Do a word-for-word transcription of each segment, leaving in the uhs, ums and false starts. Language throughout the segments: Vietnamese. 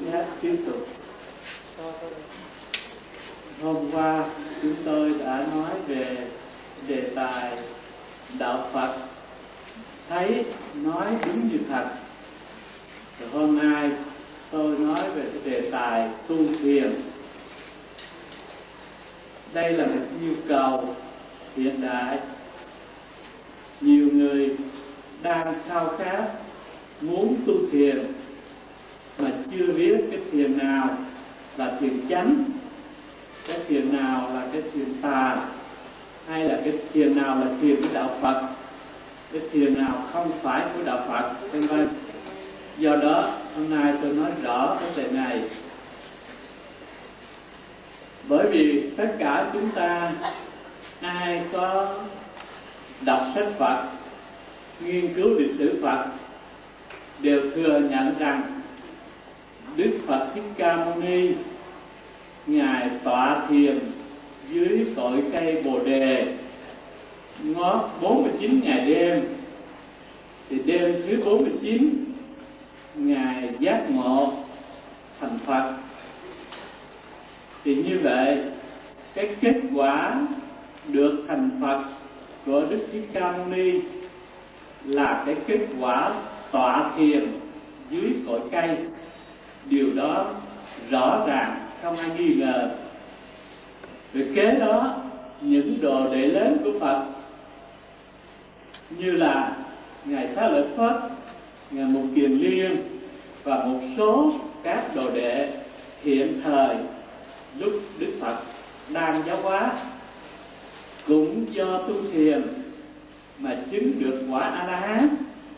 phép tiếp tục. Hôm qua chúng tôi đã nói về đề tài đạo Phật thấy nói đúng như thật. Rồi hôm nay tôi nói về cái đề tài tu thiền. Đây là một nhu cầu hiện đại. Nhiều người đang khao khát muốn tu thiền mà chưa biết cái thiền nào là thiền chánh, cái thiền nào là cái thiền tà, hay là cái thiền nào là thiền của đạo Phật, cái thiền nào không phải của đạo Phật, vân vân. Do đó hôm nay tôi nói rõ vấn đề này. Bởi vì tất cả chúng ta ai có đọc sách Phật, nghiên cứu lịch sử Phật đều thừa nhận rằng Đức Phật Thích Ca Mâu Ni Ngài tọa thiền dưới cội cây Bồ Đề ngót bốn mươi chín ngày đêm. Thì đêm thứ bốn mươi chín Ngài giác ngộ thành Phật. Thì như vậy cái kết quả được thành Phật của Đức Thích Ca Mâu Ni là cái kết quả tọa thiền dưới cội cây. Điều đó rõ ràng không ai nghi ngờ. Về kế đó, những đồ đệ lớn của Phật như là Ngài Xá Lợi Phất, Ngài Mục Kiền Liên và một số các đồ đệ hiện thời lúc Đức Phật đang giáo hóa cũng do tu thiền mà chứng được quả A-la-hán.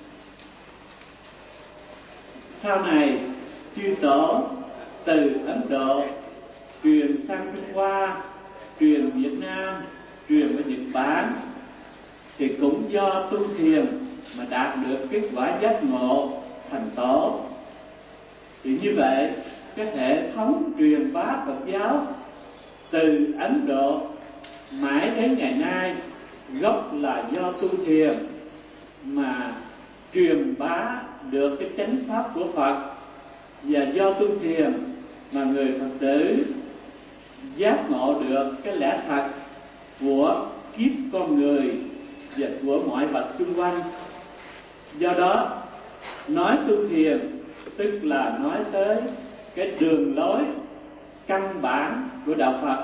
Sau này chư tổ từ Ấn Độ truyền sang Trung Hoa, truyền Việt Nam, truyền ở Nhật Bản, thì cũng do tu thiền mà đạt được kết quả giác ngộ thành tổ. Thì như vậy cái hệ thống truyền bá Phật giáo từ Ấn Độ mãi đến ngày nay gốc là do tu thiền mà truyền bá được cái chánh pháp của Phật, và do tu thiền mà người Phật tử giác ngộ được cái lẽ thật của kiếp con người và của mọi vật xung quanh. Do đó nói tu thiền tức là nói tới cái đường lối căn bản của đạo Phật.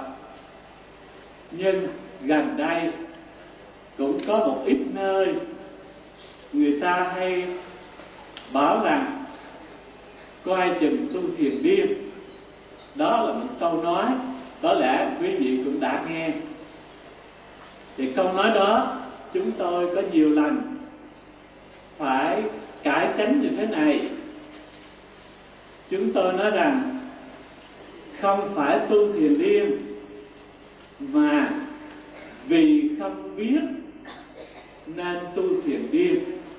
Nhưng gần đây cũng có một ít nơi người ta hay bảo rằng coi chừng tu thiền điên. Đó là một câu nói có lẽ quý vị cũng đã nghe. Thì câu nói đó chúng tôi có nhiều lần phải cải chánh như thế này. Chúng tôi nói rằng không phải tu thiền điên, mà vì không biết nên tu thiền điên.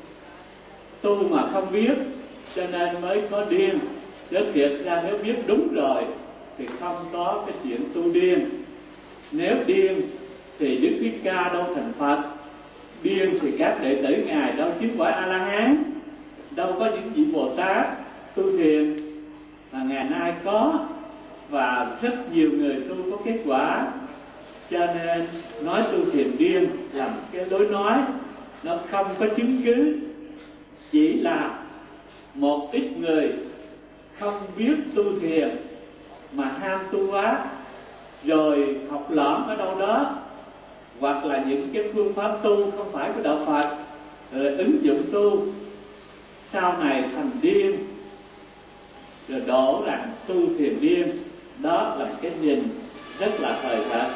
Tu mà không biết cho nên mới có điên. Chứ thiệt ra nếu biết đúng rồi thì không có cái chuyện tu điên. Nếu điên thì Đức Thích Ca đâu thành Phật, điên thì các đệ tử Ngài đâu chứng quả A-la-hán, đâu có những vị Bồ Tát tu thiền mà ngày nay có, và rất nhiều người tu có kết quả. Cho nên nói tu thiền điên là một cái lối nói nó không có chứng cứ, chỉ là một ít người không biết tu thiền mà ham tu quá, rồi học lỏm ở đâu đó, hoặc là những cái phương pháp tu không phải của đạo Phật, rồi ứng dụng tu, sau này thành điên, rồi đổ rằng tu thiền điên. Đó là cái nhìn rất là thời thật.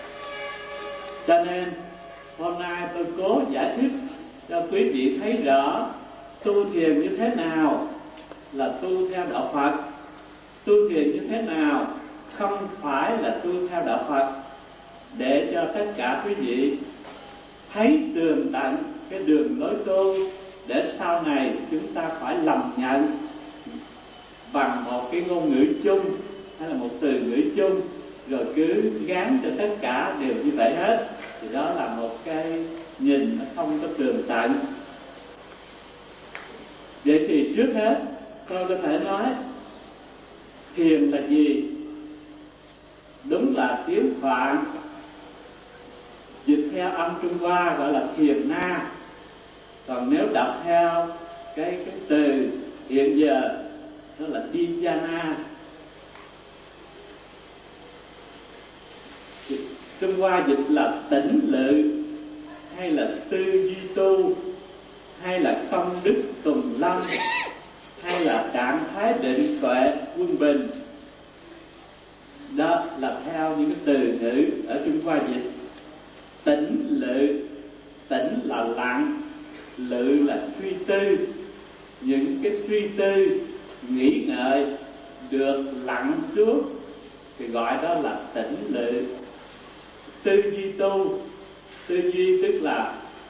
Cho nên hôm nay tôi cố giải thích cho quý vị thấy rõ tu thiền như thế nào là tu theo đạo Phật, tu thiền như thế nào không phải là tu theo đạo Phật, để cho tất cả quý vị thấy tường tận cái đường lối tu, để sau này chúng ta phải lầm nhận bằng một cái ngôn ngữ chung hay là một từ ngữ chung, rồi cứ gán cho tất cả đều như vậy hết, thì đó là một cái nhìn nó không có tường tận. Vậy thì trước hết tôi có thể nói thiền là gì? Đúng là tiếng Phạn dịch theo âm Trung Hoa gọi là thiền na. Còn nếu đọc theo cái cái từ hiện giờ đó là dhyana. Trung Hoa dịch là tỉnh lự, hay là tư duy tu, hay là công đức tùng lâm, hay là trạng thái định tuệ quân bình. Đó là theo những cái từ ngữ ở Trung Hoa dịch. Tỉnh lự, tỉnh là lặng, lự là suy tư. Những cái suy tư, nghĩ ngợi được lặng xuống thì gọi đó là tỉnh lự. Tư duy tu, tư duy tức là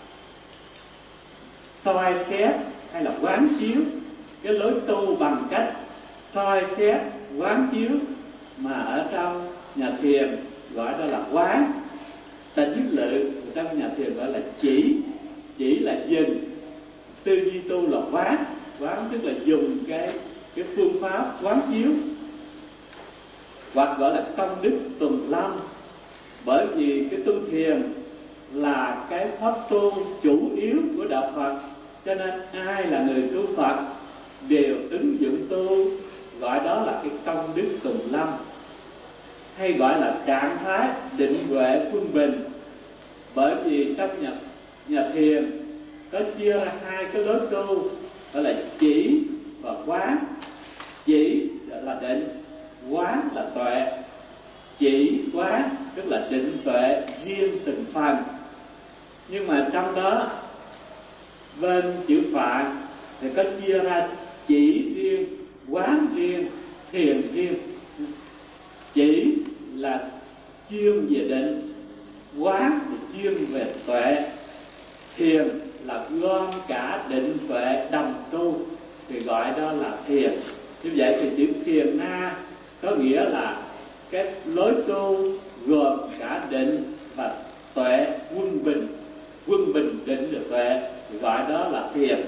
soi xét hay là quán chiếu. Cái lối tu bằng cách soi xét, quán chiếu, mà ở trong nhà thiền gọi đó là quán. Tỉnh lự trong nhà thiền gọi là chỉ, chỉ là dừng. Tư duy tu là quán, quán tức là dùng cái cái phương pháp quán chiếu, hoặc gọi là công đức tùng lâm. Bởi vì cái tu thiền là cái pháp tu chủ yếu của đạo Phật, cho nên ai là người tu Phật đều ứng dụng tu, gọi đó là cái công đức tùng lâm, hay gọi là trạng thái định huệ quân bình. Bởi vì trong nhà, nhà thiền có chia ra hai cái lối tu, gọi là chỉ và quán. Chỉ là định, quán là tuệ. Chỉ quán tức là định tuệ riêng từng phần. Nhưng mà trong đó bên chữ Phạn thì có chia ra chỉ riêng, quán riêng, thiền riêng. Chỉ là chuyên về định, quán thì chuyên về tuệ, thiền là gom cả định tuệ đồng tu thì gọi đó là thiền. Như vậy thì chữ thiền na có nghĩa là cái lối tu gồm cả định và tuệ quân bình. Quân bình định được tuệ thì gọi đó là thiền.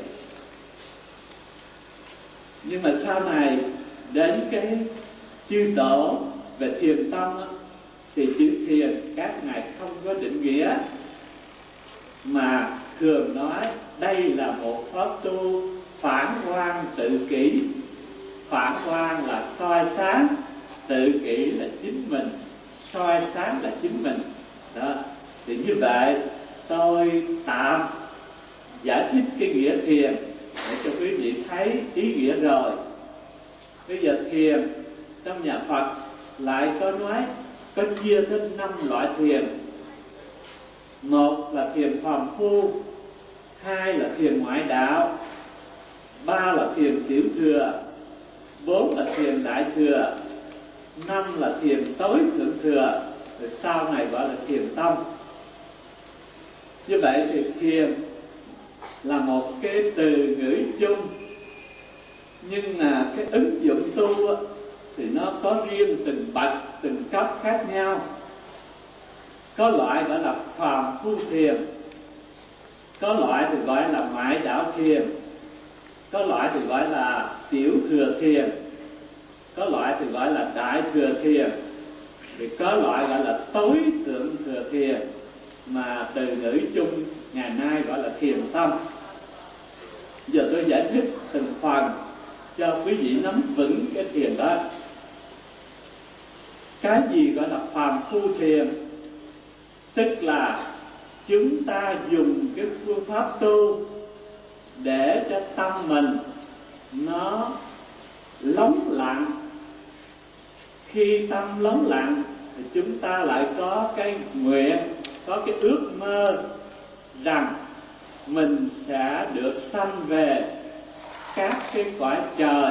Nhưng mà sau này đến cái chư tổ về thiền tâm thì chữ thiền các ngài không có định nghĩa, mà thường nói đây là một pháp tu phản quan tự kỷ. Phản quan là soi sáng, tự kỷ là chính mình, soi sáng là chính mình. Đó, thì như vậy tôi tạm giải thích cái nghĩa thiền để cho quý vị thấy ý nghĩa rồi. Bây giờ thiền trong nhà Phật lại có nói, có chia đến năm loại thiền. Một là thiền phàm phu, hai là thiền ngoại đạo, ba là thiền tiểu thừa, bốn là thiền đại thừa, năm là thiền tối thượng thừa, rồi sau này gọi là thiền tâm. Như vậy thì thiền là một cái từ ngữ chung, nhưng là cái ứng dụng tu thì nó có riêng từng bậc, từng cấp khác nhau. Có loại gọi là phàm phu thiền, có loại thì gọi là ngoại đạo thiền, có loại thì gọi là tiểu thừa thiền, có loại thì gọi là đại thừa thiền, thì có loại gọi là tối thượng thừa thiền, mà từ ngữ chung ngày nay gọi là thiền tâm. Giờ tôi giải thích từng phần cho quý vị nắm vững cái thiền đó. Cái gì gọi là phàm phu thiền? Tức là chúng ta dùng cái phương pháp tu để cho tâm mình nó lắng lặng. Khi tâm lắng lặng thì chúng ta lại có cái nguyện, có cái ước mơ rằng mình sẽ được sanh về các cái cõi trời.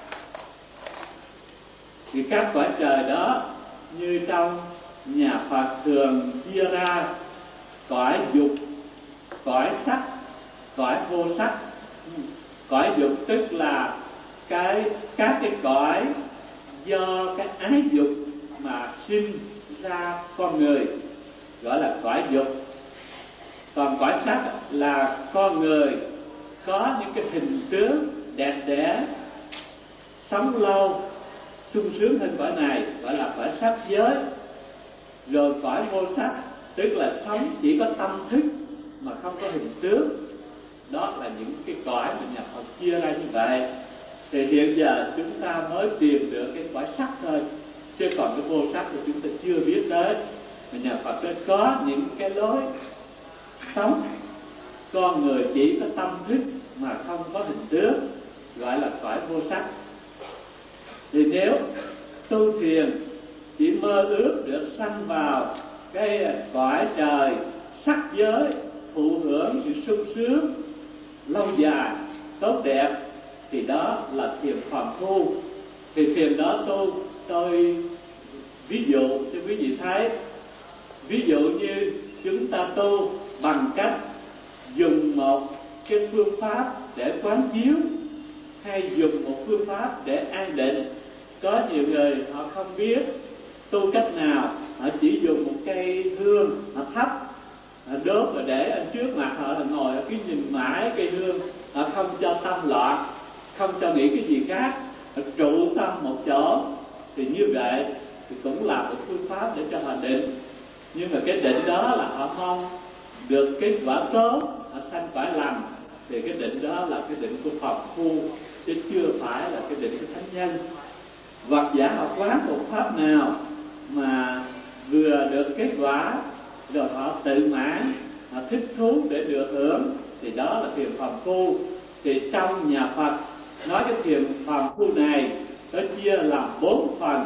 Thì các cõi trời đó như trong nhà Phật thường chia ra cõi dục, cõi sắc, cõi vô sắc. Cõi dục tức là cái các cái cõi do cái ái dục mà sinh ra con người, gọi là cõi dục. Còn cõi sắc là con người có những cái hình tướng đẹp đẽ, sống lâu, sung sướng hơn cõi này, gọi là cõi sắc giới. Rồi cõi vô sắc, tức là sống chỉ có tâm thức mà không có hình tướng. Đó là những cái cõi mà nhà Phật chia ra như vậy. Thì hiện giờ chúng ta mới tìm được cái cõi sắc thôi, chứ còn cái vô sắc thì chúng ta chưa biết tới. Mà nhà Phật đã có những cái lối sống con người chỉ có tâm thức mà không có hình tướng, gọi là cõi vô sắc. Thì nếu tu thiền chỉ mơ ước được sanh vào cái cõi trời sắc giới, thụ hưởng sự sung sướng lâu dài tốt đẹp, thì đó là thiền phàm phu. Thì thiền đó tôi tôi ví dụ cho quý vị thấy. Ví dụ như chúng ta tu bằng cách dùng một cái phương pháp để quán chiếu, hay dùng một phương pháp để an định. Có nhiều người họ không biết tu cách nào, họ chỉ dùng một cây hương, họ thắp, họ đốt và để ở trước mặt họ, là ngồi họ cứ nhìn mãi cây hương, họ không cho tâm loạn, không cho nghĩ cái gì khác, họ trụ tâm một chỗ. Thì như vậy thì cũng là một phương pháp để cho họ định. Nhưng mà cái định đó là họ mong được kết quả tốt, họ sanh quả lành, thì cái định đó là cái định của phàm phu, chứ chưa phải là cái định của thánh nhân. Hoặc giả họ quán một pháp nào mà vừa được kết quả rồi họ tự mãn, họ thích thú để được hưởng, thì đó là thiền phàm phu. Thì trong nhà Phật nói cái thiền phàm phu này nó chia làm bốn phần,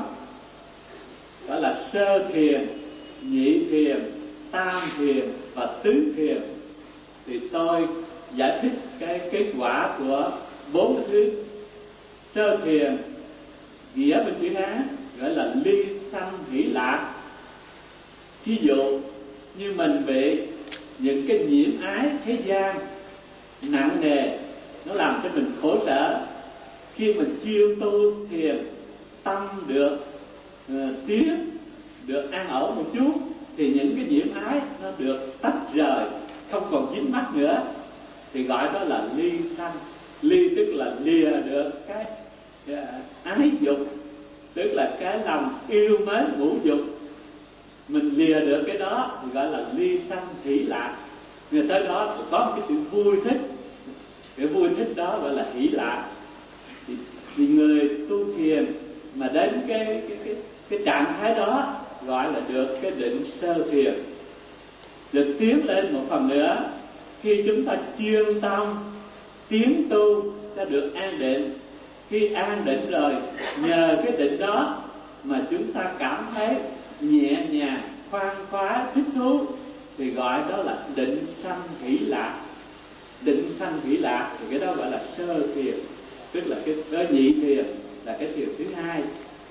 đó là sơ thiền, nhị thiền, tam thiền và tứ thiền. Thì tôi giải thích cái kết quả của bốn cái thứ. Sơ thiền nghĩa bên tiếng Hán gọi là ly sanh hỷ lạc. Thí dụ như mình bị những cái nhiễm ái thế gian nặng nề, nó làm cho mình khổ sở. Khi mình chuyên tu thiền, tâm được uh, tiến, được an ổn một chút, thì những cái nhiễm ái nó được tách rời, không còn dính mắc nữa, thì gọi đó là ly sanh. Ly tức là lìa được cái, cái ái dục, tức là cái lòng yêu mến ngũ dục. Mình lìa được cái đó thì gọi là ly sanh hỷ lạc. Người tới đó có một cái sự vui thích, cái vui thích đó gọi là hỷ lạc. Thì, thì người tu thiền mà đến cái cái cái cái trạng thái đó gọi là được cái định sơ thiền. Được tiến lên một phần nữa, khi chúng ta chuyên tâm tiến tu cho được an định. Khi an định rồi, nhờ cái định đó mà chúng ta cảm thấy nhẹ nhàng, khoan khoái, thích thú, thì gọi đó là định sanh hỷ lạc. Định sanh hỷ lạc thì cái đó gọi là sơ thiền, tức là cái đó nhị thiền, là cái thiền thứ hai.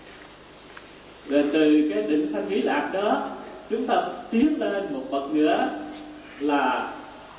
Rồi từ cái định sanh hỷ lạc đó, chúng ta tiến lên một bậc nữa là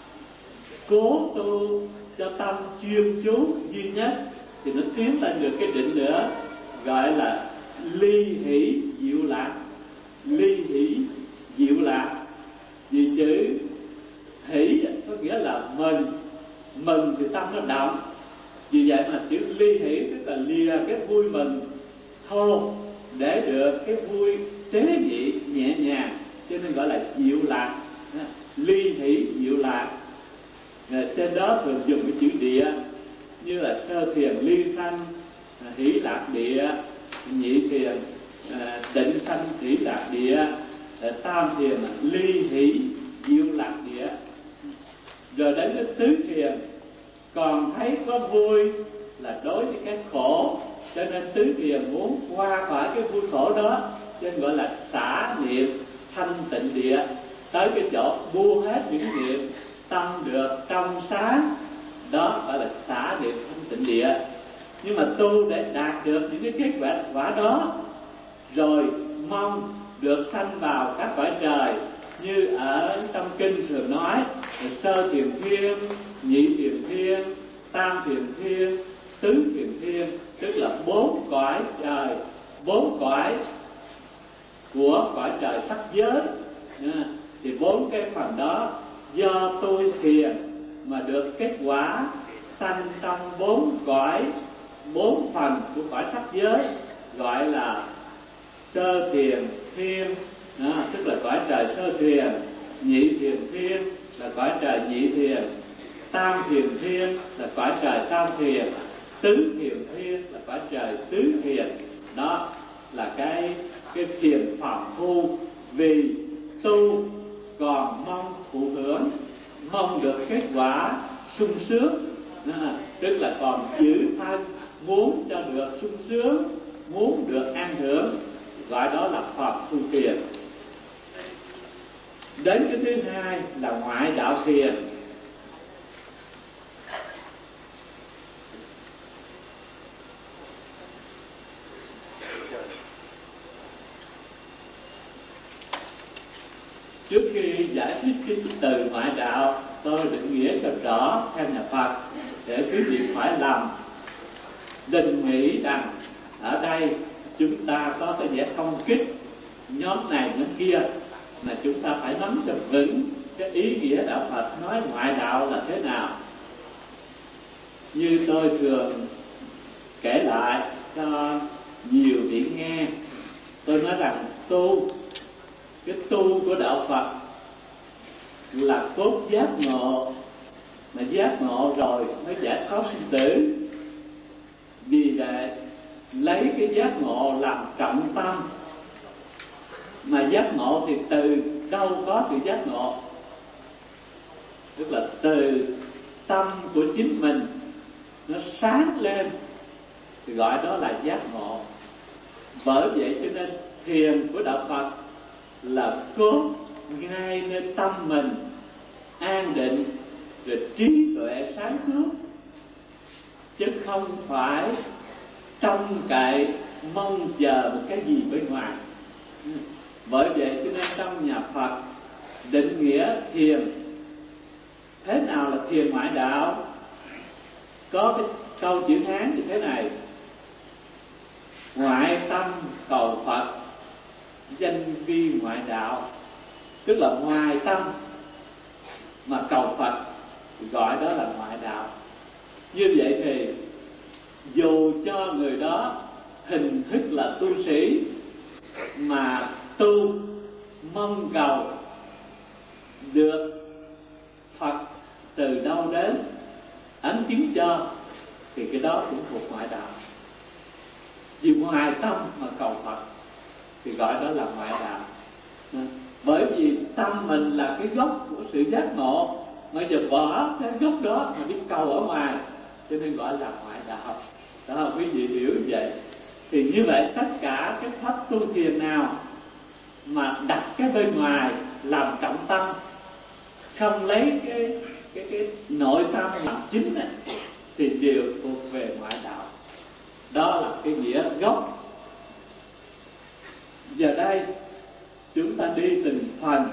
cố tu cho tâm chuyên chú duy nhất, thì nó tiến lên được cái định nữa gọi là ly hỷ diệu lạc. Ly hỷ diệu lạc, vì chữ hỷ có nghĩa là mừng, mừng thì tâm nó động. Vì vậy mà chữ ly hỷ tức là lìa cái vui mừng thô để được cái vui tế nhị nhẹ nhàng, cho nên gọi là diệu lạc. Ly hỷ diệu lạc. Trên đó thường dùng cái chữ địa, như là sơ thiền ly sanh hỷ lạc địa, nhị thiền định sanh hỷ lạc địa, tam thiền ly hỷ diệu lạc địa. Rồi đến cái tứ thiền còn thấy có vui là đối với cái khổ, cho nên tứ thiền muốn qua khỏi cái vui khổ đó, cho nên gọi là xả niệm thanh tịnh địa. Tới cái chỗ buông hết những niệm, tâm được trong sáng, đó gọi là xả niệm thanh tịnh địa. Nhưng mà tu để đạt được những cái kết quả, quả đó, rồi mong được sanh vào các cõi trời, như ở trong kinh thường nói sơ thiền thiên, nhị thiền thiên, tam thiền thiên, tứ thiền thiên, tức là bốn cõi trời, bốn cõi của cõi trời sắc giới. Thì bốn cái phần đó do tu thiền mà được kết quả sanh trong bốn cõi, bốn phần của cõi sắc giới. gọi là sơ thiền thiên, đó, tức là cõi trời sơ thiền. Nhị thiền thiên là cõi trời nhị thiền. Tam thiền thiên là cõi trời tam thiền. Tứ thiền thiên là cõi trời tứ thiền. Đó là cái cái thiền phàm phu, vì tu còn mong thụ hưởng, mong được kết quả sung sướng, à, tức là còn giữ thân muốn cho được sung sướng, muốn được an hưởng, gọi đó là phàm phu thiền. Đến cái thứ hai là ngoại đạo thiền. Trước khi giải thích cái từ ngoại đạo, tôi định nghĩa cho rõ theo nhà Phật để quý vị phải làm định nghĩ rằng ở đây chúng ta có cái vẻ công kích nhóm này nhóm kia, mà chúng ta phải nắm cho vững cái ý nghĩa đạo Phật nói ngoại đạo là thế nào. Như tôi thường kể lại cho nhiều vị nghe, tôi nói rằng tu, cái tu của đạo Phật là cốt giác ngộ, mà giác ngộ rồi mới giải thoát sinh tử. Vì vậy lấy cái giác ngộ làm trọng tâm. Mà giác ngộ thì từ đâu có sự giác ngộ? Tức là từ tâm của chính mình nó sáng lên thì gọi đó là giác ngộ. Bởi vậy cho nên thiền của đạo Phật là cốt ngay nơi tâm mình an định, rồi trí tuệ sáng suốt, chứ không phải trông cậy mong chờ một cái gì bên ngoài. Bởi vậy cho nên trong nhà Phật định nghĩa thiền, thế nào là thiền ngoại đạo, có cái câu chữ Hán như thế này: ngoại tâm cầu Phật, danh vi ngoại đạo. Tức là ngoài tâm mà cầu Phật thì gọi đó là ngoại đạo. Như vậy thì dù cho người đó hình thức là tu sĩ mà tu mong cầu được Phật từ đâu đến ấn chứng cho, thì cái đó cũng thuộc ngoại đạo. Vì ngoài tâm mà cầu Phật thì gọi đó là ngoại đạo. Bởi vì tâm mình là cái gốc của sự giác ngộ, mà giờ bỏ cái gốc đó mà đi cầu ở ngoài, cho nên gọi là ngoại đạo. Đó, quý vị hiểu vậy. Thì như vậy tất cả cái pháp tu thiền nào mà đặt cái bên ngoài làm trọng tâm, không lấy cái cái cái nội tâm làm chính này, thì đều thuộc về ngoại đạo. Đó là cái nghĩa gốc. Giờ đây chúng ta đi từng phần.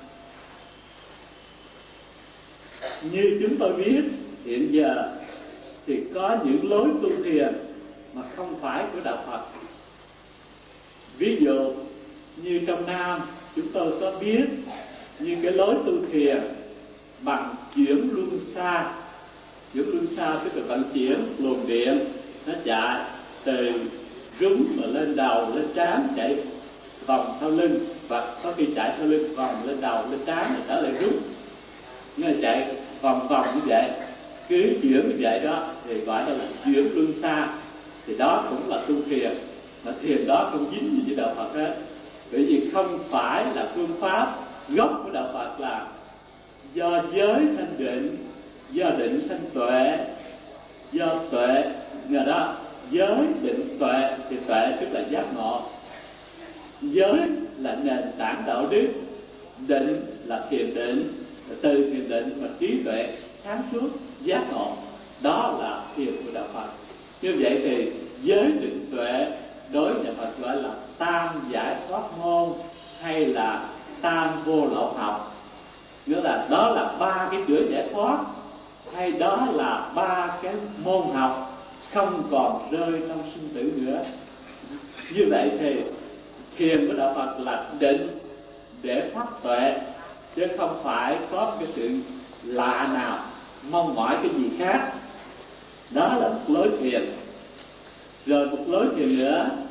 Như chúng tôi biết hiện giờ thì có những lối tu thiền mà không phải của đạo Phật. Ví dụ như trong Nam chúng tôi có biết như cái lối tu thiền bằng chuyển luân xa. Chuyển luân xa tức là vận chuyển luồng điện, nó chạy từ rúng mà lên đầu, lên trán, chạy vòng sau lưng, và có khi chạy sau lưng vòng lên đầu, lên trán rồi trở lại rúng. Nó chạy vòng vòng như vậy, cứ chuyển như vậy đó thì gọi đó là chuyển luân xa. Thì đó cũng là tu thiền, mà thiền đó không dính gì với đạo Phật hết. Bởi vì không phải là phương pháp gốc của đạo Phật là do giới sanh định, do định sanh tuệ, do tuệ nhờ đó giới định tuệ, thì tuệ tức là giác ngộ. Giới là nền tảng đạo đức, định là thiền định, từ thiền định và trí tuệ sáng suốt giác ngộ, đó là thiền của đạo Phật. Như vậy thì giới định tuệ đối với nhà Phật gọi là tam giải thoát môn hay là tam vô lậu học. Nghĩa là đó là ba cái cửa giải thoát, hay đó là ba cái môn học không còn rơi trong sinh tử nữa. Như vậy thì thiền của đạo Phật là định để phát tuệ, chứ không phải có cái sự lạ nào mong mỏi cái gì khác. Đó là một lối thiền. Rồi một lối thiền nữa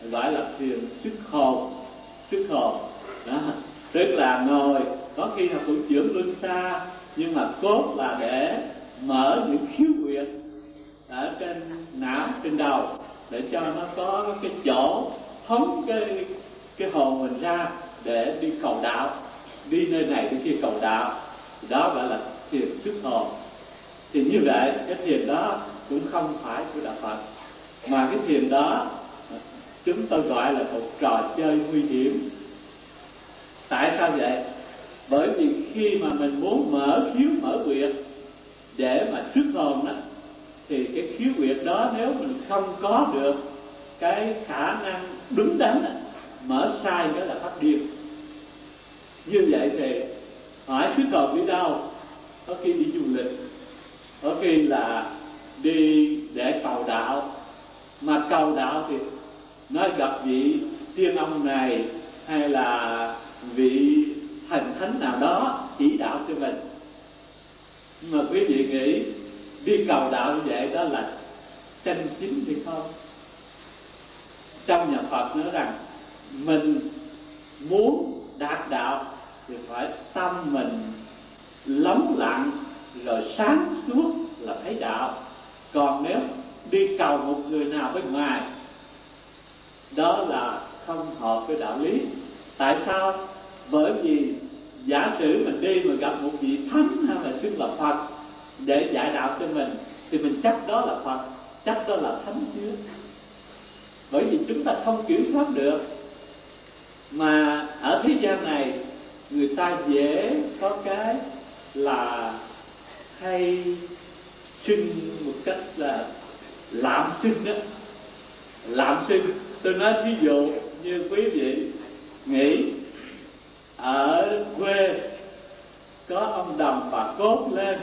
gọi là thiền xuất hồn. Xuất hồn đó, tức là ngồi có khi học thủ trưởng luân xa, nhưng mà cốt là để mở những khiếu huyệt ở trên não, trên đầu, để cho nó có cái chỗ phóng cái cái hồn mình ra để đi cầu đạo, đi nơi này đi kia cầu đạo. Thì đó gọi là thiền xuất hồn. Thì như vậy cái thiền đó cũng không phải của đạo Phật, mà cái thiền đó chúng tôi gọi là một trò chơi nguy hiểm. Tại sao vậy? Bởi vì khi mà mình muốn mở khiếu mở huyệt để mà xuất hồn đó, thì cái khiếu huyệt đó nếu mình không có được cái khả năng đúng đắn, mở sai đó là phát điên. Như vậy thì hỏi xuất hồn đi đâu? Có khi đi du lịch, có khi là đi để cầu đạo. Mà cầu đạo thì nói gặp vị tiên ông này hay là vị thần thánh nào đó chỉ đạo cho mình. Nhưng mà quý vị nghĩ đi cầu đạo như vậy đó là chân chính hay không? Trong nhà Phật nói rằng mình muốn đạt đạo thì phải tâm mình lắng lặng rồi sáng suốt là thấy đạo. Còn nếu đi cầu một người nào bên ngoài, đó là không hợp với đạo lý. Tại sao? Bởi vì giả sử mình đi mà gặp một vị thánh hay là xưng là Phật để giải đạo cho mình, thì mình chắc đó là Phật, chắc đó là thánh chưa? Bởi vì chúng ta không kiểm soát được. Mà ở thế gian này người ta dễ có cái là hay xưng một cách là lạm xưng đó. Lạm xưng, tôi nói ví dụ như quý vị nghĩ ở quê có ông Đồng bà Cốt lên,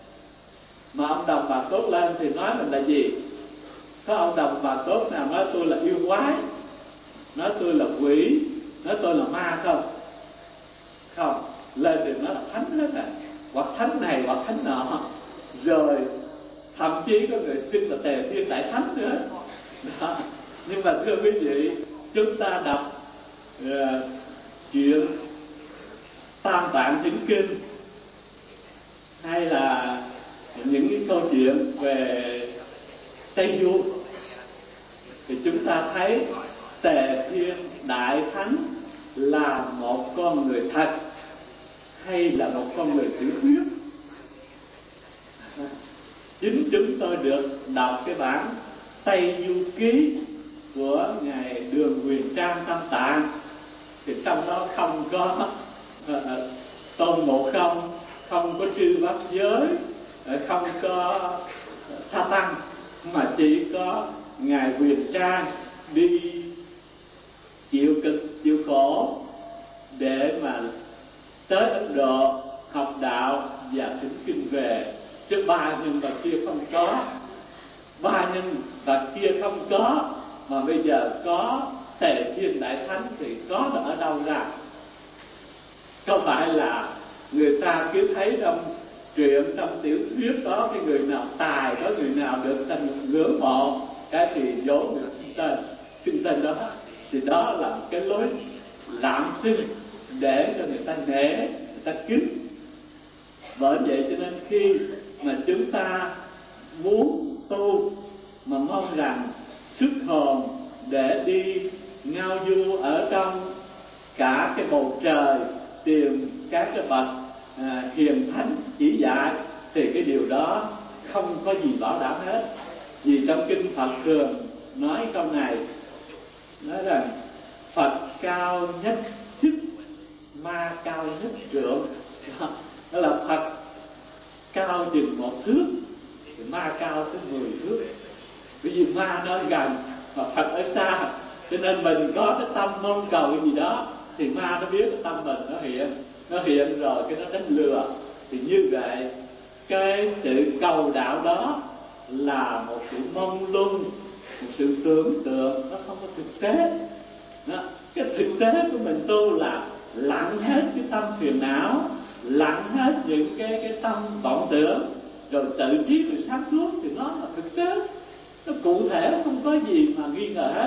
mà ông Đồng bà Cốt lên thì nói mình là gì? Có ông Đồng bà Cốt nào nói tôi là yêu quái, nói tôi là quỷ, nói tôi là ma không? Không, lên thì nói là thánh hết à, hoặc thánh này hoặc thánh nọ, rồi thậm chí có người xưng là Tề Thiên Đại Thánh nữa đó. Nhưng mà thưa quý vị, chúng ta đọc uh, chuyện Tam Tạng Chính Kinh hay là những cái câu chuyện về Tây Du, thì chúng ta thấy Tề Thiên Đại Thánh là một con người thật hay là một con người tiểu thuyết? Chính chúng tôi được đọc cái bản Tây Du Ký của ngài Đường Huyền Trang Tam Tạng, thì trong đó không có uh, Tôn Ngộ Không, không có Trư Bát Giới, không có Sa Tăng, mà chỉ có ngài Huyền Trang đi chịu cực chịu khổ để mà tới Ấn Độ học đạo và thỉnh kinh về. Chứ ba nhân vật kia không có, ba nhân vật kia không có, mà bây giờ có Tề Thiên Đại Thánh thì có ở đâu ra? Có phải là người ta cứ thấy trong truyện, trong tiểu thuyết có cái người nào tài, có người nào được ta ngưỡng mộ, cái thì dỗ người xưng tên, xưng tên đó, thì đó là cái lối lạm xưng để cho người ta nể, người ta kính. Bởi vậy cho nên khi mà chúng ta muốn tu mà mong rằng xuất hồn để đi ngao du ở trong cả cái bầu trời tìm các cái bậc à, hiền thánh chỉ dạy, thì cái điều đó không có gì bảo đảm hết. Vì trong kinh Phật thường nói câu này, nói rằng Phật cao nhất sức, ma cao nhất trượng. Đó là Phật cao chừng một thước thì ma cao tới mười thước. Bởi vì ma nó gần mà Phật ở xa, cho nên mình có cái tâm mong cầu cái gì đó thì ma nó biết cái tâm mình nó hiện, nó hiện rồi cái nó đánh lừa. Thì như vậy cái sự cầu đạo đó là một sự mông lung, một sự tưởng tượng, nó không có thực tế. Đó. Cái thực tế của mình tu là lặng hết cái tâm phiền não, lặng hết những cái cái tâm vọng tưởng, rồi tự trí rồi sáng suốt, thì nó là thực tế, nó cụ thể, không có gì mà nghi ngờ hết.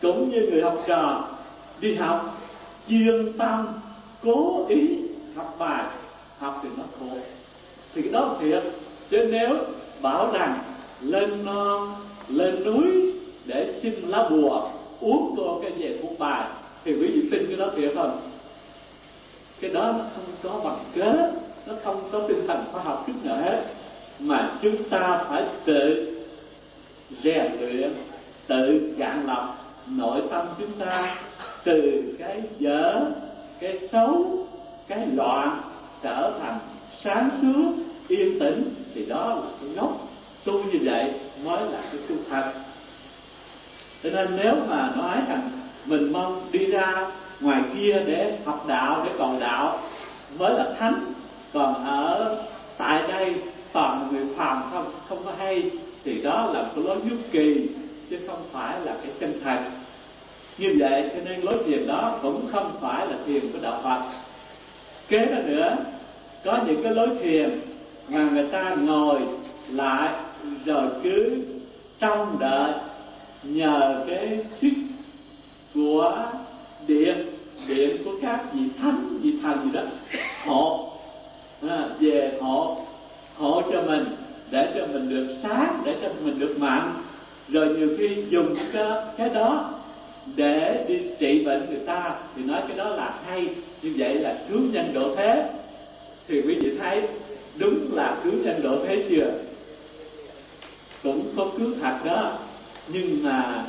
cũng như người học trò đi học chuyên tâm cố ý học bài, học thì nó khổ, thì cái đó thiệt. Chứ nếu bảo rằng lên non lên núi để xin lá bùa uống vô cái về thuộc bài, thì quý vị tin cái đó thiệt không? Cái đó nó không có bằng cớ, nó không có tinh thần khoa học chút nào hết, mà chúng ta phải tự rèn luyện, tự gạn lọc nội tâm chúng ta từ cái dở, cái xấu, cái loạn trở thành sáng suốt, yên tĩnh, thì đó là cái gốc. Tu như vậy mới là cái tu thật. Cho nên nếu mà nói rằng mình mong đi ra ngoài kia để học đạo, để cầu đạo mới là thánh, còn ở tại đây toàn là người phàm không, không có hay, thì đó là cái lối dút kỳ, chứ không phải là cái chân thật. Như vậy cho nên lối thiền đó cũng không phải là thiền của đạo Phật. Kế đó nữa, có những cái lối thiền mà người ta ngồi lại rồi cứ trông đợi nhờ cái sức của điện điện của các vị thánh, vị thần gì đó hộ à, về hộ hộ cho mình, để cho mình được sáng, để cho mình được mạnh, rồi nhiều khi dùng cái, cái đó để đi trị bệnh người ta, thì nói cái đó là hay, như vậy là cứu nhân độ thế. Thì quý vị thấy đúng là cứu nhân độ thế chưa? Cũng có cứu thật đó, nhưng mà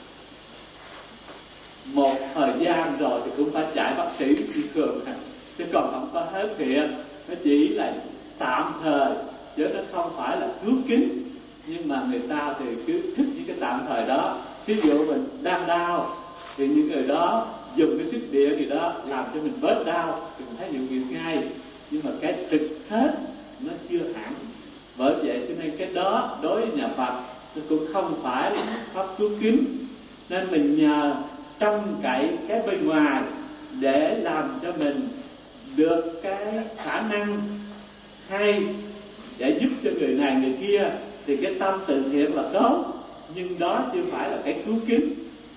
một thời gian rồi thì cũng phải chạy bác sĩ đi thường, chứ còn không có hết thiện. Nó chỉ là tạm thời, chứ nó không phải là cứu kính. Nhưng mà người ta thì cứ thích những cái tạm thời đó. Ví dụ mình đang đau thì những người đó dùng cái sức điện gì đó làm cho mình bớt đau, thì mình thấy hiệu nghiệm ngay. Nhưng mà cái thực hết nó chưa hẳn. Bởi vậy cho nên cái đó đối với nhà Phật nó cũng không phải là pháp cứu kính. Nên mình nhờ trông cậy cái bên ngoài để làm cho mình được cái khả năng hay để giúp cho người này người kia, thì cái tâm từ thiện là tốt, nhưng đó chưa phải là cái cứu kính.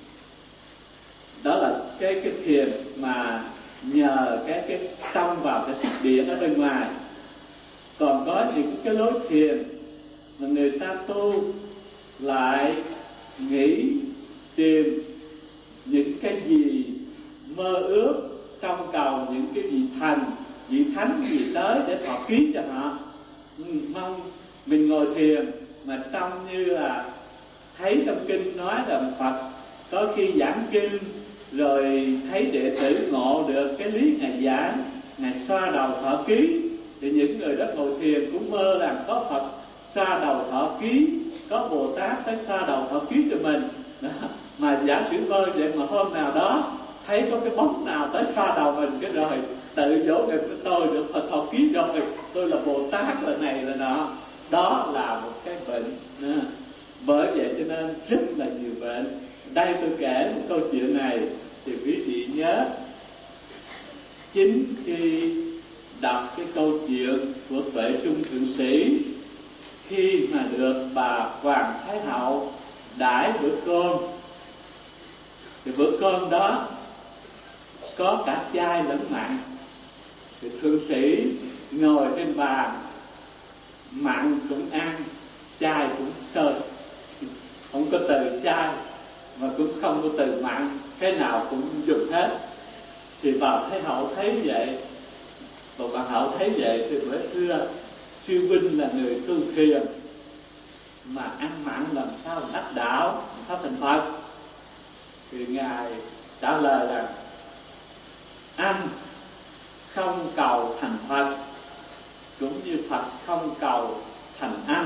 Đó là cái cái thiền mà nhờ cái cái tâm vào cái sức điện ở bên ngoài. Còn có những cái lối thiền mà người ta tu lại nghĩ tìm những cái gì mơ ước, trong cầu những cái vị thần, vị thánh gì tới để thọ ký cho họ. Ừ, mong mình ngồi thiền mà trông như là thấy trong kinh nói rằng Phật có khi giảng kinh rồi thấy đệ tử ngộ được cái lý Ngài giảng, Ngài xoa đầu thọ ký, thì những người đó ngồi thiền cũng mơ rằng có Phật xoa đầu thọ ký, có Bồ Tát tới xoa đầu thọ ký cho mình đó. Mà giả sử mơ vậy mà hôm nào đó thấy có cái bóng nào tới xoa đầu mình, cái rồi tự dỗ nghiệp của tôi được Phật thọ ký rồi, tôi là Bồ Tát là này là nọ. Đó là một cái bệnh đó. Bởi vậy cho nên rất là nhiều bệnh. Đây tôi kể một câu chuyện này thì quý vị nhớ, chính khi đọc cái câu chuyện của Tuệ Trung Thượng Sĩ, khi mà được bà Hoàng Thái Hậu đãi bữa cơm, thì bữa cơm đó có cả chay lẫn mặn. Thì thượng sĩ ngồi trên bàn, mặn cũng ăn, chay cũng sơi, không có từ chay mà cũng không có từ mặn, cái nào cũng dùng hết. Thì bà Thái Hậu thấy vậy, bà bà Hậu thấy vậy thì mới thưa sư huynh là người tu thiền mà ăn mặn làm sao đắc đạo, làm sao thành Phật? Thì ngài trả lời là ăn không cầu thành Phật, cũng như Phật không cầu thành ăn.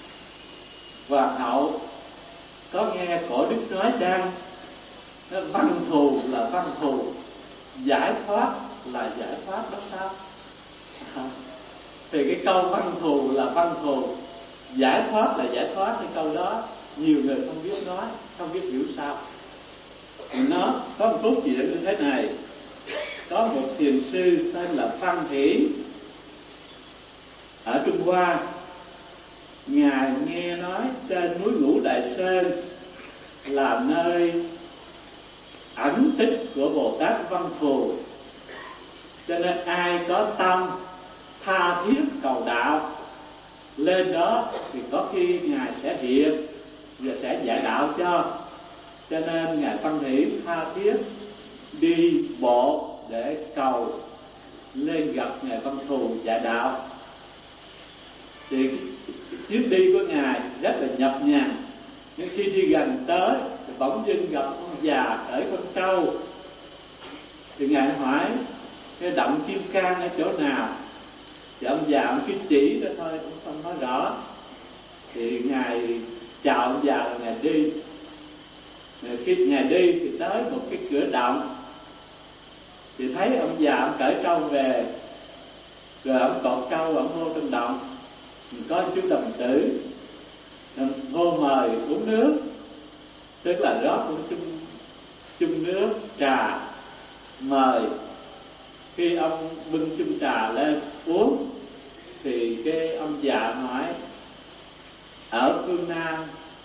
Hoàng hậu có nghe cổ đức nói chăng? Văn thù là văn thù, giải thoát là giải thoát đó sao? Thì cái câu văn thù là văn thù, giải thoát là giải thoát, cái câu đó nhiều người không biết nói, không biết hiểu sao. Thì nó có một câu chuyện như thế này. Có một thiền sư tên là Phan Hỷ ở Trung Hoa. Ngài nghe nói trên núi Ngũ Đại Sơn là nơi ẩn tích của Bồ Tát Văn Thù. Cho nên ai có tâm tha thiết cầu đạo lên đó thì có khi Ngài sẽ hiện và sẽ giải đạo cho. Cho nên Ngài Văn Hỷ tha thiết đi bộ để cầu lên gặp Ngài Văn Thù giải đạo. Thì chuyến đi của Ngài rất là nhọc nhằn, nhưng khi đi gần tới thì bỗng dưng gặp ông già cởi con trâu. Thì Ngài hỏi cái động Kim Cang ở chỗ nào, thì ông già ông cứ chỉ ra thôi, ông không nói rõ. Thì Ngài chào ông già rồi Ngài đi. Rồi khi Ngài đi thì tới một cái cửa động, thì thấy ông già ông cởi trâu về, rồi ông cột trâu ông vô trong động. Có chú đồng tử hô mời uống nước, tức là rót một chung chung nước trà mời. Khi ông bưng chung trà lên uống thì cái ông già hỏi ở phương Nam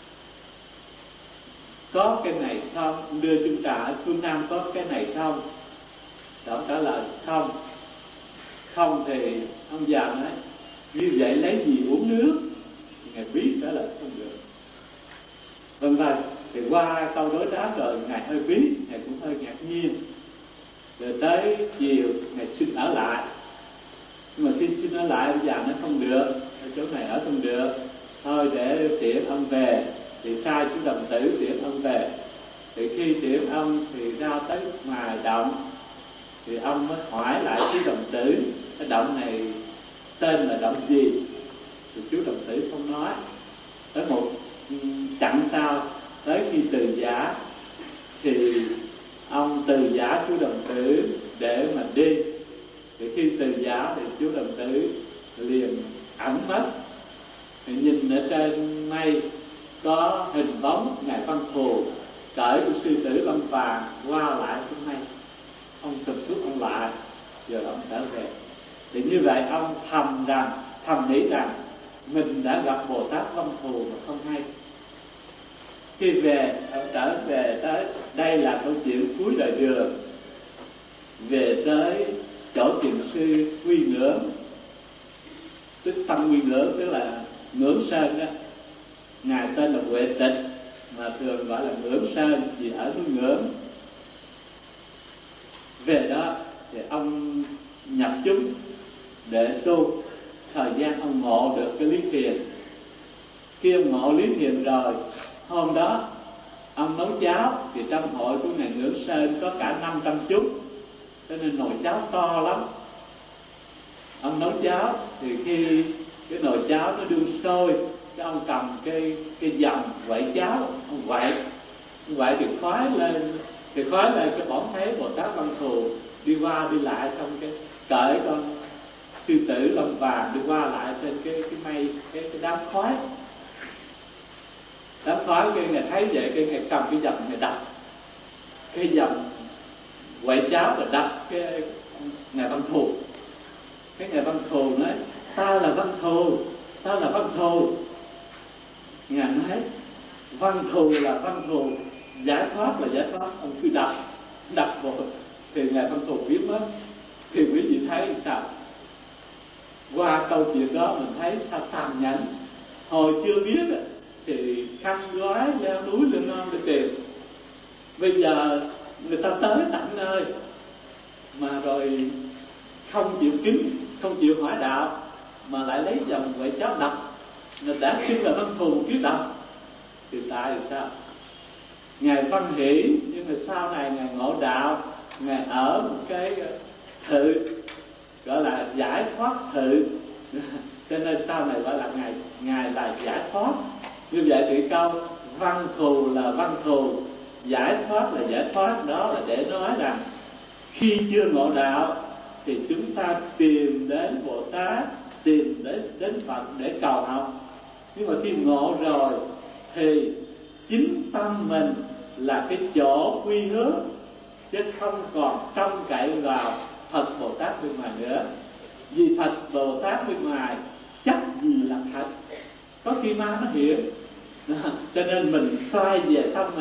có cái này không, đưa chung trà ở phương Nam có cái này không? Thì ông trả lời không. Không thì ông già nói như vậy lấy gì uống nước? Ngài biết trả lời không được. Vân vân. Thì qua câu đối đáp rồi Ngài hơi biết, Ngài cũng hơi ngạc nhiên. Rồi tới chiều Ngài xin ở lại. Nhưng mà khi xin ở lại ông già nói không được, ở chỗ này ở không được, thôi để tiễn ông về. Thì sai chú đồng tử tiễn ông về. Thì khi tiễn ông thì ra tới ngoài động, thì ông mới hỏi lại chú đồng tử cái động này tên là động gì. Thì chú đồng tử không nói. Tới một chặng sau, tới khi từ giả thì ông từ giả chú đồng tử để mà đi. Thì khi từ giả thì chú đồng tử liền ẩn mất. Thì nhìn ở trên mây có hình bóng Ngài Văn Thù cởi của sư tử lông vàng qua lại trên mây. Ông sụp xuống ông lại, rồi ông trở về. Thì như vậy ông thầm rằng, thầm nghĩ rằng mình đã gặp Bồ Tát Văn Thù mà không hay. Khi về, ông trở về tới, đây là câu chuyện cuối đời đường. Về tới chỗ thiền sư Quy Ngưỡng, tức Tâm Quy Ngưỡng, tức là Ngưỡng Sơn đó. Ngài tên là Huệ Tịch, mà thường gọi là Ngưỡng Sơn vì ở núi Ngưỡng. Về đó thì ông nhập chúng để tu. Thời gian ông ngộ được cái lý thiền. Khi ông ngộ lý thiền rồi, hôm đó ông nấu cháo. Thì trong hội của Ngài Ngưỡng Sơn có cả năm trăm chúng, cho nên nồi cháo to lắm. Ông nấu cháo thì khi cái nồi cháo nó đun sôi, cái ông cầm cái cái dầm quậy cháo, ông quậy, ông quậy thì khói lên, thì khói lên cái bỗng thấy Bồ Tát Văn Thù đi qua đi lại trong cái cởi con sư tử lông vàng đi qua lại trên cái cái mây, cái cái đám khói. Đám khói kia Ngài thấy vậy, cái Ngài cầm cái dầm Ngài đập cái dầm quậy cháo và đập cái Ngài Văn Thù. Cái Ngài Văn Thù nói ta là Văn Thù, ta là Văn Thù. Ngài nói Văn Thù là Văn Thù, giải thoát là giải thoát. Ông cứ đập đập vào thì Ngài Văn Thù biết mất. Thì quý vị thấy sao? Qua câu chuyện đó mình thấy sao tàn nhẫn. Hồi chưa biết thì khăn gói leo núi lên non để tìm. Bây giờ người ta tới tận nơi mà rồi không chịu kính, không chịu hỏi đạo, mà lại lấy dòng quậy cháo đập. Người đã xưng là Văn Thù cứ đập. Thì tại sao? Ngài Văn Hỷ, nhưng mà sau này Ngài ngộ đạo, Ngài ở một cái thự gọi là giải thoát thự. Cho nên sau này gọi là Ngài Ngài là giải thoát. Như vậy thì câu Văn Thù là Văn Thù, giải thoát là giải thoát, đó là để nói rằng khi chưa ngộ đạo thì chúng ta tìm đến Bồ Tát, tìm đến đến Phật để cầu học. Nhưng mà khi ngộ rồi thì chính tâm mình là cái chỗ quy hướng, chứ không còn trông cậy vào Phật Bồ Tát bên ngoài nữa. Vì Phật Bồ Tát bên ngoài chắc gì là thật, có khi ma nó hiện. Cho nên mình xoay về tâm mình,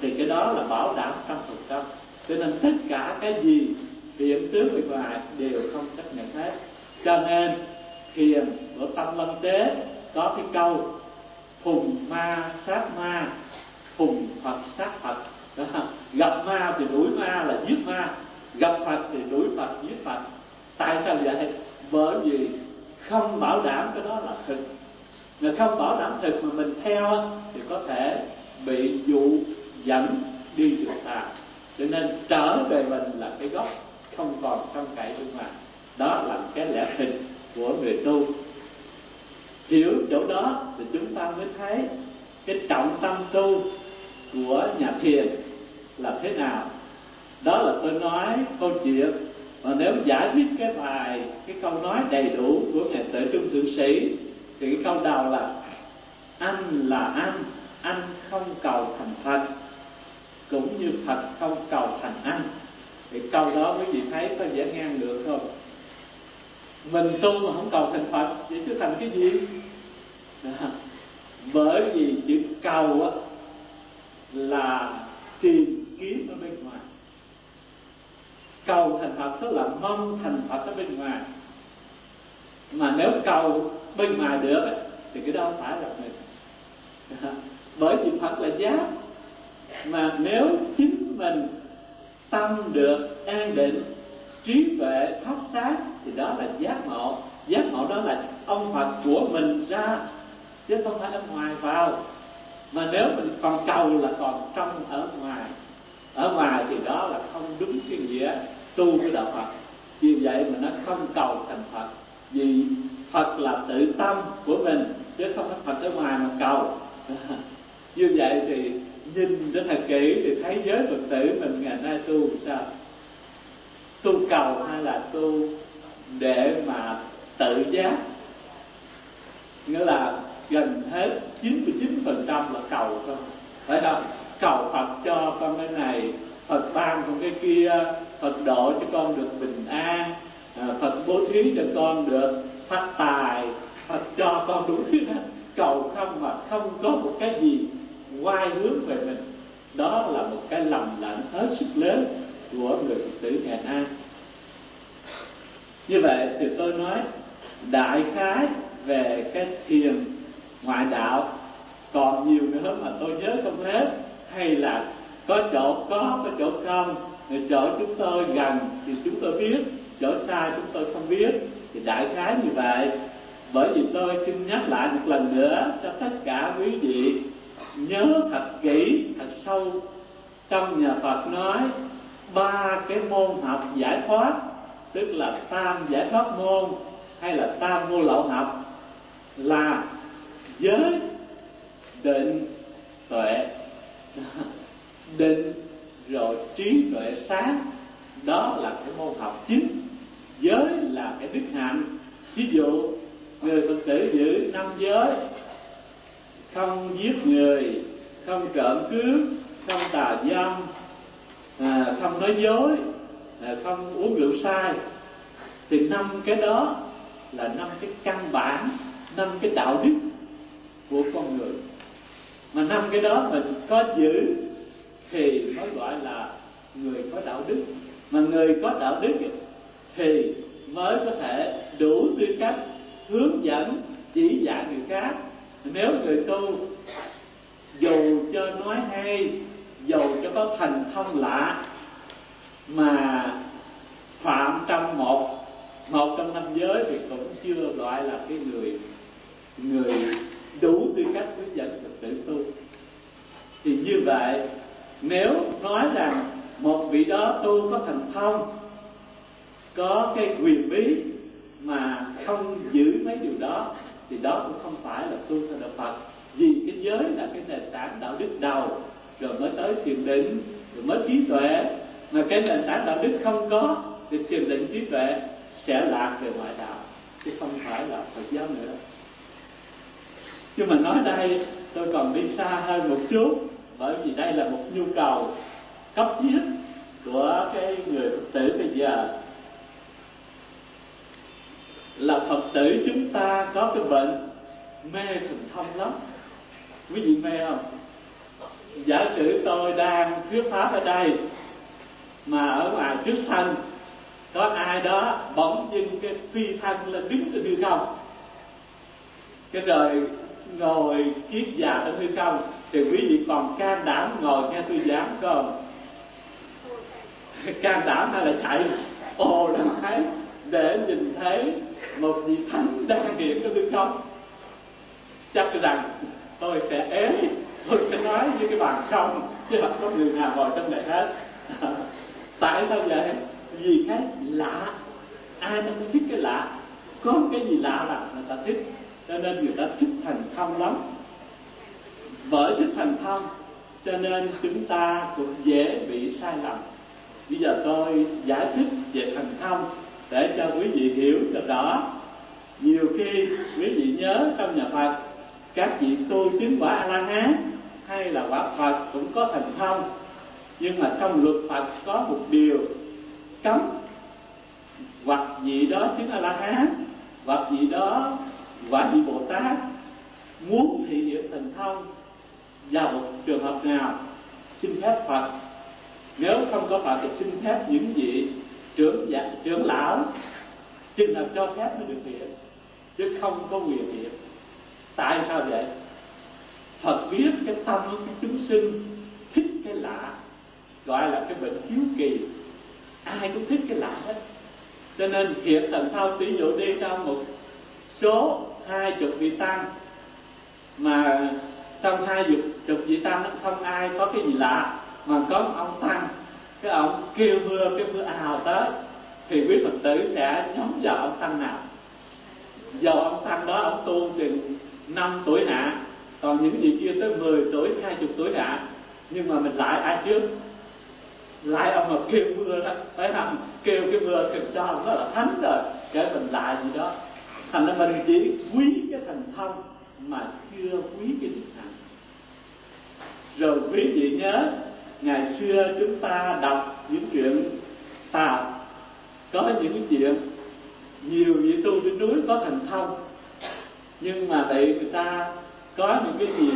thì cái đó là bảo đảm trăm phần trăm. Cho nên tất cả cái gì hiện tướng bên ngoài đều không chấp nhận hết. Cho nên thiền của Tâm Lâm Tế có cái câu phùng ma sát ma, phùng Phật sát Phật. Đó. Gặp ma thì đuổi ma là giết ma, gặp Phật thì đuổi Phật giết Phật. Tại sao vậy? Bởi vì không bảo đảm cái đó là thực. Mà không bảo đảm thực mà mình theo thì có thể bị dụ dẫn đi được ta. Cho nên trở về mình là cái gốc, không còn trông cậy bên ngoài. Đó là cái lẽ thực của người tu. Hiểu chỗ đó thì chúng ta mới thấy cái trọng tâm tu của nhà thiền là thế nào. Đó là tôi nói câu chuyện. Và nếu giải thích cái bài, cái câu nói đầy đủ của Ngài Tuệ Trung Thượng Sĩ thì cái câu đầu là anh là anh, anh không cầu thành Phật, cũng như Phật không cầu thành anh. Thì câu đó quý vị thấy có dễ ngang được không? Mình tu mà không cầu thành Phật, vậy chứ thành cái gì? Đó. Bởi vì chữ cầu á, là tìm kiếm ở bên ngoài. Cầu thành Phật tức là mong thành Phật ở bên ngoài. Mà nếu cầu bên ngoài được thì cái đó phải là mình. Bởi vì Phật là giác. Mà nếu chính mình tâm được an định, trí tuệ thoát xác thì đó là giác ngộ. Giác ngộ đó là ông Phật của mình ra, chứ không phải ở ngoài vào. Mà nếu mình còn cầu là còn trong ở ngoài. Ở ngoài thì đó là không đúng cái nghĩa tu của đạo Phật. Vì vậy mà nó không cầu thành Phật. Vì Phật là tự tâm của mình, chứ không phải Phật ở ngoài mà cầu. Như vậy thì nhìn cho thật kỹ thì thấy giới Phật tử mình ngày nay tu sao? Tu cầu hay là tu để mà tự giác? Nghĩa là gần hết chín mươi chín phần trăm là cầu thôi, phải không? Cầu Phật cho con cái này, Phật ban con cái kia, Phật độ cho con được bình an, Phật bố thí cho con được phát tài, Phật cho con đủ thứ hết. Cầu không mà không có một cái gì quay hướng về mình. Đó là một cái lầm lẫn hết sức lớn của người Phật tử ngày nay. Như vậy thì tôi nói đại khái về cái thiền ngoại đạo còn nhiều nữa mà tôi nhớ không hết, hay là có chỗ có, có chỗ không. Rồi chỗ chúng tôi gần thì chúng tôi biết, chỗ xa chúng tôi không biết. Thì đại khái như vậy. Bởi vì tôi xin nhắc lại một lần nữa cho tất cả quý vị nhớ thật kỹ, thật sâu. Trong nhà Phật nói ba cái môn học giải thoát, tức là tam giải thoát môn hay là tam vô lậu học, là giới, định, tuệ. Định rồi trí tuệ sáng, đó là cái môn học chính. Giới là cái đức hạnh. Ví dụ người Phật tử giữ năm giới: không giết người, không trộm cướp, không tà dâm, à, không nói dối, à, không uống rượu sai. Thì năm cái đó là năm cái căn bản, năm cái đạo đức của con người. Mà năm cái đó mình có giữ thì mới gọi là người có đạo đức. Mà người có đạo đức thì mới có thể đủ tư cách hướng dẫn, chỉ dạy người khác. Nếu người tu dù cho nói hay, dù cho có thành thông lạ, mà phạm trong một một trong năm giới thì cũng chưa gọi là cái người người đủ tư cách hướng dẫn Phật tử tu. Thì như vậy, nếu nói rằng một vị đó tu có thành thông, có cái quyền bí mà không giữ mấy điều đó, thì đó cũng không phải là tu theo đạo Phật. Vì cái giới là cái nền tảng đạo đức đầu, rồi mới tới thiền định, rồi mới trí tuệ. Mà cái nền tảng đạo đức không có thì thiền định trí tuệ sẽ lạc về ngoại đạo, chứ không phải là Phật giáo nữa. Nhưng mà nói đây tôi còn đi xa hơn một chút, bởi vì đây là một nhu cầu cấp thiết của cái người Phật tử bây giờ. Là Phật tử chúng ta có cái bệnh mê thần thông lắm. Quý vị mê không? giả sử tôi đang thuyết pháp ở đây mà ở ngoài trước sân có ai đó bỗng dưng cái phi thân lên đứng trên hư không, cái rồi ngồi kiết già trên hư không, thì quý vị còn can đảm ngồi nghe tôi giảng không? Can đảm hay là chạy ồ ra thấy để nhìn thấy một vị thánh đang hiện trên hư không? Chắc rằng tôi sẽ ế, tôi sẽ nói với cái bàn không, chứ không có người nào ngồi trong này hết. Tại sao vậy? Vì cái lạ, ai nó cũng thích cái lạ, có cái gì lạ là người ta thích, cho nên người ta thích thành thông lắm. Bởi thích thành thông cho nên chúng ta cũng dễ bị sai lầm. Bây giờ tôi giải thích về thành thông để cho quý vị hiểu cho rõ. Nhiều khi quý vị nhớ trong nhà Phật, các vị tu chứng quả A-la-hán hay là quả Phật cũng có thành thông, nhưng mà trong luật Phật có một điều cấm: hoặc vị đó chứng A-la-hán, hoặc vị đó quả vị Bồ Tát muốn thị hiện thành thông vào một trường hợp nào xin phép Phật. Nếu không có Phật thì xin phép những vị trưởng giả, trưởng lão chừng nào cho phép mới được hiện, chứ không có quyền hiện. Tại sao vậy? Phật biết cái tâm của chúng sinh thích cái lạ, gọi là cái bệnh hiếu kỳ. Ai cũng thích cái lạ hết, cho nên hiện thành thông. Ví dụ đi trong một số hai chục vị tăng, mà trong hai chục vị tăng không ai có cái gì lạ, mà có một ông tăng, cái ông kêu mưa, cái mưa ào tới, thì quý Phật tử sẽ nhóm vào ông tăng nào? Giờ ông tăng đó ông tu chừng năm tuổi hạ, còn những vị kia tới mười tuổi, hai mươi tuổi hạ, nhưng mà mình lại ai trước? Lại ông mà kêu mưa đó, phải không? Kêu cái mưa thì cho ông đó là thánh rồi, cái mình lại gì đó. Thành ra mình chỉ quý cái thành thông mà chưa quý cái thực hành. Rồi quý vị nhớ, ngày xưa chúng ta đọc những chuyện Tàu, có những chuyện nhiều vị tu trên núi có thành thông, nhưng mà tại người ta có những cái gì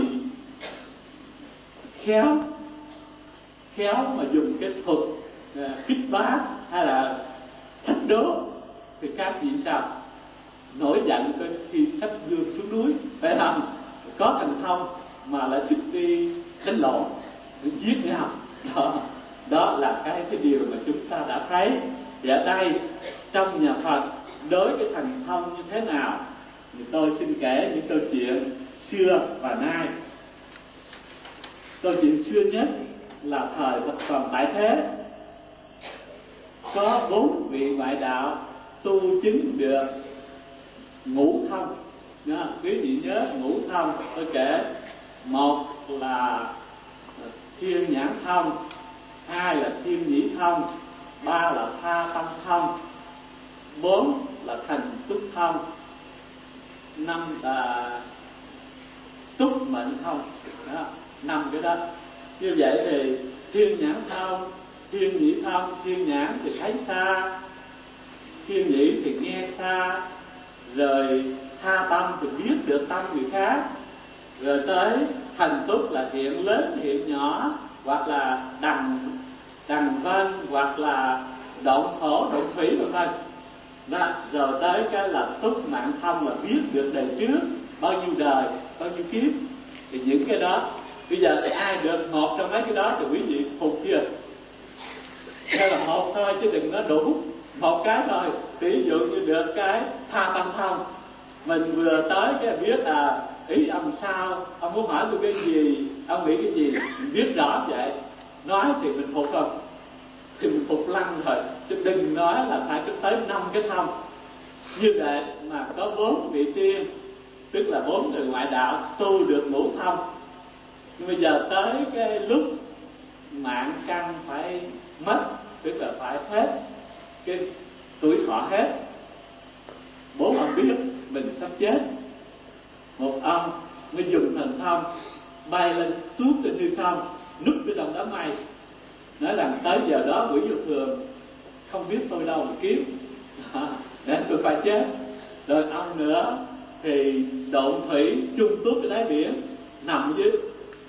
khéo khéo mà dùng cái thuật à, kích bá hay là thách đố, thì các vị sao nổi giận khi xách gươm xuống núi, phải không? Có thành thông mà lại thích đi đánh lộn, giết nhau. Đó, đó là cái cái điều mà chúng ta đã thấy. Và ở đây trong nhà Phật đối với thành thông như thế nào thì tôi xin kể những câu chuyện xưa và nay. Câu chuyện xưa nhất là thời Phật còn tại thế, có bốn vị ngoại đạo tu chứng được ngũ thông. Đó, quý vị nhớ ngũ thông tôi kể: một là thiên nhãn thông, hai là thiên nhĩ thông, ba là tha tâm thông, bốn là thành túc thông, năm là túc mệnh thông. Đó, năm cái đó. Như vậy thì thiên nhãn thông, thiên nhĩ thông, thiên nhãn thì thấy xa, thiên nhĩ thì nghe xa, rồi tha tâm thì biết được tâm người khác, rồi tới thành túc là hiện lớn hiện nhỏ, hoặc là đằng đằng vân, hoặc là động thổ động thủy vân vân. Đó, rồi tới cái là túc mạng thông là biết được đời trước bao nhiêu đời, bao nhiêu kiếp. Thì những cái đó bây giờ thì ai được một trong mấy cái đó thì quý vị phục chưa? Hay là một thôi chứ đừng nói đủ, một cái thôi. Ví dụ như được cái tha tâm thông, mình vừa tới cái biết là ý ông sao, ông muốn hỏi tôi cái gì, ông nghĩ cái gì, mình biết rõ vậy. Nói thì mình phục không? Thì mình phục lăng rồi, chứ đừng nói là phải tới năm cái thông. Như vậy mà có bốn vị tiên, tức là bốn người ngoại đạo tu được ngũ thông. Nhưng bây giờ tới cái lúc mạng căn phải mất, tức là phải hết cái tuổi thọ hết, bốn ông biết mình sắp chết. Một ông mới dùng thần thông bay lên tuốt trên hư không, núp ở trong đám mây, nói rằng tới giờ đó quỷ vô thường không biết tôi đâu mà kiếm để tôi phải chết. Rồi ông nữa thì độn thủy chung tuốt cái đáy biển, nằm dưới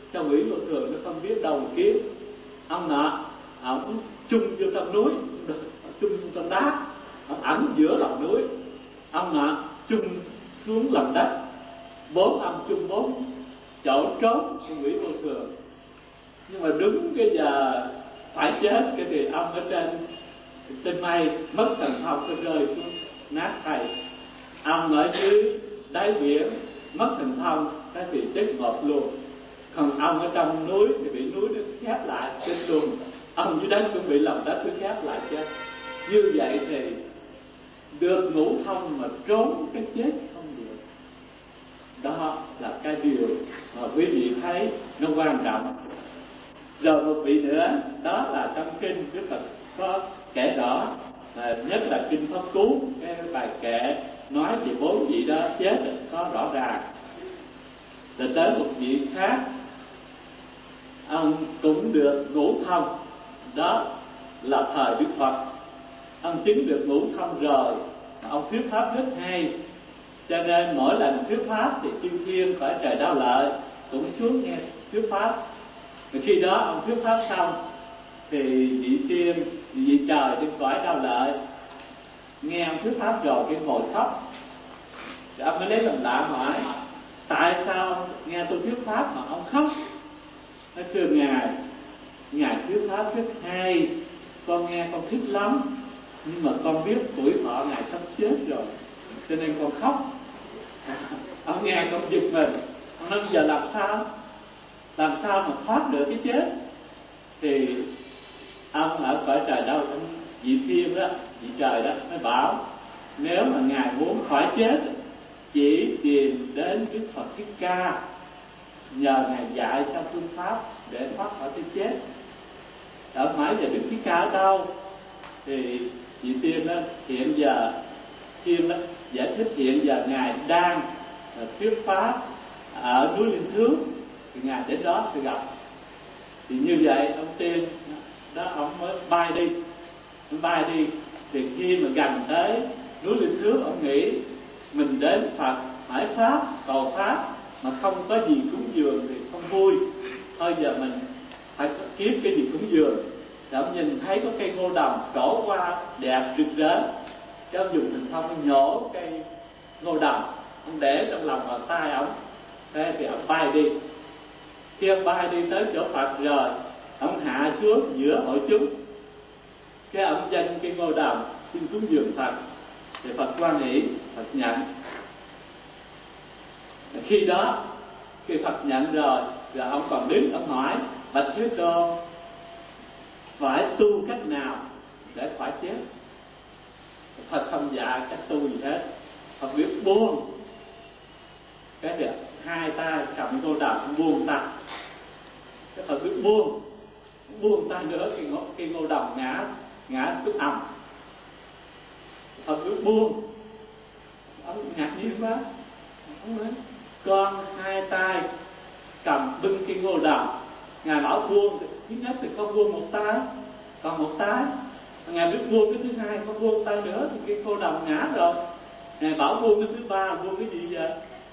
cho quỷ vô thường nó không biết đâu kiếm. Ông nọ ông chung vô trong núi, chung trong đá, ông ẩn giữa lòng núi. Ông nọ chung xuống lòng đất. Bốn ông chung bốn chỗ trốn của quỷ vô thường. Nhưng mà đúng cái giờ phải chết, cái thì ông ở trên trên mây mất thần thông, cái rơi xuống nát thầy. Ông ở dưới đáy biển mất thần thông, cái thì chết ngọt luôn. Còn ông ở trong núi thì bị núi nó khép lại chết luôn. Ông dưới đất cũng bị lòng đất nó khép lại chết. Như vậy thì được ngũ thông mà trốn cái chết không được. Đó là cái điều mà quý vị thấy nó quan trọng. Rồi một vị nữa, đó là trong kinh Đức Phật có kể rõ, à, nhất là kinh Pháp Cú, cái bài kệ nói về bốn vị đó chết có rõ ràng. Rồi tới một vị khác, ông cũng được ngũ thông, đó là thời Đức Phật. Ông chứng được ngũ thông rồi, ông thuyết pháp rất hay, cho nên mỗi lần thuyết pháp thì chư thiên cõi trời Đau Lợi cũng xuống nghe thuyết pháp. Và khi đó ông thuyết pháp xong thì vị tiên, vị trời trên cõi Đau Lợi nghe ông thuyết pháp rồi cái ngồi khóc. Thì ông mới lấy làm lạ hỏi: tại sao nghe tôi thuyết pháp mà ông khóc? Nói thưa ngài, ngài thuyết pháp rất hay, con nghe con thích lắm, nhưng mà con biết tuổi thọ ngài sắp chết rồi, cho nên con khóc. Ông nghe con giật mình, ông nói giờ làm sao? Làm sao mà thoát được cái chết? Thì ông ở cõi trời đâu, ông vị thiên đó, vị trời đó mới bảo: nếu mà ngài muốn khỏi chết, chỉ tìm đến Đức Phật Thích Ca, nhờ ngài dạy cho phương pháp để thoát khỏi cái chết. Ở mãi giờ Đức Thích Ca ở đâu? Thì vị tiên đó hiện giờ thiên đó giải thích hiện giờ ngài đang thuyết pháp ở núi Linh Thước, thì ngài đến đó sẽ gặp. Thì như vậy ông tiên đó ông mới bay đi, ông bay đi. Thì khi mà gần tới núi Linh Thước, ông nghĩ mình đến Phật hỏi pháp, cầu pháp mà không có gì cúng dường thì không vui, thôi giờ mình phải kiếm cái gì cúng dường. Thì ông nhìn thấy có cây ngô đồng trổ qua đẹp rực rỡ, cái ông dùng thần thông ông nhổ cây ngô đồng, ông để trong lòng bàn tay ông. Thế thì ông bay đi. Khi ông bay đi tới chỗ Phật rồi, ông hạ xuống giữa hội chúng, cái ông dâng cây ngô đồng xin cúng dường Phật. Thì Phật hoan hỷ, Phật nhận. Khi đó, khi Phật nhận rồi, rồi ông còn đứng, ông hỏi: bạch Thế Tôn, phải tu cách nào để khỏi chết? Phật không dạy cách tu gì hết. Phật biết buông. Cái việc hai tay cầm ngô đồng buông tay. Cái Phật biết buông, buông tay nữa thì ngô, cái ngô đồng ngã ngã xuống ầm. Phật biết buông. Ông ngạc nhiên quá. Ông nói: con hai tay cầm bưng cái ngô đồng. Ngài bảo buông, thứ nhất thì con buông một tay, còn một tay. Ngài biết buông cái thứ hai, con buông tay nữa thì cái ngô đồng ngã rồi. Ngài bảo buông cái thứ ba, buông cái gì vậy?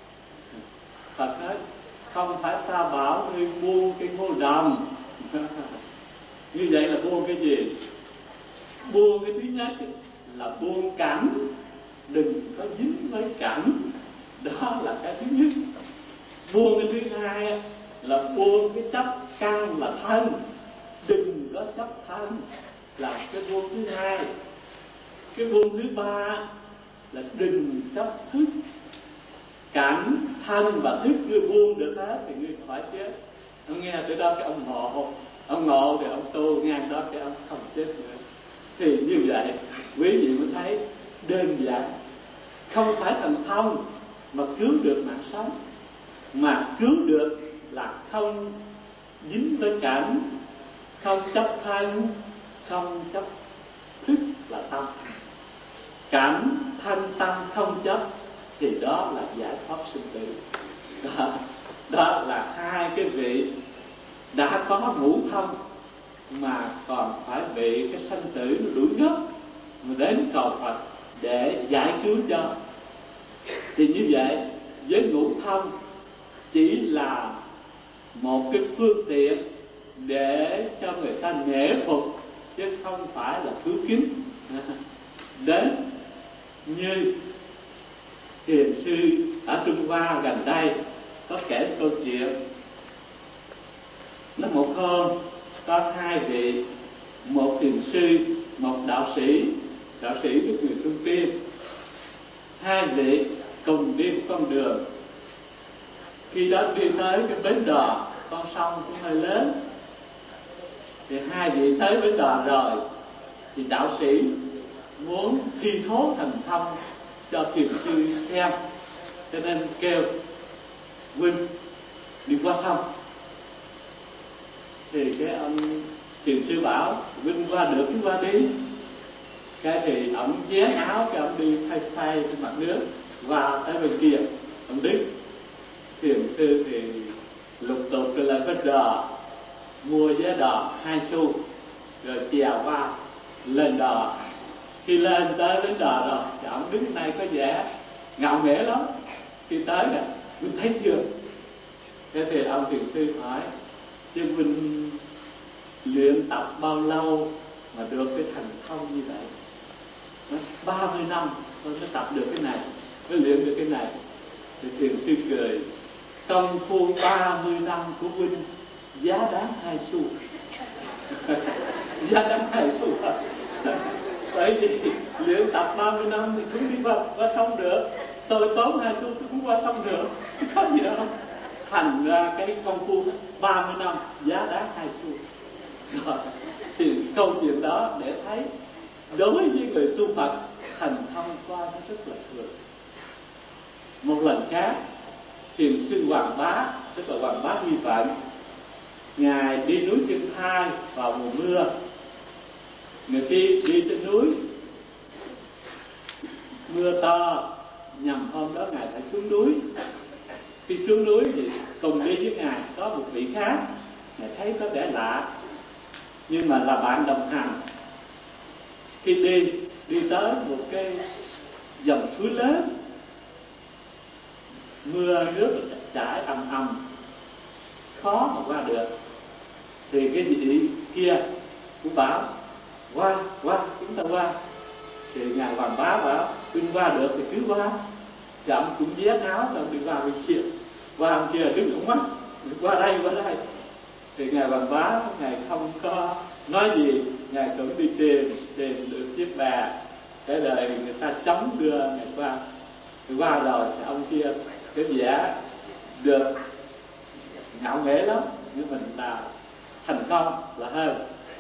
Phật nói: không phải ta bảo ngươi buông cái ngô đồng. Như vậy là buông cái gì? Buông cái thứ nhất là buông cảnh, đừng có dính với cảnh. Đó là cái thứ nhất. Buông cái thứ hai là buông cái chấp căn là thân, đừng có chấp thân, là cái buông thứ hai. Cái buông thứ ba là đừng chấp thức. Cảnh, thân và thức ngươi buông được hết thì ngươi khỏi chết. Ông nghe tới đó cái ông ngộ, ông ngộ thì ông tu, nghe đó cái ông không chết nữa. Thì như vậy quý vị mới thấy đơn giản, không phải thần thông mà cứu được mạng sống, mà cứu được là không dính với cảnh, không chấp thân, không chấp thức là tâm. Cảnh, thân, tâm không chấp thì đó là giải thoát sinh tử. Đó, đó là hai cái vị đã có ngũ thông mà còn phải bị cái sanh tử nó đuổi gấp mà đến cầu Phật để giải cứu cho. Thì như vậy với ngũ thông chỉ là một cái phương tiện để cho người ta nể phục, chứ không phải là cứu kính. Đến như thiền sư ở Trung Hoa gần đây có kể một câu chuyện. Nó một hôm có hai vị, một thiền sư, một đạo sĩ. Đạo sĩ với người trung tiên, hai vị cùng đi con đường. Khi đó đi tới cái bến đò, con sông cũng hơi lớn, thì hai vị tới bến đò rồi thì đạo sĩ muốn thi thố thần thông cho thiền sư xem, cho nên kêu huynh đi qua sông. Thì cái ông thiền sư bảo huynh qua được cứ qua đi. Cái thì ông vén áo, cái ông đi thay thay trên mặt nước và tới bên kia ông đứng. Thiền sư thì lục tục rồi lại bắt đò, mua vé đò hai xu rồi chèo qua lên đò. Khi lên tới đến đò rồi thì ông đứng này có vẻ ngạo nghễ lắm. Khi tới nè, huynh thấy chưa? Thế thì ông thiền sư hỏi, chứ huynh luyện tập bao lâu mà được cái thành thông như vậy? ba mươi năm tôi sẽ tập được cái này, mới luyện được cái này. Thì thiền sư cười, công phu ba mươi năm của huynh giá đáng hai xu. Giá đáng hai xu. Bởi vì luyện tập ba mươi năm thì cũng đi qua, qua sông được. Tôi tốn hai xu tôi cũng qua sông được, có gì đâu. Thành ra cái công phu ba mươi năm giá đáng hai xu. Rồi, thì câu chuyện đó để thấy đối với người tu Phật, thành thông qua nó rất là thường. Một lần khác, thiền sư Hoàng Bá, tức là Hoàng Bá Huy Vận, ngài đi núi Thiên Thai vào mùa mưa. Người khi đi trên núi mưa to, nhằm hôm đó ngài phải xuống núi. Khi xuống núi thì cùng đi với ngài có một vị khác, ngài thấy có vẻ lạ nhưng mà là bạn đồng hành. Khi đi đi tới một cái dòng suối lớn, mưa nước chảy ầm ầm, khó mà qua được. Thì cái vị kia cũng bảo qua qua chúng ta qua. Thì ngài Hoàng Bá bảo huynh qua được thì cứ qua. Thì ông cũng vén áo rồi đi qua bên kia, qua bên kia đứng cũng mắt qua đây qua đây. Thì ngài Hoàng Bá ngài không có nói gì, ngài cũng đi tìm tìm được chiếc bè để đợi người ta chống đưa ngài qua. Thì qua rồi thì ông kia cái vẻ được ngạo nghễ lắm, nhưng mình là thành công là hơn.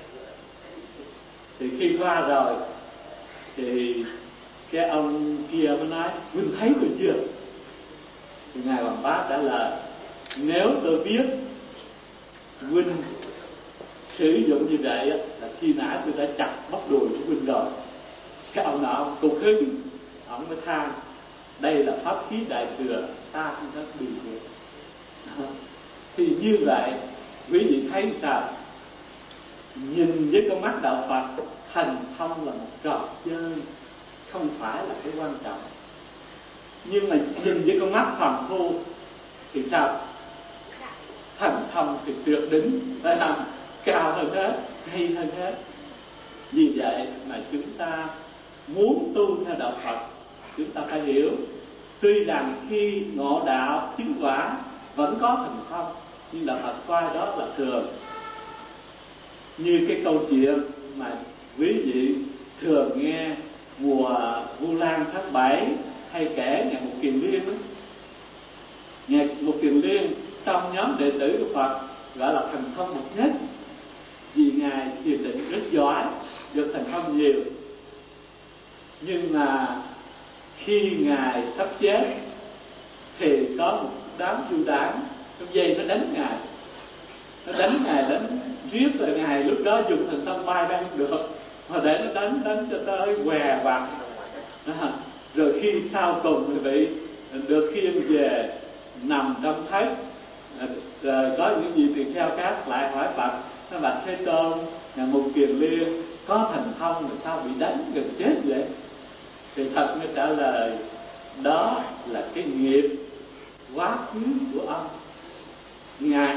Thì khi qua rồi thì cái ông kia mới nói huynh thấy rồi chưa? Thì ngài Hoàng Bá trả lời nếu tôi biết huynh sử dụng như vậy là khi nãy tôi đã chặt bắp đùi của huynh rồi. Cái ông nọ ông cục hứng, ông mới than đây là pháp khí đại thừa, ta không có điều kiện. Thì như vậy quý vị thấy sao? Nhìn với con mắt đạo Phật, thành thông là một trò chơi, không phải là cái quan trọng. Nhưng mà nhìn với con mắt phàm phu thì sao? Thành thông thì tuyệt đỉnh, phải không? Cao hơn hết, hay hơn hết. Vì vậy mà chúng ta muốn tu theo đạo Phật, chúng ta phải hiểu, tuy rằng khi ngộ đạo chứng quả vẫn có thành thông, nhưng đạo Phật coi đó là thường. Như cái câu chuyện mà quý vị thường nghe mùa Vu Lan tháng bảy hay kể ngày Mục Kiền Liên đó. Ngày Mục Kiền Liên trong nhóm đệ tử của Phật gọi là thành thông bậc nhất, vì ngài thiền định rất giỏi, được thành thông nhiều. Nhưng mà khi ngài sắp chết thì có một đám chu đảng trong dây nó đánh ngài, nó đánh ngài đánh riết rồi ngài lúc đó dùng thần thông bay ra không được, mà để nó đánh đánh cho tới què vặt. Rồi khi sau cùng thì bị được khiêng về nằm trong thất. Rồi có những vị tỳ kheo khác lại hỏi Phật, nó bạch Thế Tôn, nhà Mục Kiền Liên có thành thông mà sao bị đánh gần chết vậy? Thì Phật mới trả lời đó là cái nghiệp quá khứ của ông. Ngài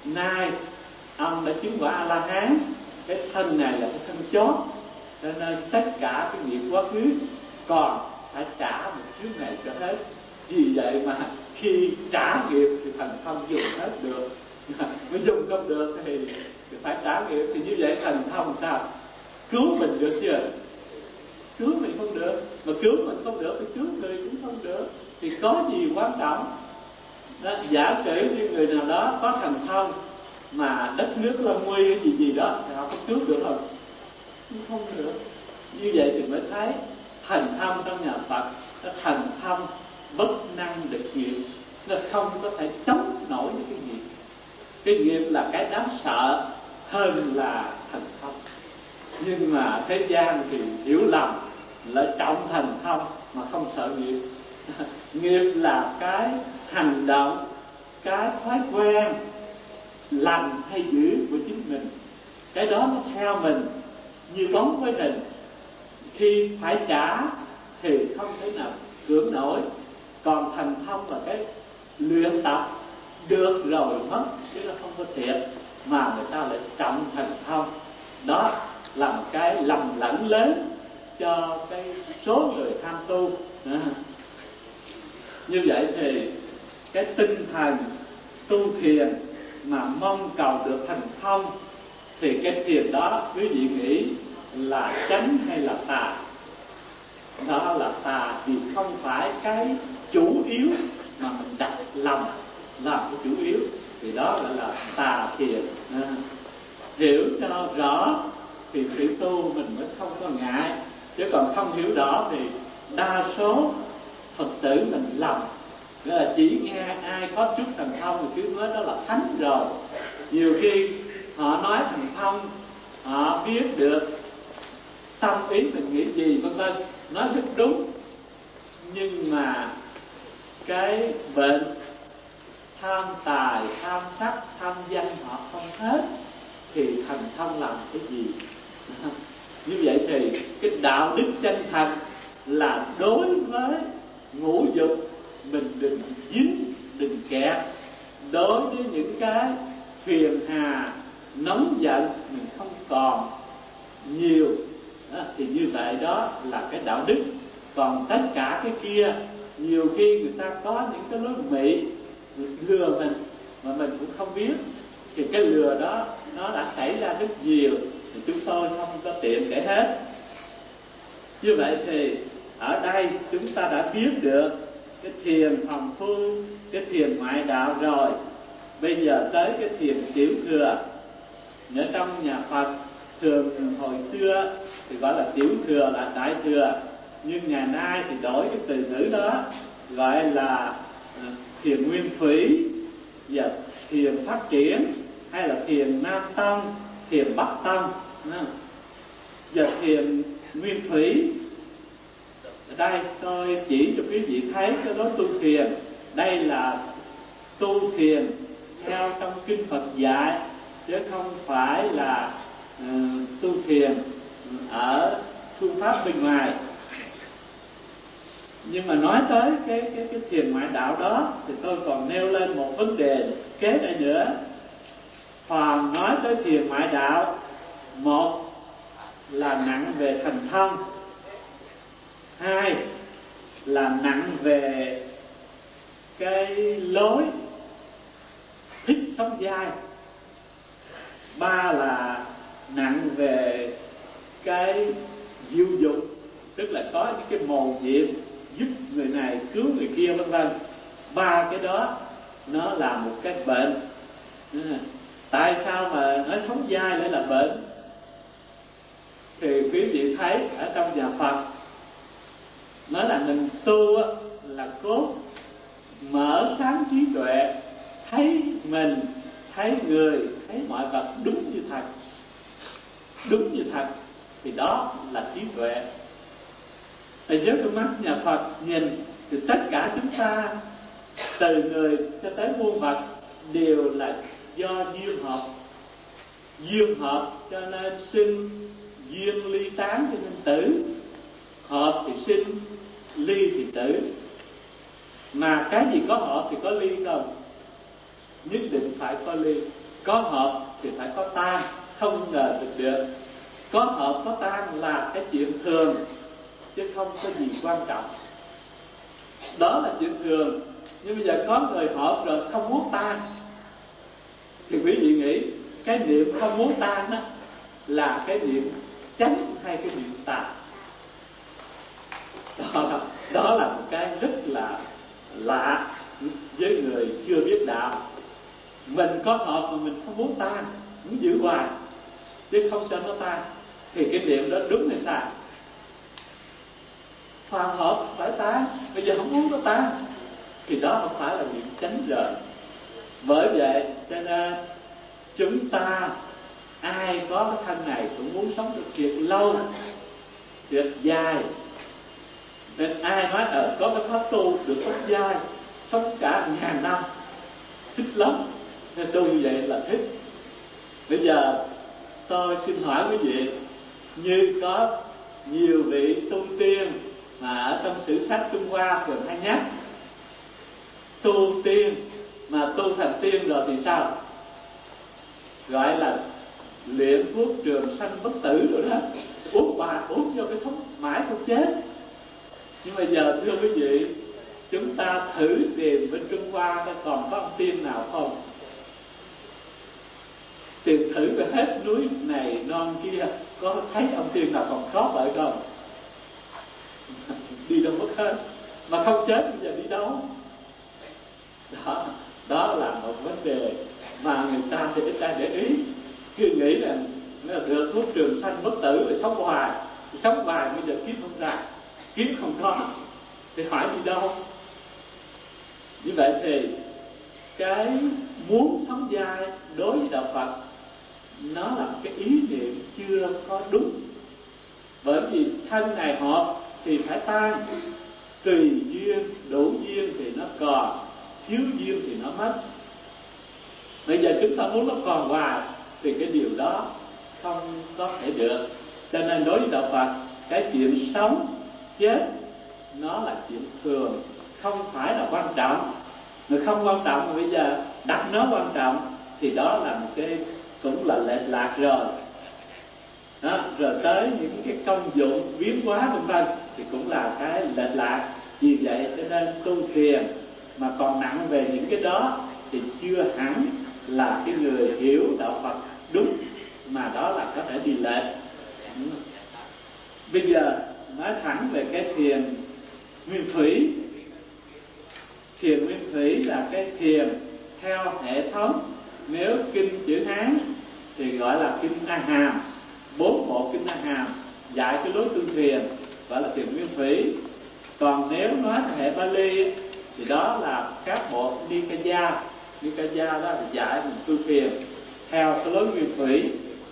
nay ông đã chứng quả A La Hán, cái thân này là cái thân chót, cho nên tất cả cái nghiệp quá khứ còn phải trả một chuyến này cho hết. Vì vậy mà khi trả nghiệp thì thần thông dùng hết được, mới dùng không được thì, thì phải trả nghiệp. Thì như vậy thần thông sao cứu mình được chưa? Cứu mình không được, mà cứu mình không được thì cứu người cũng không được. Thì có gì quan trọng đó, giả sử như người nào đó có thần thông mà đất nước lâm nguy cái gì gì đó thì họ có cứu được không? Không được. Như vậy thì mới thấy thần thông trong nhà Phật nó thần thông bất năng địch nghiệp, nó không có thể chống nổi với cái nghiệp. Cái nghiệp là cái đáng sợ hơn là thần thông. Nhưng mà thế gian thì hiểu lầm là trọng thần thông mà không sợ nghiệp. Nghiệp là cái hành động, cái thói quen lành hay dữ của chính mình. Cái đó nó theo mình như bóng với hình. Khi phải trả thì không thể nào cưỡng nổi. Còn thần thông là cái luyện tập được rồi mất, chứ nó không có thiệt. Mà người ta lại trọng thần thông. Đó là một cái lầm lẫn lớn cho cái số người tham tu. Như vậy thì cái tinh thần tu thiền mà mong cầu được thành thông thì cái thiền đó quý vị nghĩ là chánh hay là tà? Đó là tà, vì không phải cái chủ yếu mà mình đặt lòng làm cái chủ yếu, thì đó gọi là tà thiền. À, hiểu cho rõ thì sự tu mình mới không có ngại, chứ còn không hiểu rõ thì đa số Phật tử mình lầm. Nghĩa là chỉ nghe ai có chút thần thông thì cứ nói đó là thánh rồi. Nhiều khi họ nói thần thông, họ biết được tâm ý mình nghĩ gì vân vân, nói rất đúng. Nhưng mà cái bệnh tham tài, tham sắc, tham danh họ không hết thì thần thông làm cái gì? Như vậy thì cái đạo đức chân thật là đối với ngũ dục mình đừng dính, đừng kẹt. Đối với những cái phiền hà, nóng giận mình không còn nhiều đó, thì như vậy đó là cái đạo đức. Còn tất cả cái kia, nhiều khi người ta có những cái lối mị lừa mình mà mình cũng không biết, thì cái lừa đó nó đã xảy ra rất nhiều, thì chúng tôi không có tiện kể hết. Như vậy thì ở đây chúng ta đã biết được cái thiền phàm phu, cái thiền ngoại đạo rồi. Bây giờ tới cái thiền tiểu thừa. Ở trong nhà Phật thường hồi xưa thì gọi là tiểu thừa, là đại thừa, nhưng ngày nay thì đổi cái từ ngữ đó gọi là thiền nguyên thủy và thiền phát triển, hay là thiền nam tông, thiền bắc tông. Và thiền nguyên thủy ở đây tôi chỉ cho quý vị thấy cái lối tu thiền. Đây là tu thiền theo trong kinh Phật dạy, chứ không phải là uh, tu thiền ở phương pháp bên ngoài. Nhưng mà nói tới cái cái cái thiền ngoại đạo đó thì tôi còn nêu lên một vấn đề kế đây nữa. Hoàng nói tới thiền ngoại đạo, một là nặng về thành thông, hai là nặng về cái lối thích sống dai, ba là nặng về cái diệu dụng, tức là có những cái mầu nhiệm giúp người này cứu người kia vân vân. Ba cái đó nó là một cái bệnh. Tại sao mà nói sống dai lại là bệnh? Thì quý vị thấy ở trong nhà Phật nói là mình tu là cốt mở sáng trí tuệ, thấy mình, thấy người, thấy mọi vật đúng như thật, đúng như thật, thì đó là trí tuệ. Ở dưới cái mắt nhà Phật nhìn thì tất cả chúng ta từ người cho tới muôn vật đều là do duyên hợp. Duyên hợp cho nên sinh, duyên ly tán cho nên tử. Hợp thì sinh, ly thì tử. Mà cái gì có hợp thì có ly không? Nhất định phải có ly. có hợp thì phải có tan, không ngờ được được. Có hợp có tan là cái chuyện thường, chứ không có gì quan trọng. Đó là chuyện thường. Nhưng bây giờ có người hợp rồi không muốn tan, thì quý vị nghĩ cái niệm không muốn tan đó là cái niệm chánh hay cái niệm tà? Đó, đó là một cái rất là lạ với người chưa biết đạo. Mình có hợp mà mình không muốn tan, muốn giữ hoài chứ không cho nó tan, thì cái niệm đó đúng hay sai? Hoàn hợp phải tan, bây giờ không muốn nó tan thì đó không phải là niệm chánh rồi. Bởi vậy cho nên chúng ta ai có cái thân này cũng muốn sống được thiệt lâu, thiệt dài. Nên ai nói ở có cái pháp tu được sống dài, sống cả ngàn năm, thích lắm. Nên tu như vậy là thích. Bây giờ tôi xin hỏi quý vị, như có nhiều vị tu tiên mà ở trong sử sách Trung Hoa thường hay nhắc, tu tiên mà tu thành tiên rồi thì sao? Gọi là luyện thuốc trường sanh bất tử rồi đó, uống hoài uống cho cái sống mãi không chết. Nhưng mà giờ thưa quý vị, chúng ta thử tìm bên Trung Hoa có còn có ông tiên nào không? Tìm thử về hết núi này non kia, có thấy ông tiên nào còn sót lại không? Đi đâu mất hết. Mà không chết bây giờ đi đâu? Đó, đó là một vấn đề mà người ta thì ít ta để ý. Cứ nghĩ là nó được thuốc trường sanh bất tử rồi sống hoài, sống hoài bây giờ kiếm không ra, kiếm không có thì hỏi đi đâu? Như vậy thì cái muốn sống dài đối với đạo Phật nó là một cái ý niệm chưa có đúng. Bởi vì thân này hợp thì phải tan, tùy duyên, đủ duyên thì nó còn, thiếu duyên thì nó mất. Bây giờ chúng ta muốn nó còn hoài thì cái điều đó không có thể được. Cho nên đối với đạo Phật, cái chuyện sống chết nó là chuyện thường, không phải là quan trọng. Mà không quan trọng mà bây giờ đặt nó quan trọng thì đó là một cái cũng là lệch lạc rồi. Đó, rồi tới những cái công dụng biến hóa vân vân thì cũng là cái lệch lạc. Vì vậy cho nên tu thiền mà còn nặng về những cái đó thì chưa hẳn là cái người hiểu đạo Phật đúng, mà đó là có thể đi lệch. Bây giờ nói thẳng về cái thiền nguyên thủy. Thiền nguyên thủy là cái thiền theo hệ thống. Nếu kinh chữ Hán thì gọi là kinh A Hàm, bốn bộ kinh A Hàm dạy cái lối tu thiền gọi là thiền nguyên thủy. Còn nếu nói hệ Pali thì đó là các bộ Nikaya. Nikaya đó là dạy mình tu thiền theo cái lối nguyên thủy.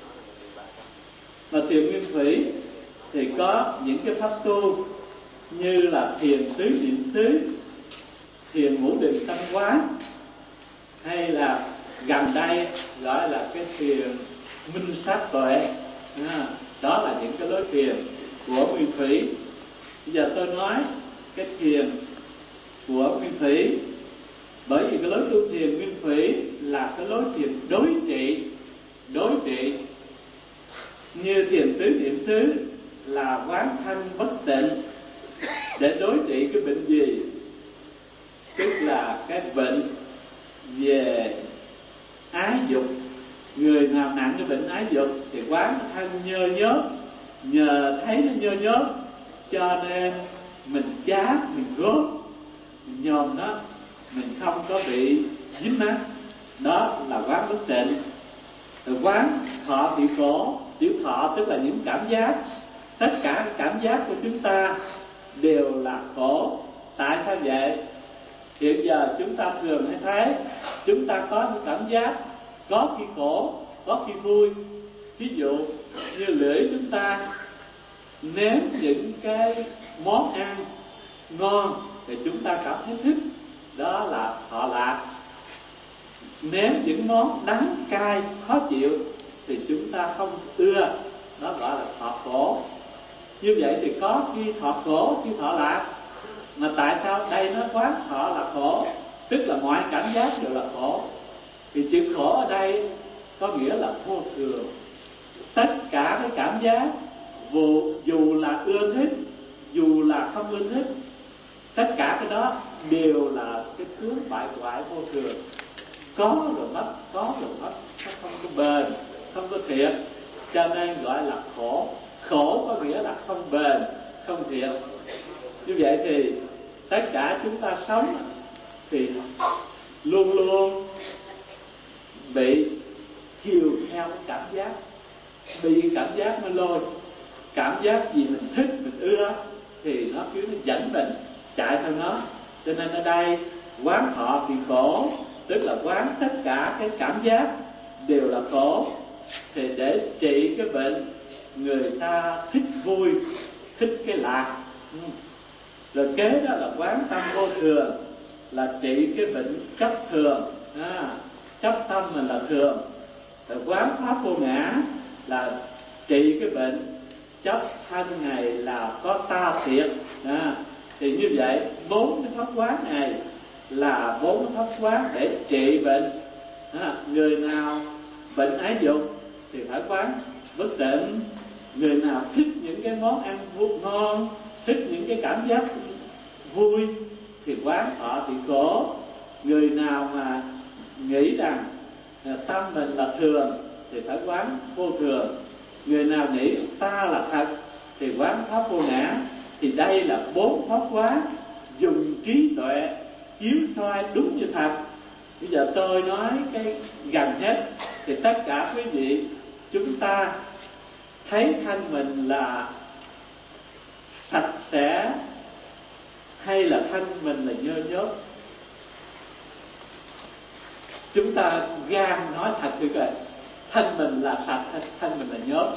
Mà thiền nguyên thủy thì có những cái pháp tu như là thiền xứ niệm xứ, thiền ngũ định tâm quán, hay là gần đây gọi là cái thiền minh sát tuệ. À, đó là những cái lối thiền của nguyên thủy. Bây giờ tôi nói cái thiền của nguyên thủy, bởi vì cái lối tu thiền nguyên thủy là cái lối thiền đối trị. Đối trị như thiền tứ niệm xứ là quán thanh bất tịnh để đối trị cái bệnh gì? Tức là cái bệnh về ái dục. Người nào nặng cái bệnh ái dục thì quán thân nhơ nhớp, nhờ thấy nó nhơ nhớp cho nên mình chát, mình gốt, mình nhòm nó, mình không có bị dính mắc. Đó là quán bất tịnh. Rồi quán thọ bị khổ. Chữ thọ tức là những cảm giác. Tất cả cảm giác của chúng ta đều là khổ. Tại sao vậy? Hiện giờ chúng ta thường hay thấy chúng ta có những cảm giác, có khi khổ, có khi vui. Ví dụ như lưỡi chúng ta nếm những cái món ăn ngon thì chúng ta cảm thấy thích, đó là thọ lạc. Nếm những món đắng cay khó chịu thì chúng ta không ưa, đó gọi là thọ khổ. Như vậy thì có khi thọ khổ, khi thọ lạc. Mà tại sao đây nó quán thọ là khổ, tức là mọi cảm giác đều là khổ. Thì chữ khổ ở đây có nghĩa là vô thường. Tất cả cái cảm giác dù, dù là ưa thích, dù là không ưa thích, tất cả cái đó đều là cái tướng bại hoại vô thường. Có rồi mất, có rồi mất, nó không có bền, không có thiện, cho nên gọi là khổ. Khổ có nghĩa là không bền, không thiện. Như vậy thì tất cả chúng ta sống thì luôn luôn bị chiều theo cảm giác, bị cảm giác nó lôi. Cảm giác gì mình thích, mình ưa thì nó cứ nó dẫn mình chạy theo nó. Cho nên ở đây quán thọ thì khổ, tức là quán tất cả cái cảm giác đều là khổ. Thì để trị cái bệnh, người ta thích vui, thích cái lạc. Rồi kế đó là quán tâm vô thường, là trị cái bệnh chấp thường, à, chấp tâm mình là thường. Rồi quán pháp vô ngã là trị cái bệnh chấp thân này là có ta thiệt. À, thì như vậy bốn cái pháp quán này là bốn pháp quán để trị bệnh. À, người nào bệnh ái dục thì phải quán bất tịnh. Người nào thích những cái món ăn ngon, thích những cái cảm giác vui thì quán thọ thì khổ. Người nào mà nghĩ rằng tâm mình là thường thì phải quán vô thường. Người nào nghĩ ta là thật thì quán pháp vô ngã. Thì đây là bốn pháp quán dùng trí tuệ chiếu soi đúng như thật. Bây giờ tôi nói cái gần nhất thì tất cả quý vị chúng ta thấy thân mình là sạch sẽ hay là thân mình là nhơ nhớp? Chúng ta gan nói thật thử coi, thân mình là sạch hay thân mình là nhớp?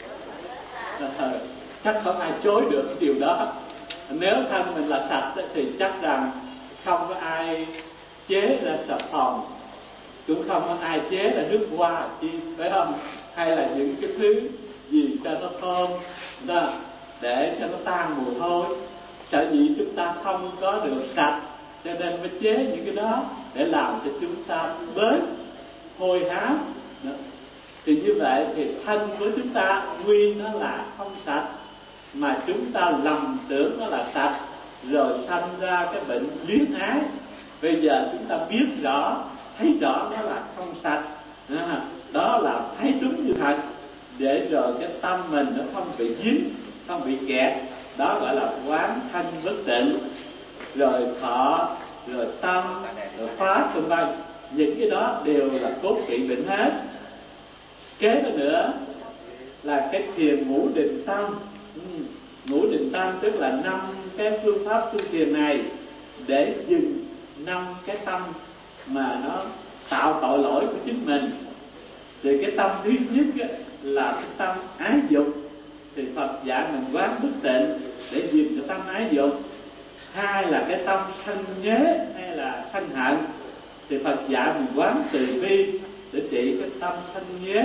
À, chắc không ai chối được cái điều đó. Nếu thân mình là sạch thì chắc rằng không có ai chế ra xà phòng, cũng không có ai chế ra nước hoa chi, phải không? Hay là những cái thứ gì cho nó thơm đó, để cho nó tan mùi hôi. Sở dĩ chúng ta không có được sạch cho nên mới chế những cái đó để làm cho chúng ta bớt hôi hám. Thì như vậy thì thân của chúng ta nguyên nó là không sạch, mà chúng ta lầm tưởng nó là sạch, rồi sanh ra cái bệnh luyến ái. Bây giờ chúng ta biết rõ, thấy rõ nó là không sạch, à, đó là thấy đúng như thật, để rồi cái tâm mình nó không bị dính, không bị kẹt. Đó gọi là quán thân bất tịnh. Rồi thọ, rồi tâm, rồi pháp vân vân, những cái đó đều là cốt trị bệnh hết. Kế đó nữa là cái thiền ngũ định tâm. ừ. Ngũ định tâm tức là năm cái phương pháp tu thiền này để dừng năm cái tâm mà nó tạo tội lỗi của chính mình. Thì cái tâm thứ nhất là cái tâm ái dục, thì Phật dạy mình quán bất tịnh để dừng cái tâm ái dục. Hai là cái tâm sân nhế hay là sân hận, thì Phật dạy mình quán từ bi để trị cái tâm sân nhế.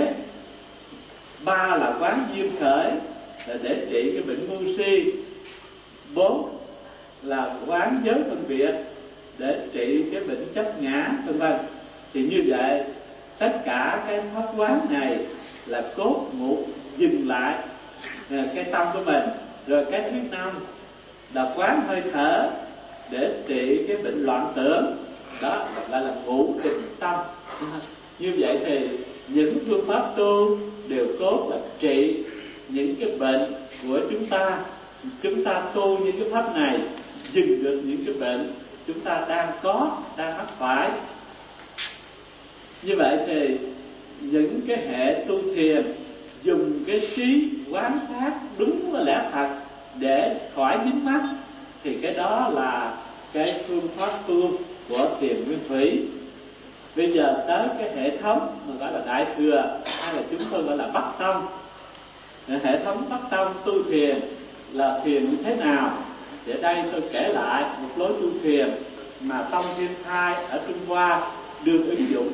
Ba là quán duyên khởi là để trị cái bệnh ngu si. Bốn là quán giới phân biệt để trị cái bệnh chấp ngã vân vân. Thì như vậy tất cả cái pháp quán này là cốt ngụ dừng lại cái tâm của mình. Rồi cái thứ năm là quán hơi thở để trị cái bệnh loạn tưởng, đó lại là ngũ định tâm. Như vậy thì những phương pháp tu đều cốt là trị những cái bệnh của chúng ta. Chúng ta tu những cái pháp này dừng được những cái bệnh chúng ta đang có, đang mắc phải. Như vậy thì những cái hệ tu thiền dùng cái trí quán sát đúng với lẽ thật để khỏi dính mắc, thì cái đó là cái phương pháp tu của thiền nguyên thủy. Bây giờ tới cái hệ thống mà gọi là đại thừa, hay là chúng tôi gọi là bắc tông. Hệ thống bắc tông tu thiền là thiền như thế nào? Để đây tôi kể lại một lối tu thiền mà Tông Thiên Thai ở Trung Hoa đương ứng dụng.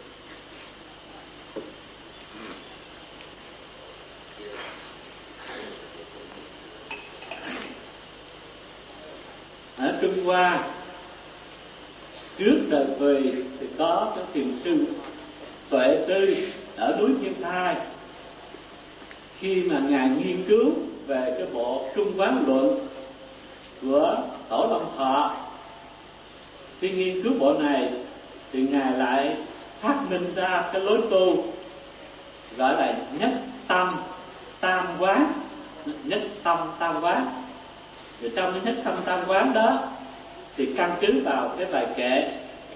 Ở Trung Hoa trước đời Tùy thì có cái thiền sư Tuệ Tư ở núi Thiên Thai, khi mà ngài nghiên cứu về cái bộ Trung Quán Luận của Tổ Long Thọ, khi nghiên cứu bộ này thì ngài lại phát minh ra cái lối tu gọi là nhất tâm tam quán. Nhất tâm tam quán, thì trong cái nhất tâm tam quán đó thì căn cứ vào cái bài kệ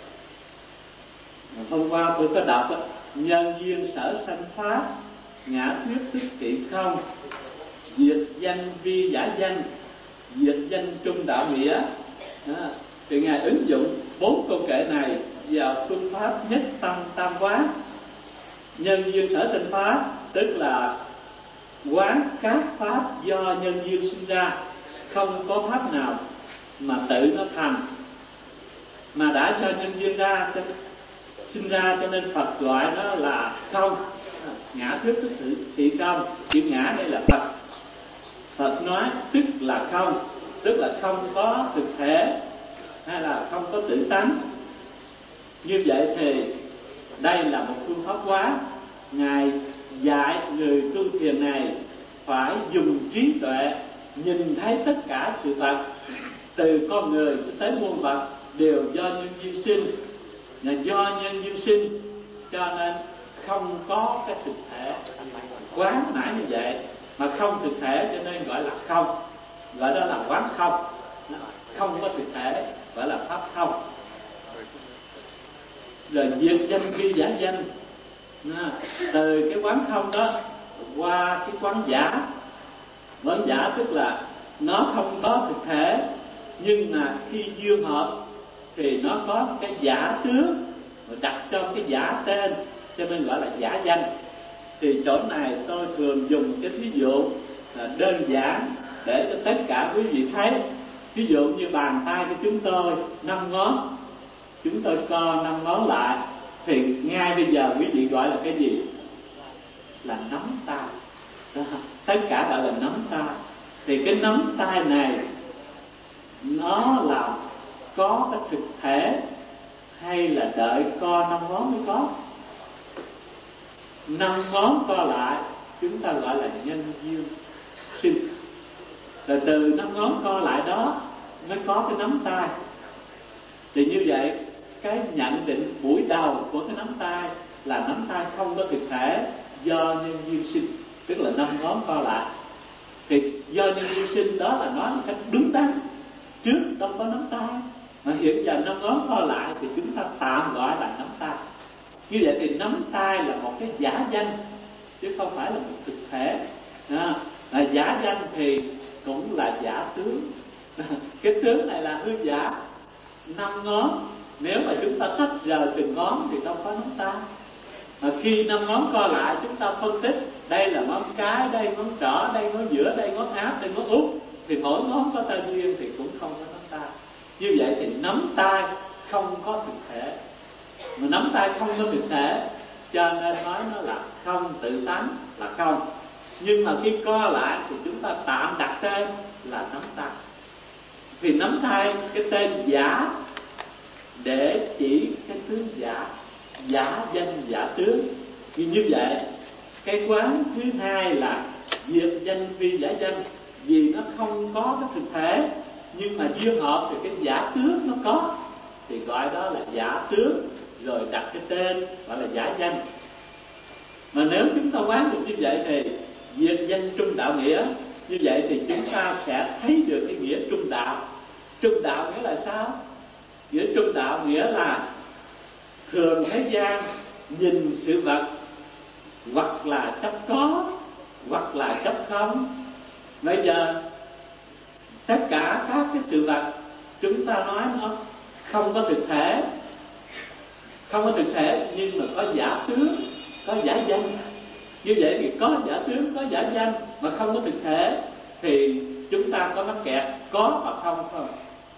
hôm qua tôi có đọc đó: nhân duyên sở sanh pháp, ngã thuyết tức trị không, diệt danh vi giả danh, diệt danh trung đạo nghĩa. Đó. Thì ngài ứng dụng bốn câu kệ này vào phương pháp nhất tâm tam quán. Nhân duyên sở sanh pháp tức là quán các pháp do nhân duyên sinh ra, không có pháp nào mà tự nó thành, mà đã cho nhân duyên ra cho, sinh ra, cho nên Phật gọi nó là không. Ngã thuyết tức thị không, chữ ngã đây là Phật. Phật nói tức là không, tức là không có thực thể hay là không có tự tánh. Như vậy thì đây là một phương pháp quán. Ngài dạy người tu thiền này phải dùng trí tuệ nhìn thấy tất cả sự vật, từ con người tới muôn vật đều do nhân duyên sinh, là do nhân duyên sinh cho nên không có cái thực thể. Quán mãi như vậy mà không thực thể cho nên gọi là không, gọi đó là quán không. Không có thực thể gọi là pháp không. Rồi diệt danh vi giả danh, từ cái quán không đó qua cái quán giả. Quán giả tức là nó không có thực thể, nhưng mà khi duyên hợp thì nó có cái giả tướng, đặt cho cái giả tên, cho nên gọi là giả danh. Thì chỗ này tôi thường dùng cái ví dụ đơn giản để cho tất cả quý vị thấy. Ví dụ như bàn tay của chúng tôi năm ngón, chúng tôi co năm ngón lại, thì ngay bây giờ quý vị gọi là cái gì? Là nắm tay. Đó. Tất cả gọi là nắm tay. Thì cái nắm tay này nó là có cái thực thể hay là đợi co năm ngón mới có? Năm ngón co lại chúng ta gọi là nhân duyên sinh. Rồi từ năm ngón co lại đó mới có cái nắm tay. Thì như vậy cái nhận định buổi đầu của cái nắm tay là nắm tay không có thực thể, do nhân duyên sinh, tức là năm ngón co lại. Thì do nhân duyên sinh đó là nói một cách đúng đắn, trước đâu có nắm tay, mà hiện giờ năm ngón co lại thì chúng ta tạm gọi là nắm tay. Như vậy thì nắm tay là một cái giả danh chứ không phải là một thực thể. À, à, giả danh thì cũng là giả tướng. Cái tướng này là hư giả. Năm ngón nếu mà chúng ta tách rời từng ngón thì đâu có nắm tay. Mà khi năm ngón co lại chúng ta phân tích đây là ngón cái, đây ngón trỏ, đây ngón giữa, đây ngón áp, đây ngón út, thì mỗi ngón có tên riêng thì cũng không có nắm tay. Như vậy thì nắm tay không có thực thể. Mà nắm tay không có thực thể cho nên nói nó là không tự tánh, là không. Nhưng mà khi co lại thì chúng ta tạm đặt tên là nắm tay. Thì nắm tay cái tên giả để chỉ cái tướng giả, giả danh giả tướng. Thì như vậy cái quán thứ hai là diệt danh vi giả danh, vì nó không có cái thực thể nhưng mà duyên hợp thì cái giả tướng nó có, thì gọi đó là giả tướng, rồi đặt cái tên gọi là giả danh. Mà nếu chúng ta quán được như vậy thì diệt danh trung đạo nghĩa. Như vậy thì chúng ta sẽ thấy được cái nghĩa trung đạo. Trung đạo nghĩa là sao? Nghĩa trung đạo nghĩa là thường thế gian nhìn sự vật hoặc là chấp có hoặc là chấp không. Bây giờ tất cả các cái sự vật chúng ta nói nó không có thực thể, không có thực thể nhưng mà có giả tướng, có giả danh. Như vậy thì có giả tướng, có giả danh mà không có thực thể thì chúng ta có mắc kẹt có hoặc không không.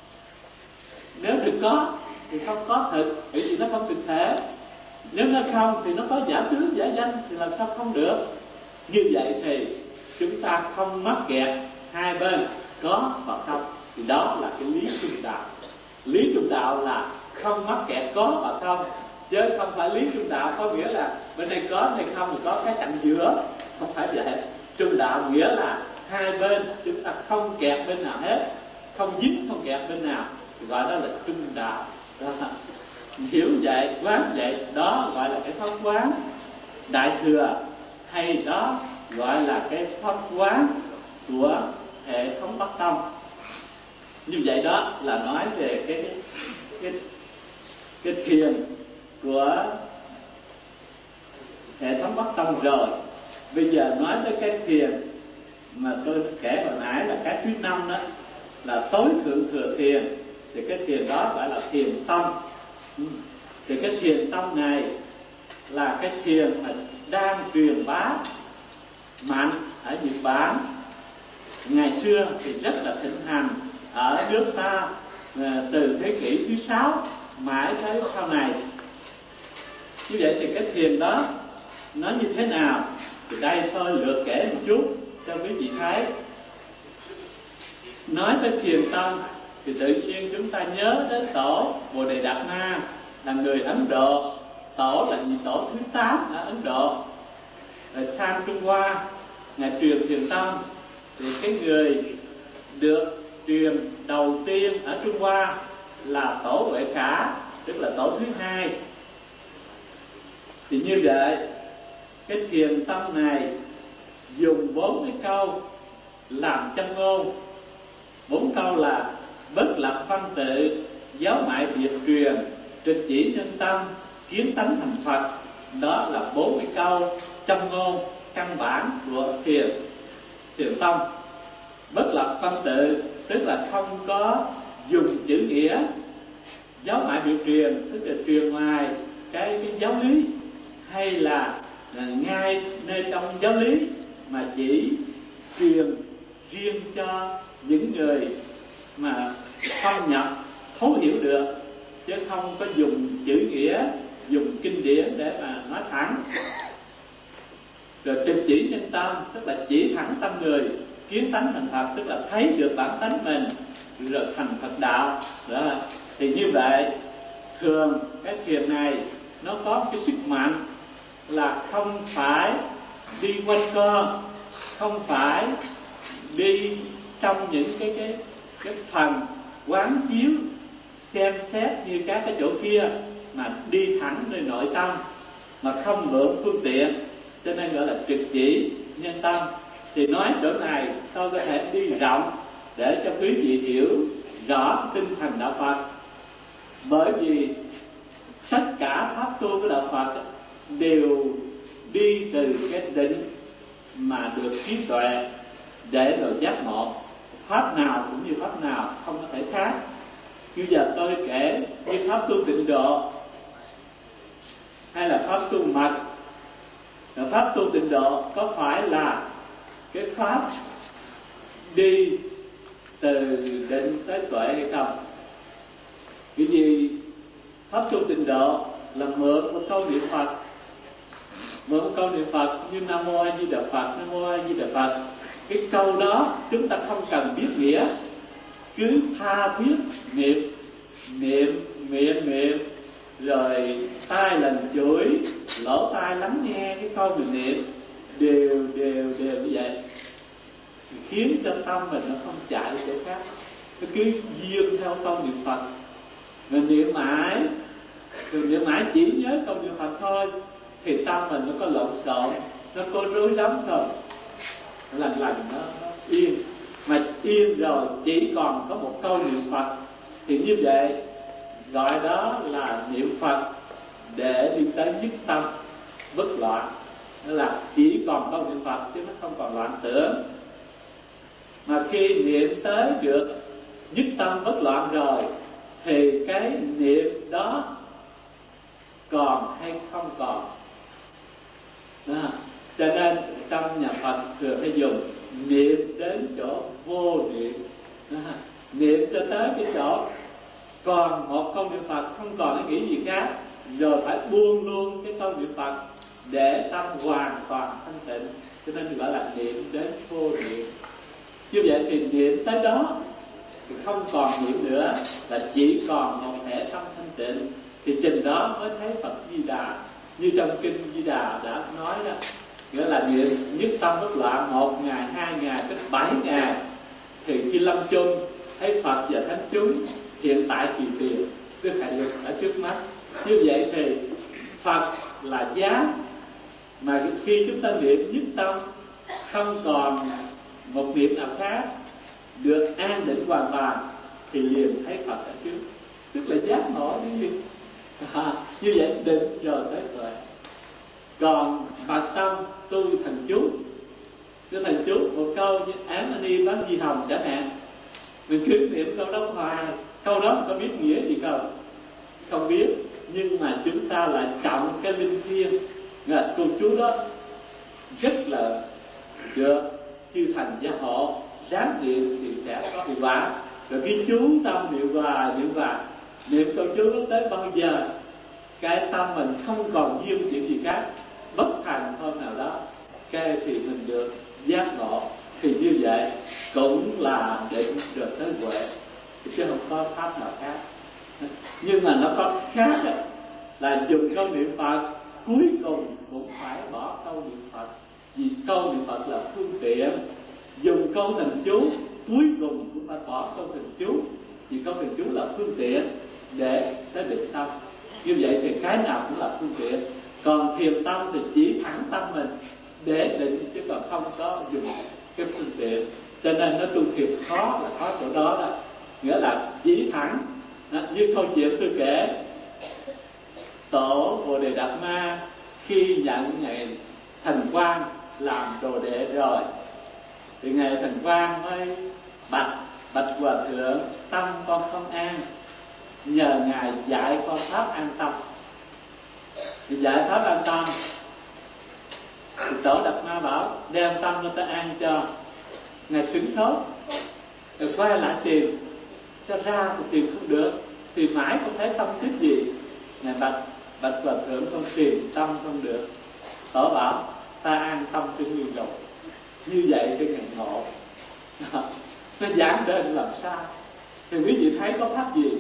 Nếu thực có thì không có thực, bởi vì nó không thực thể. Nếu nó không thì nó có giả tướng, giả danh thì làm sao không được. Như vậy thì chúng ta không mắc kẹt hai bên có và không, thì đó là cái lý trung đạo. Lý trung đạo là không mắc kẹt có và không, chứ không phải lý trung đạo có nghĩa là bên đây có bên đây không, thì có cái chặn giữa, không phải vậy. Trung đạo nghĩa là hai bên chúng ta không kẹt bên nào hết, không dính không kẹt bên nào, gọi đó là trung đạo. Đó. Hiểu vậy, quán vậy, đó gọi là cái pháp quán đại thừa, hay đó gọi là cái pháp quán của hệ thống Bắc Tông. Như vậy đó là nói về cái cái cái, cái thiền của hệ thống Bắc Tông rồi. Bây giờ nói tới cái thiền mà tôi kể hồi nãy là cái thứ năm đó, là tối thượng thừa thiền. Thì cái thiền đó gọi là thiền tâm. Thì cái thiền tâm này là cái thiền mà đang truyền bá mạnh ở Nhật Bản. Ngày xưa thì rất là thịnh hành ở nước ta từ thế kỷ thứ sáu mãi tới sau này. Như vậy thì cái thiền đó nó như thế nào? Thì đây tôi lược kể một chút cho quý vị thấy. Nói tới thiền tâm thì tự nhiên chúng ta nhớ đến tổ Bồ Đề Đạt Ma là người Ấn Độ. Tổ là gì? Tổ thứ tám ở Ấn Độ. Rồi sang Trung Hoa, Ngài truyền thiền tâm, thì cái người được truyền đầu tiên ở Trung Hoa là Tổ Huệ Khả, tức là tổ thứ hai. Thì như vậy, cái thiền tâm này dùng bốn cái câu làm châm ngôn. Bốn câu là bất lập văn tự, giáo mại biệt truyền, trực chỉ nhân tâm, kiến tánh thành Phật. Đó là bốn cái câu châm ngôn căn bản của thiền thiền tâm. Bất lập văn tự tức là không có dùng chữ nghĩa. Giáo mại biệt truyền tức là truyền ngoài cái, cái giáo lý, hay là, là ngay nơi trong giáo lý mà chỉ truyền riêng cho những người mà không nhập thấu hiểu được, chứ không có dùng chữ nghĩa, dùng kinh điển để mà nói thẳng. Rồi trực chỉ nhân tâm tức là chỉ thẳng tâm người, kiến tánh thành Phật tức là thấy được bản tánh mình rồi thành Phật đạo. Đó. Thì như vậy thường cái thiền này nó có cái sức mạnh là không phải đi quanh co, không phải đi trong những cái cái cái phần quán chiếu xem xét như các cái chỗ kia, mà đi thẳng nơi nội tâm mà không mượn phương tiện, cho nên gọi là trực chỉ nhân tâm. Thì nói chỗ này tôi có thể đi rộng để cho quý vị hiểu rõ tinh thần đạo Phật. Bởi vì tất cả pháp tu của đạo Phật đều đi từ cái định mà được trí tuệ để rồi giác ngộ. Pháp nào cũng như pháp nào, không có thể khác. Bây giờ tôi kể như pháp tu tịnh độ hay là pháp tu mật. Pháp tu tịnh độ có phải là cái pháp đi từ định tới tuệ hay không? Cái gì? Pháp tu tịnh độ là mượn một câu niệm Phật, mượn một câu niệm Phật như Nam Mô A Di Đà Phật, Nam Mô A Di Đà Phật. Cái câu đó chúng ta không cần biết nghĩa, cứ tha thiết niệm, niệm, miệng niệm, rồi tai lần chửi, lỗ tai lắng nghe cái câu mình niệm, đều đều đều như vậy, khiến cho tâm mình nó không chạy chỗ khác, nó cứ duyên theo câu niệm Phật. Mình niệm mãi, mình niệm mãi chỉ nhớ câu niệm Phật thôi, thì tâm mình nó có lộn xộn, nó có rối rắm thôi. Lần lần nó, nó yên, mà yên rồi chỉ còn có một câu niệm Phật, thì như vậy gọi đó là niệm Phật để đi tới nhất tâm bất loạn. Đó là chỉ còn câu niệm Phật chứ nó không còn loạn tưởng. Mà khi niệm tới được nhất tâm bất loạn rồi thì cái niệm đó còn hay không còn. Đó. Cho nên trong nhà Phật thường hay dùng niệm đến chỗ vô niệm. Đó. Niệm cho tới cái chỗ còn một câu niệm Phật, không còn cái nghĩ gì khác, rồi phải buông luôn cái câu niệm Phật để tâm hoàn toàn thanh tịnh. Cho nên gọi là niệm đến vô niệm. Như vậy thì niệm tới đó thì không còn niệm nữa, là chỉ còn một thể tâm thanh tịnh. thì chừng đó mới thấy Phật Di Đà. Như trong kinh Di Đà đã nói đó, nghĩa là niệm nhất tâm bất loạn một ngày, hai ngày, tới bảy ngày, thì khi lâm chung thấy Phật và thánh chúng hiện tại kỳ tiền cứ thầy lực ở trước mắt. Như vậy thì Phật là giá, mà khi chúng ta niệm nhất tâm không còn một niệm nào khác, được an định hoàn toàn, thì liền thấy Phật ở trước, tức là giác ngộ như vậy. À, như vậy định rồi tới tuệ. Còn Phật tâm tu thành chú, tu thành chú một câu như Ám Ani Bán Di Hồng chẳng hạn, mình cứ niệm câu đó hoài, câu đó có biết nghĩa gì không? Không biết, nhưng mà chúng ta lại trọng cái linh thiêng. Câu chú đó rất là được chư thành gia hộ, ráng niệm thì sẽ có hiệu quả. Rồi khi chú tâm niệm hoài, niệm hoài, niệm câu chú đó tới bao giờ cái tâm mình không còn duyên chuyện gì khác, bất thành hôm nào đó cái thì mình được giác ngộ. Thì như vậy cũng là định được tới huệ, chứ không có pháp nào khác. Nhưng mà nó có khác ấy, là dùng câu niệm Phật cuối cùng cũng phải bỏ câu niệm Phật, vì câu niệm Phật là phương tiện. Dùng câu thần chú cuối cùng cũng phải bỏ câu thần chú, vì câu thần chú là phương tiện để tới định tâm. Như vậy thì cái nào cũng là phương tiện. Còn thiền tâm thì chỉ thẳng tâm mình để định, chứ còn không có dùng cái phương tiện. Cho nên nó tu thiền khó là khó chỗ đó đó, nghĩa là chỉ thẳng. Đó, như câu chuyện tôi kể, tổ Bồ Đề Đạt Ma khi nhận ngài Thành Quang làm đồ đệ rồi, thì ngài Thành Quang mới bạch bạch Hòa Thượng: tâm con không an, nhờ ngài dạy con pháp an tâm. Thì dạy pháp an tâm, thì tổ Đạt Ma bảo đem tâm cho ta an cho. Ngài sửng sốt, rồi quay lại tìm, cho ra thì tìm không được, thì mãi không thấy tâm thức gì. Ngài bạch bạch Hòa Thượng con tìm tâm không được. Tổ bảo ta an tâm cho ngươi rồi. Như vậy cái ngài ngộ. Nó giảng đến làm sao? Thì quý vị thấy có pháp gì?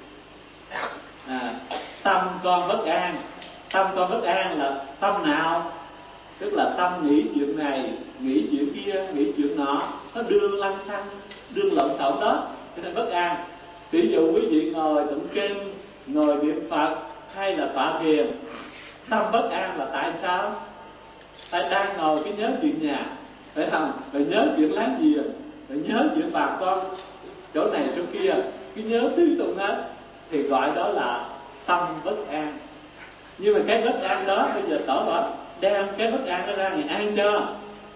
À, tâm con bất an. Tâm con bất an là tâm nào? Tức là tâm nghĩ chuyện này, nghĩ chuyện kia, nghĩ chuyện nọ, nó đương lăng xăng, đương lộn xộn đó, cho nên bất an. Ví dụ quý vị ngồi tụng kinh, ngồi niệm Phật hay là tọa thiền, tâm bất an là tại sao? Tại đang ngồi cái nhớ chuyện nhà, phải không? Rồi nhớ chuyện láng giềng, rồi nhớ chuyện bà con chỗ này chỗ kia, cái nhớ tứ tung hết, thì gọi đó là tâm bất an. Nhưng mà cái bất an đó bây giờ tổ bảo đem cái bất an đó ra ngài an cho.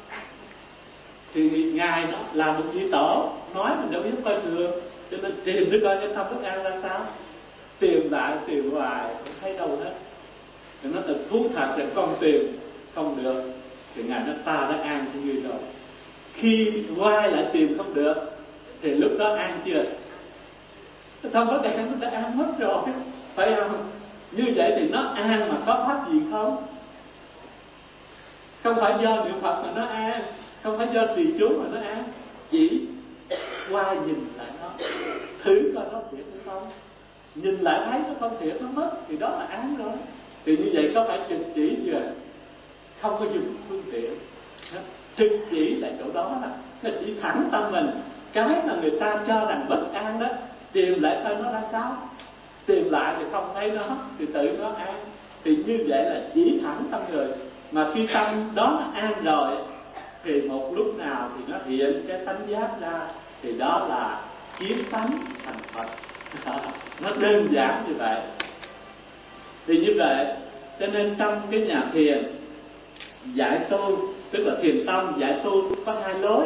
Thì ngài nó là một vị tổ, nói mình đâu biết coi thường, cho nên tìm đứa coi cái tâm bất an ra sao. Tìm lại tìm hoài không thấy đâu hết. Rồi nó thật thú thật là con tìm không được, thì ngài nói ta đã an cho ngươi rồi. Khi quay lại tìm không được thì lúc đó an chưa? Cái tâm bất an nó đã an mất rồi, phải không? Như vậy thì nó an mà có pháp gì không? Không phải do niệm Phật mà nó an, không phải do trì chú mà nó an, chỉ qua nhìn lại nó, thử coi nó thiệt hay không. Nhìn lại thấy nó không thiệt, nó mất, thì đó là án rồi. Thì như vậy có phải trực chỉ chưa? Không có dùng phương tiện. Trực chỉ là chỗ đó là nó chỉ thẳng tâm mình. Cái mà người ta cho rằng bất an đó, tìm lại coi nó ra sao. Tìm lại thì không thấy nó, thì tự nó an. Thì như vậy là chỉ thẳng tâm người. Mà khi tâm đó nó an rồi, thì một lúc nào thì nó hiện cái tánh giác ra, thì đó là kiến tánh thành Phật. Nó đơn giản như vậy. Thì như vậy, cho nên trong cái nhà thiền giải tu, tức là thiền tâm giải tu có hai lối.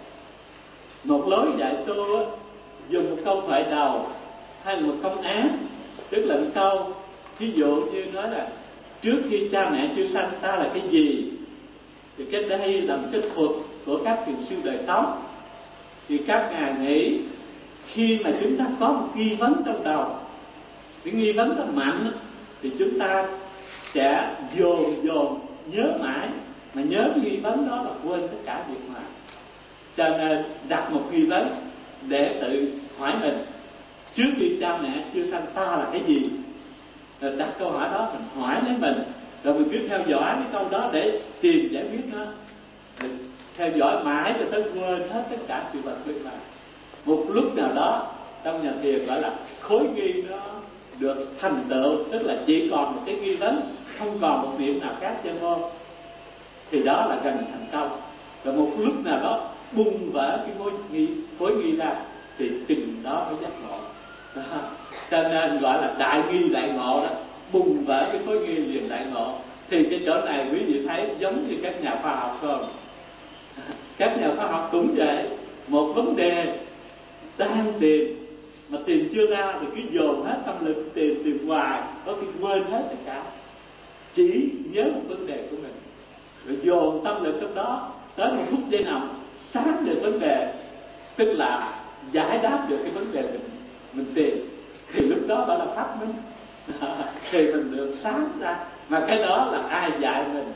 Một lối giải tu dùng một câu thoại đầu hay là một công án, tức là một câu ví dụ như nói là trước khi cha mẹ chưa sanh ta là cái gì. Thì cái đây là một cái thuật của các thiền sư đời Tống. Thì các ngài nghĩ khi mà chúng ta có một nghi vấn trong đầu, cái nghi vấn nó mạnh, thì chúng ta sẽ dồn dồn nhớ mãi, mà nhớ cái nghi vấn đó là quên tất cả việc ngoài. Cho nên đặt một nghi vấn để tự hỏi mình, trước khi cha mẹ chưa sanh ta là cái gì. rồi đặt câu hỏi đó, mình hỏi lấy mình, rồi mình cứ theo dõi cái câu đó để tìm giải quyết nó. Mình theo dõi mãi cho tới quên hết tất cả sự vật bên ngoài. Một lúc nào đó trong nhà thiền gọi là khối nghi nó được thành tựu, tức là chỉ còn một cái nghi vấn, không còn một niệm nào khác chân môn, thì đó là gần thành công. Và một lúc nào đó bùng vỡ cái khối nghi, khối nghi ra, thì chừng đó mới giác ngộ. Đó. Cho nên gọi là đại nghi đại ngộ đó, bùng vỡ cái khối nghi liền đại ngộ. Thì cái chỗ này quý vị thấy giống như các nhà khoa học không? Các nhà khoa học cũng vậy, một vấn đề đang tìm mà tìm chưa ra thì cứ dồn hết tâm lực tìm tìm hoài, có khi quên hết tất cả, chỉ nhớ một vấn đề của mình, rồi dồn tâm lực trong đó tới một phút giây nào sáng được vấn đề, tức là giải đáp được cái vấn đề mình mình tìm, thì lúc đó gọi là phát minh. Thì mình được sáng ra. Mà cái đó là ai dạy mình?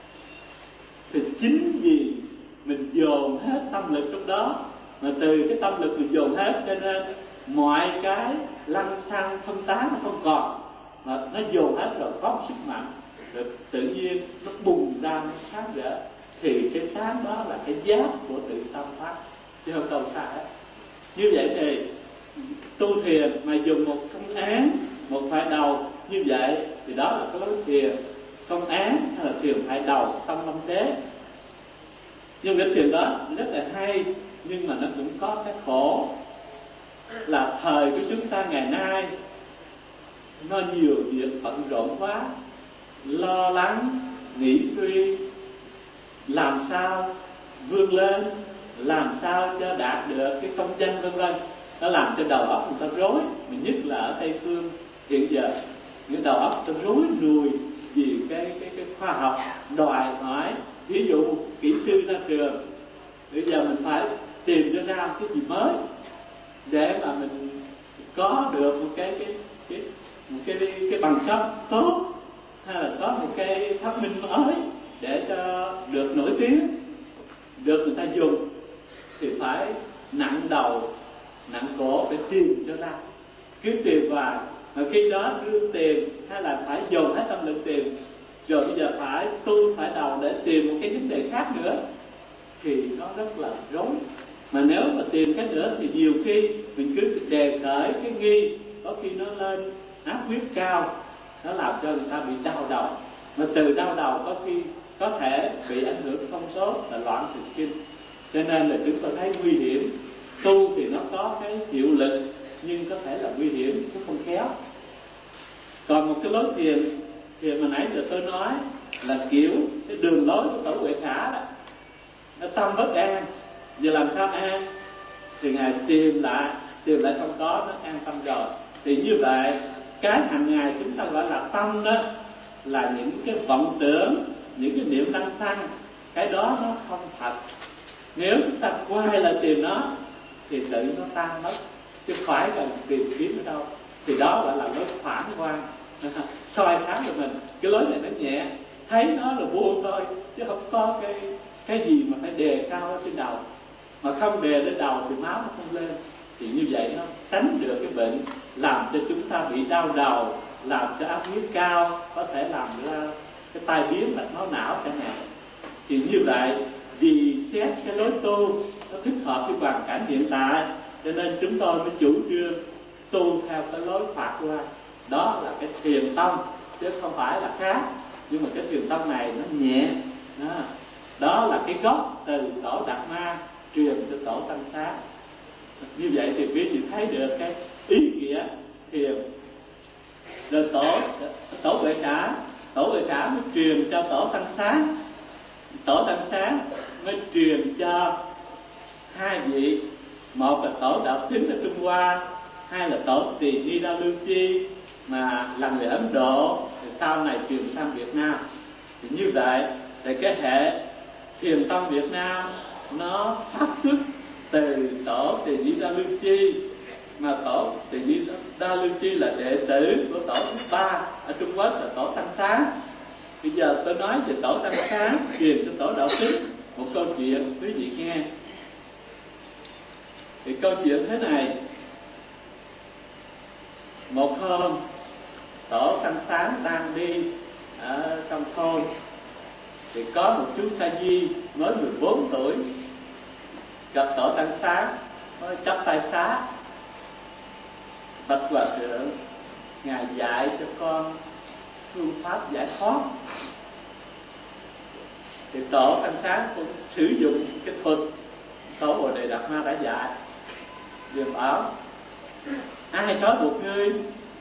Thì chính vì mình dồn hết tâm lực trong đó, mà từ cái tâm lực mình dồn hết, cho nên mọi cái lăng xăng phân tán nó không còn, mà nó dồn hết rồi có một sức mạnh, rồi tự nhiên nó bùng ra, nó sáng rỡ. Thì cái sáng đó là cái giác của tự tâm pháp, chứ không đâu xa hết. Như vậy thì tu thiền mà dùng một công án, một phải đầu như vậy, thì đó là cái lối thiền công án, hay là thiền phải đầu tâm lâm tế. Nhưng cái thiền đó rất là hay, nhưng mà nó cũng có cái khổ là thời của chúng ta ngày nay nó nhiều việc bận rộn quá, lo lắng, nghĩ suy, làm sao vươn lên, làm sao cho đạt được cái công danh vân vân, nó làm cho đầu óc người ta rối. Mình nhất là ở Tây phương hiện giờ, những đầu óc ta rối nùi vì cái cái cái khoa học đòi hỏi. Ví dụ kỹ sư ra trường, bây giờ mình phải tìm cho ra cái gì mới để mà mình có được một cái cái cái một cái cái, cái bằng cấp tốt, hay là có một cái phát minh mới để cho được nổi tiếng, được người ta dùng, thì phải nặng đầu nặng cổ để tìm cho ra, cứ tìm hoài. Mà khi đó cứ tìm, hay là phải dồn hết tâm lực tìm, rồi bây giờ phải tu phải đầu để tìm một cái vấn đề khác nữa, thì nó rất là rối. Mà nếu mà tìm cái nữa thì nhiều khi mình cứ đề khởi cái nghi, có khi nó lên áp huyết cao, nó làm cho người ta bị đau đầu. Mà từ đau đầu có khi có thể bị ảnh hưởng không tốt là loạn thần kinh. Cho nên là chúng tôi thấy nguy hiểm. Tu thì nó có cái hiệu lực, nhưng có thể là nguy hiểm chứ không khéo. Còn một cái lối thiền, thiền mà nãy giờ tôi nói là kiểu cái đường lối của Tổ Huệ Khả đó, nó tâm bất an. Giờ làm sao an? Thì Ngài tìm lại, tìm lại không có, nó an tâm rồi. Thì như vậy, cái hàng ngày chúng ta gọi là tâm đó, là những cái vọng tưởng, những cái niệm lăng xăng, cái đó nó không thật. Nếu chúng ta quay lại tìm nó thì tự nó tan mất, chứ phải cần tìm kiếm ở đâu. Thì đó gọi là lối phản quan, soi sáng cho mình. Cái lối này nó nhẹ, thấy nó là buông thôi, chứ không có cái cái gì mà phải đề cao ở trên đầu. Mà không đề lên đầu thì máu nó không lên. Thì như vậy nó tránh được cái bệnh làm cho chúng ta bị đau đầu, làm cho áp huyết cao, có thể làm ra cái tai biến mạch máu não chẳng hạn. Thì như vậy, vì xét cái lối tu nó thích hợp với hoàn cảnh hiện tại, cho nên chúng tôi mới chủ trương tu theo cái lối Phật quan. Đó là cái thiền tông, chứ không phải là khác. Nhưng mà cái thiền tông này nó nhẹ. Đó, đó là cái gốc từ Tổ Đạt Ma truyền từ Tổ Tăng Xá. Như vậy thì quý vị thấy được cái ý nghĩa thiền. Rồi tổ tổ Huệ Khả, Tổ Huệ Khả mới truyền cho Tổ Tăng Xá, Tổ Tăng Xá mới truyền cho hai vị, một là Tổ Đạo Thính ở Trung Hoa, hai là Tổ Tỳ Ni Đa Lương Chi mà là người Ấn Độ, thì sau này truyền sang Việt Nam. Thì như vậy thì cái hệ thiền tông Việt Nam nó phát xuất từ Tổ Tỳ Ni Đa Lương Chi, mà Tổ Tỳ Ni Đa Lương Chi là đệ tử của Tổ thứ ba ở Trung Quốc là Tổ Tăng Xá. Bây giờ tôi nói về Tổ Tăng Xá truyền cho Tổ Đạo Thính một câu chuyện quý vị nghe. Thì câu chuyện thế này: một hôm tổ Tăng Sáng đang đi ở trong thôn, thì có một chú sa di mới mười bốn tuổi gặp tổ Tăng Sáng, mới chắp tay xá: bạch hòa thượng, ngài dạy cho con phương pháp giải thoát. Thì tổ Tăng Sáng cũng sử dụng cái thuật tổ Bồ Đề Đạt Ma đã dạy, vừa bảo: ai trói buộc ngươi?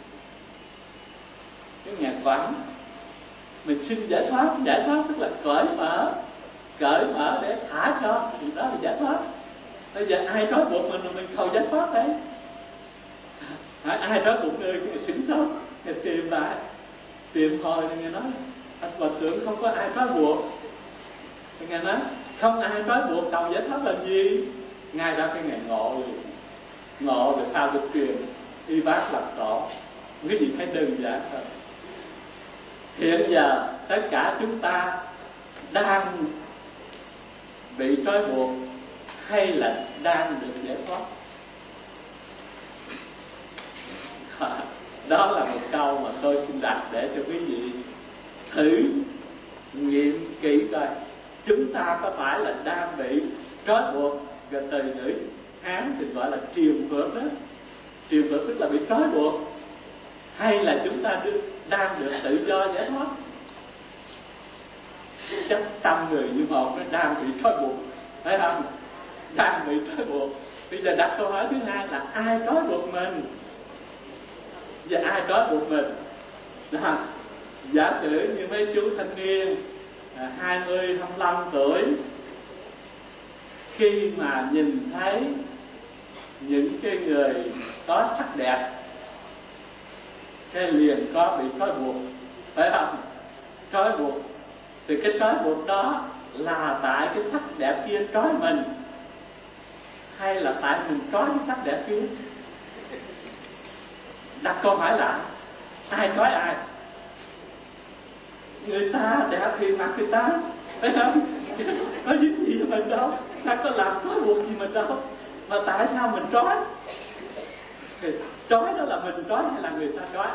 Cái nhà quán mình xin giải thoát. Giải thoát tức là cởi mở, cởi mở để thả cho, thì đó là giải thoát. Bây giờ ai trói buộc mình mà mình cầu giải thoát đấy? Ai trói buộc ngươi? Cái xỉn xấu thì tìm lại, tìm hồi thì nghe nói: anh hòa thượng, không có ai trói buộc. Thì nghe nói không ai trói buộc, cầu giải thoát làm gì? Ngay đó cái ngày ngộ liền, ngộ rồi sao được truyền y bác làm tổ. Quý vị thấy đơn giản thôi. Hiện giờ tất cả chúng ta đang bị trói buộc hay là đang được giải thoát? Đó là một câu mà tôi xin đặt để cho quý vị thử nghiệm kỹ coi chúng ta có phải là đang bị trói buộc. Rồi từ ngữ Hán thì gọi là triền phượng đó. Triền phượng tức là bị trói buộc, hay là chúng ta được, đang được tự do giải thoát? Chắc trăm người như một nó đang bị trói buộc, phải không? Đang bị trói buộc. Bây giờ đặt câu hỏi thứ hai là ai trói buộc mình? Và ai trói buộc mình? Đó. Giả sử như mấy chú thanh niên hai mươi, hai mươi lăm tuổi, khi mà nhìn thấy những cái người có sắc đẹp, cái liền có bị trói buộc, phải không? Trói buộc. Thì cái trói buộc đó là tại cái sắc đẹp kia trói mình, hay là tại mình trói cái sắc đẹp kia? Đặt câu hỏi lại, ai trói ai? Người ta đẹp thì mặc người ta, phải không? Có dính gì với mình đâu, ta có làm trói buộc gì mình đâu. Mà tại sao mình trói? Thì trói đó là mình trói hay là người ta trói?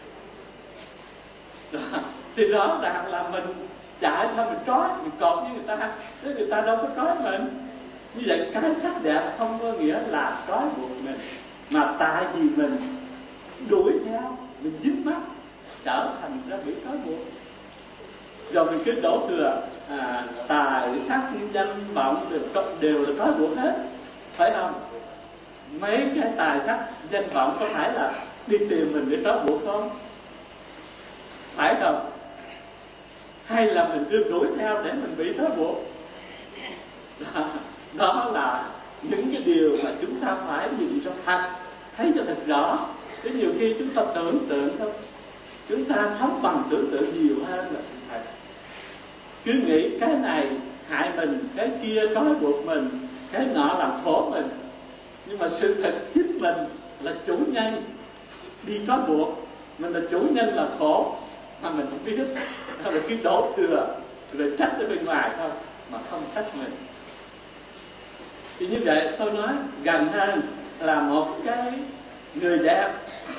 Đó. Thì rõ ràng là mình chạy theo mình trói, mình cột với người ta, chứ người ta đâu có trói mình. Như vậy cái sắc đẹp không có nghĩa là trói buộc mình, mà tại vì mình đuổi theo, mình dính mắt, trở thành ra bị trói buộc. Rồi mình cứ đổ thừa à, tài sắc danh vọng đều, đều là trói buộc hết, phải không? Mấy cái tài sắc danh vọng có phải là đi tìm mình để trói buộc không? Phải không? Hay là mình cứ đuổi theo để mình bị trói buộc? Đó, đó là những cái điều mà chúng ta phải nhìn cho thật, thấy cho thật rõ. Chứ nhiều khi chúng ta tưởng tượng thôi, chúng ta sống bằng tưởng tượng nhiều hơn là sự thật. Cứ nghĩ cái này hại mình, cái kia trói buộc mình, cái nọ làm khổ mình. Nhưng mà sự thật chính mình là chủ nhân đi trói buộc, mình là chủ nhân là khổ mà mình không biết. Đó là cái đổ thừa rồi trách ở bên ngoài thôi mà không trách mình. Thì như vậy tôi nói gần hơn là một cái người đẹp,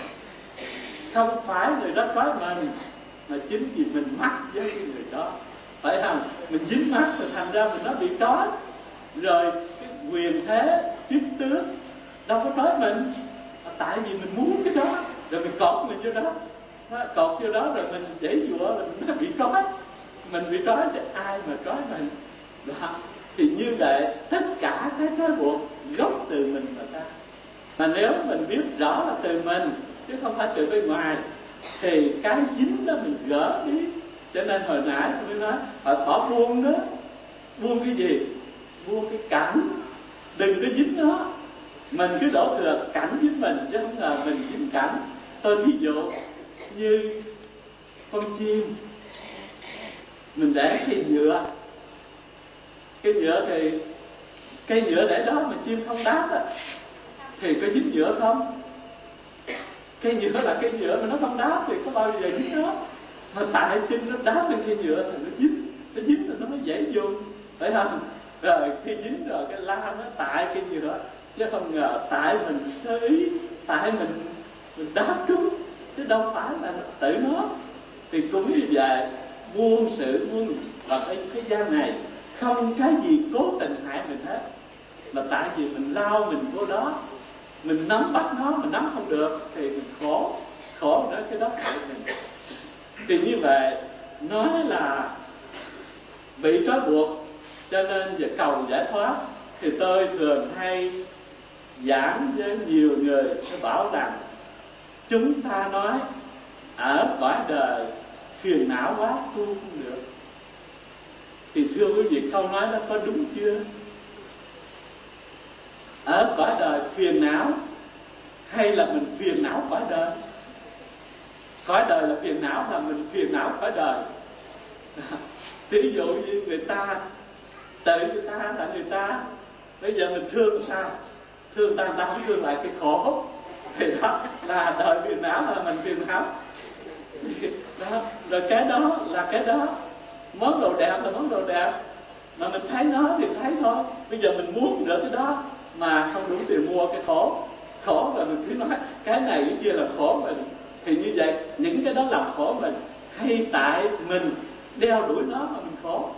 không phải người đó trói mình, mà chính vì mình mắc với cái người đó, phải không? Mình dính mắt rồi thành ra mình nó bị trói. Rồi cái quyền thế chức tước đâu có trói mình, tại vì mình muốn cái đó, rồi mình cột mình vô đó, nó cột vô đó rồi mình dãy dụa rồi nó bị trói. Mình bị trói thì ai mà trói mình? Đó. Thì như vậy tất cả cái trói buộc gốc từ mình mà ra. Mà nếu mình biết rõ là từ mình chứ không phải từ bên ngoài, thì cái dính đó mình gỡ đi. Cho nên hồi nãy tôi mới nói họ thỏ buông đó. Buông cái gì? Buông cái cảnh, đừng có dính nó. Mình cứ đổ thừa cảnh dính mình, chứ không ngờ mình dính cảnh. Tôi ví dụ như con chim, mình để cái nhựa, cái nhựa thì cây nhựa để đó mà chim không đáp á, thì có dính nhựa không? Cây nhựa là cây nhựa mà nó không đáp thì có bao giờ dính nó. Mà tại chim nó đáp lên cây nhựa thì nó dính, nó dính rồi nó mới dễ dùng, phải không? Rồi khi dính rồi cái la nó tại cây nhựa, chứ không ngờ tại mình sơ ý, tại mình mình đáp trúng, chứ đâu phải là tự nó. Thì cũng như vậy, muôn sự muôn và cái thế gian này không cái gì cố tình hại mình hết, mà tại vì mình lao mình vô đó, mình nắm bắt nó, mình nắm không được thì mình khổ, khổ nữa cái đó hại mình. Thì như vậy nói là bị trói buộc, cho nên về cầu giải thoát thì tôi thường hay giảng với nhiều người, tôi bảo rằng chúng ta nói ở cõi đời phiền não quá tu không được. Thì thưa quý vị, câu nói đó có đúng chưa? Ở cõi đời phiền não hay là mình phiền não cõi đời? Cõi đời là phiền não, là mình phiền não cõi đời. Ví dụ như người ta tự người ta là người ta, bây giờ mình thương sao? Thương ta, ta không thương lại cái khổ, thì đó là đời phiền não, là mình phiền não. Đó. Rồi cái đó là cái đó, món đồ đẹp là món đồ đẹp, mà mình thấy nó thì thấy thôi. Bây giờ mình muốn được cái đó mà không đủ tiền mua, cái khổ, khổ rồi mình cứ nói cái này cái kia là khổ mình. Thì như vậy những cái đó làm khổ mình, hay tại mình đeo đuổi nó mà mình khổ.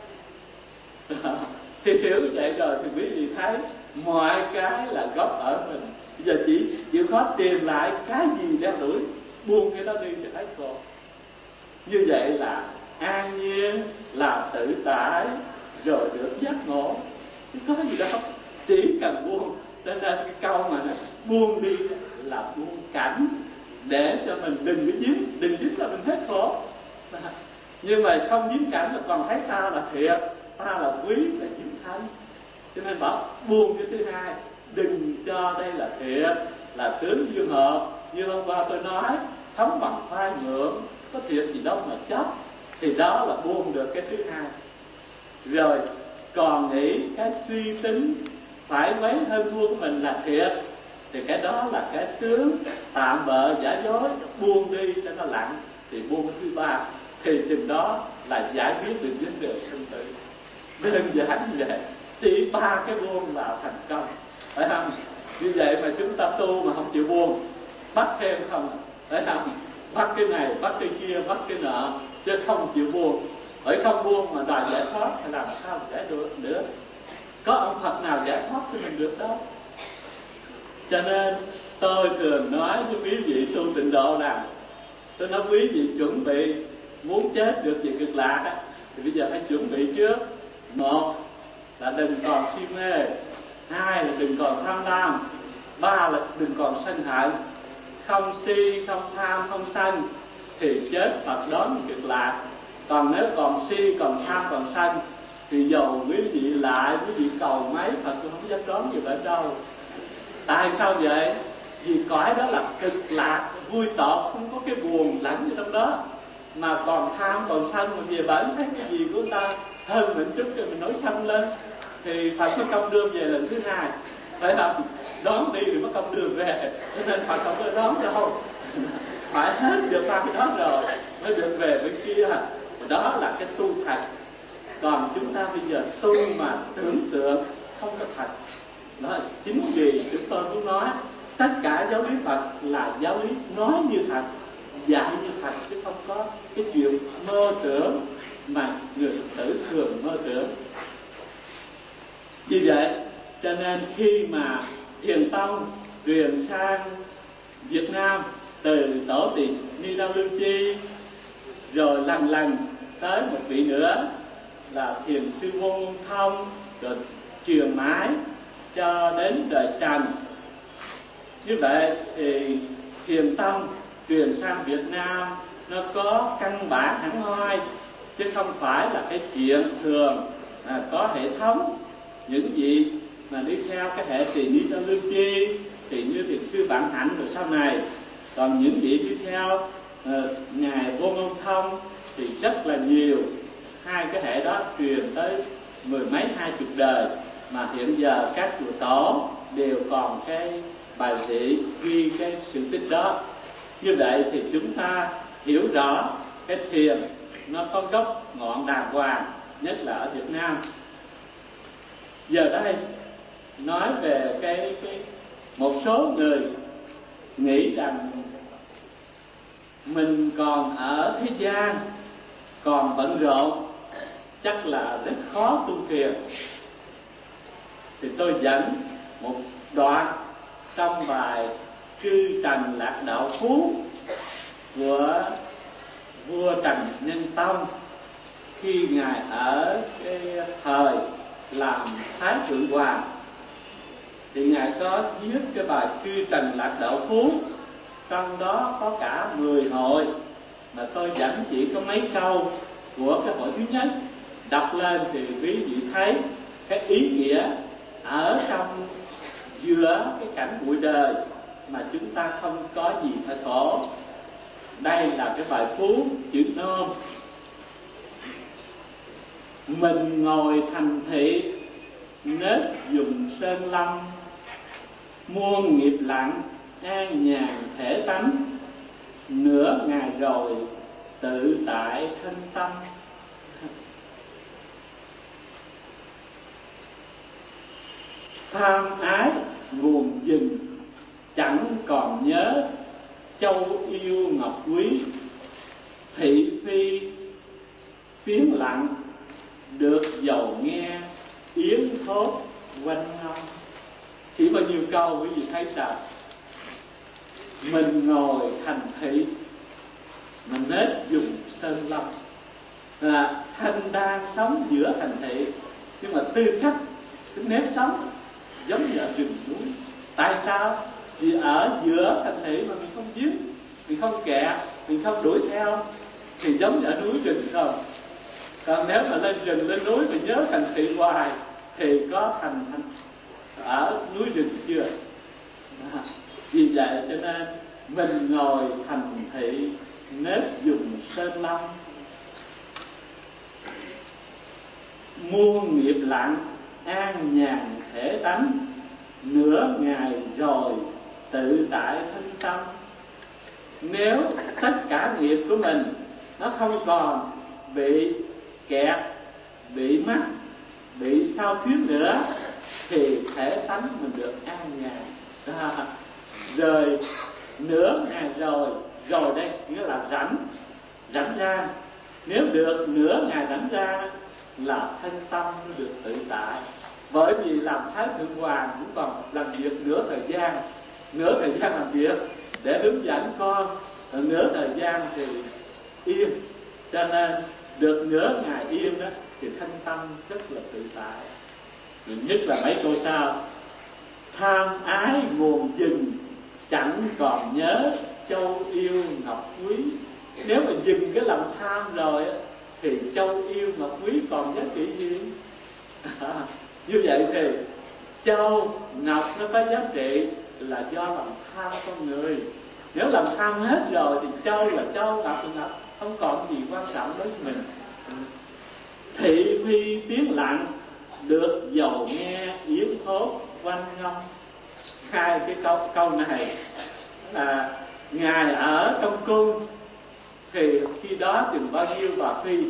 Thì hiểu như vậy rồi thì quý vị thấy mọi cái là gốc ở mình. Bây giờ chỉ chịu khó tìm lại cái gì đeo đuổi, buông cái đó đi thì thấy khổ. Như vậy là an nhiên, là tự tại, rồi được giác ngộ. Chứ có gì đâu, chỉ cần buông. Cho nên cái câu mà này, buông đi là buông cảnh, để cho mình đừng có dính, đừng dính là mình hết khổ. Nhưng mà không dính cảnh là còn thấy ta là thiệt, ta là quý, là dính thanh. Cho nên bảo buông cái thứ hai, đừng cho đây là thiệt, là tướng dương hợp. Như hôm qua tôi nói, sống bằng phai mượn, có thiệt gì đâu mà chấp. Thì đó là buông được cái thứ hai. Rồi còn nghĩ cái suy tính phải mấy hơn thua của mình là thiệt, thì cái đó là cái tướng tạm bợ giả dối, buông đi cho nó lặng. Thì buông cái thứ ba, thì chừng đó là giải quyết được vấn đề sinh tử. Đơn giản như vậy, chỉ ba cái buông là thành công, phải không? Như vậy mà chúng ta tu mà không chịu buông, bắt thêm không, phải không? Bắt cái này, bắt cái kia, bắt cái nọ, chứ không chịu buông. Bởi không buông mà đòi giải thoát thì làm sao giải được nữa? Có ông Phật nào giải thoát cho mình được đâu. Cho nên tôi thường nói với quý vị tu tịnh độ rằng, tôi nói quý vị chuẩn bị muốn chết được về cực lạc á, thì bây giờ phải chuẩn bị trước. Một là đừng còn si mê, hai là đừng còn tham lam, ba là đừng còn sân hận. Không si, không tham, không sân thì chết Phật đón cực lạc. Còn nếu còn si, còn tham, còn sân thì dầu quý vị lại, quý vị cầu mấy Phật cũng không dám đón về bên đâu. Tại sao vậy? Vì cõi đó là cực lạc, vui tột, không có cái buồn lẫn ở trong đó. Mà còn tham, còn sân, mà về bển thấy cái gì của người ta hơn mình chút cho mình nói sân lên, thì Phật có công đưa về lần thứ hai, phải không? Đón đi thì mất công đưa về, cho nên Phật không có đón đâu. Phải hết được ba cái đó rồi mới được về bên kia. Đó là cái tu thật. Còn chúng ta bây giờ tu mà tưởng tượng không có thật. Đó chính vì chúng tôi muốn nói tất cả giáo lý Phật là giáo lý nói như thật, dạy như thật, chứ không có cái chuyện mơ tưởng mà người tử thường mơ tưởng. Như vậy cho nên khi mà Thiền Tông truyền sang Việt Nam từ tổ tỳ Ni Đao Lương Chi, rồi lần lần tới một vị nữa là Thiền Sư Vô Ngôn Thông, rồi truyền mãi cho đến đời Trần. Như vậy thì Thiền Tông truyền sang Việt Nam nó có căn bản hẳn hoi, chứ không phải là cái chuyện thường à, có hệ thống. Những vị mà đi theo cái hệ Tỳ Ni Đao Lương Chi thì như Thiền Sư Vạn Hạnh rồi sau này. Còn những vị đi theo uh, ngài Vô Ngôn Thông thì rất là nhiều. Hai cái hệ đó truyền tới mười mấy hai chục đời, mà hiện giờ các chùa tổ đều còn cái bài thị ghi cái sự tích đó. Như vậy thì chúng ta hiểu rõ cái thiền nó có gốc ngọn đàng hoàng, nhất là ở Việt Nam. Giờ đây nói về cái, cái một số người nghĩ rằng mình còn ở thế gian, còn bận rộn, chắc là rất khó tu thiền. Thì tôi dẫn một đoạn trong bài Cư Trần Lạc Đạo Phú của vua Trần Nhân Tông, khi ngài ở cái thời làm Thái Thượng Hoàng thì ngài có viết cái bài Cư Trần Lạc Đạo Phú, trong đó có cả mười hội, mà tôi dẫn chỉ có mấy câu của cái hội thứ nhất. Đọc lên thì quý vị thấy cái ý nghĩa ở trong giữa cái cảnh bụi đời mà chúng ta không có gì phải khổ. Đây là cái bài phú chữ nôm. Mình ngồi thành thị nết dùng sơn lâm, muôn nghiệp lặng an nhàn thể tánh, nửa ngày rồi tự tại thân tâm. Tham ái nguồn dừng chẳng còn nhớ, châu yêu ngọc quý thị phi phiến lặng, được dầu nghe yến thốt quanh ngâm. Chỉ bao nhiêu câu quý vị thấy sao? Mình ngồi thành thị, mình nết dùng sơn lâm, là Thanh đang sống giữa thành thị, nhưng mà tư cách cái nếp sống giống như ở rừng núi. Tại sao? Vì ở giữa thành thị mà mình không giết, mình không kẹt, mình không đuổi theo, thì giống như ở núi rừng không. Còn nếu mà lên rừng lên núi mình nhớ thành thị hoài thì có thành ở núi rừng chưa? À, vì vậy cho nên mình ngồi thành thị nết dùng sơn lâm, muôn nghiệp lặng an nhàn thể tánh, nửa ngày rồi tự tại thân tâm. Nếu tất cả nghiệp của mình nó không còn bị kẹt, bị mắc, bị sao xuyến nữa, thì thể tánh mình được an nhàn. À, rồi nửa ngày rồi, rồi đây nghĩa là rảnh, rảnh ra. Nếu được nửa ngày rảnh ra là thân tâm nó được tự tại. Bởi vì làm Thái Thượng Hoàng cũng còn làm việc nửa thời gian, nửa thời gian làm việc để hướng dẫn con, nửa thời gian thì yên. Cho nên được nửa ngày yên đó thì thân tâm rất là tự tại. Nhất là mấy câu sau: tham ái nguồn dừng chẳng còn nhớ, châu yêu ngọc quý. Nếu mà dừng cái lòng tham rồi thì châu yêu ngọc quý còn giá trị gì? À, như vậy thì châu ngọc nó có giá trị là do lòng tham con người. Nếu lòng tham hết rồi thì châu là châu, ngọc là ngọc, không còn gì quan trọng đối với mình. Thị phi tiếng lặng, được dầu nghe yến thốt quanh ngâm. Hai cái câu câu này là ngài ở trong cung thì khi đó chừng bao nhiêu bà phi,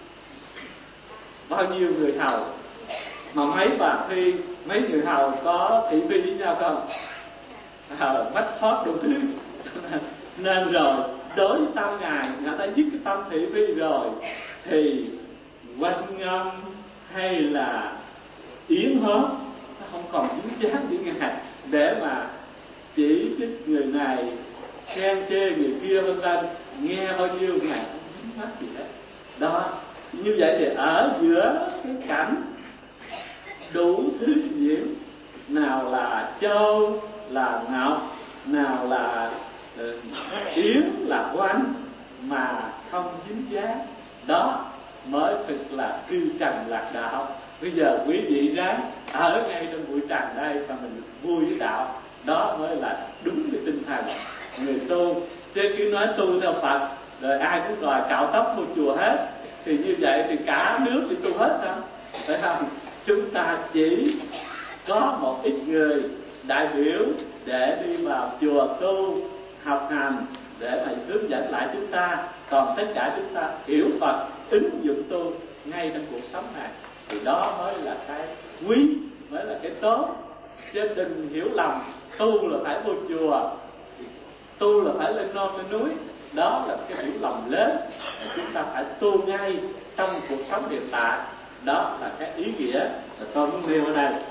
bao nhiêu người hầu, mà mấy bà phi, mấy người hầu có thị phi với nhau không? À, bách thoát đủ thứ. Nên rồi đối với tâm ngài, ngài đã dứt cái tâm thị phi rồi thì quanh ngâm hay là yến hốt nó không còn dính dáng với ngài để mà chỉ trích người này, khen chê người kia vân vân. Nghe bao nhiêu ngài không dính mắt gì hết. Đó, như vậy thì ở giữa cái cảnh đủ thứ diễn, nào là châu là ngọc, nào là uh, yến là quanh, mà không dính dáng, đó mới thực là cư trần lạc đạo. Bây giờ quý vị ráng ở ngay trong bụi trần đây và mình vui với đạo, đó mới là đúng cái tinh thần người tu. Chứ cứ nói tu theo Phật rồi ai cũng đòi cạo tóc vô chùa hết thì như vậy thì cả nước thì tu hết sao? Phải không? Chúng ta chỉ có một ít người đại biểu để đi vào chùa tu, học hành để mà hướng dẫn lại chúng ta, còn tất cả chúng ta hiểu Phật, ứng dụng tu ngay trong cuộc sống này, thì đó mới là cái quý, mới là cái tốt. Chứ đừng hiểu lầm tu là phải vô chùa, tu là phải lên non lên núi, Đó là cái hiểu lầm lớn mà chúng ta phải tu ngay trong cuộc sống hiện tại. Đó là cái ý nghĩa mà tôi muốn nêu ở đây.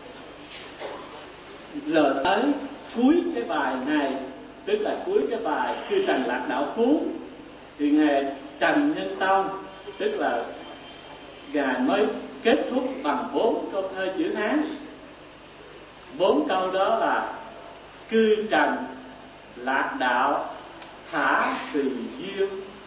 Rồi tới cuối cái bài này, tức là cuối cái bài Chư Trần Lạc Đạo Phú, thì ngài Trần Nhân Tông, tức là ngài mới kết thúc bằng bốn câu thơ chữ Hán. Bốn câu đó là: cư trần lạc đạo thả tùy duyên,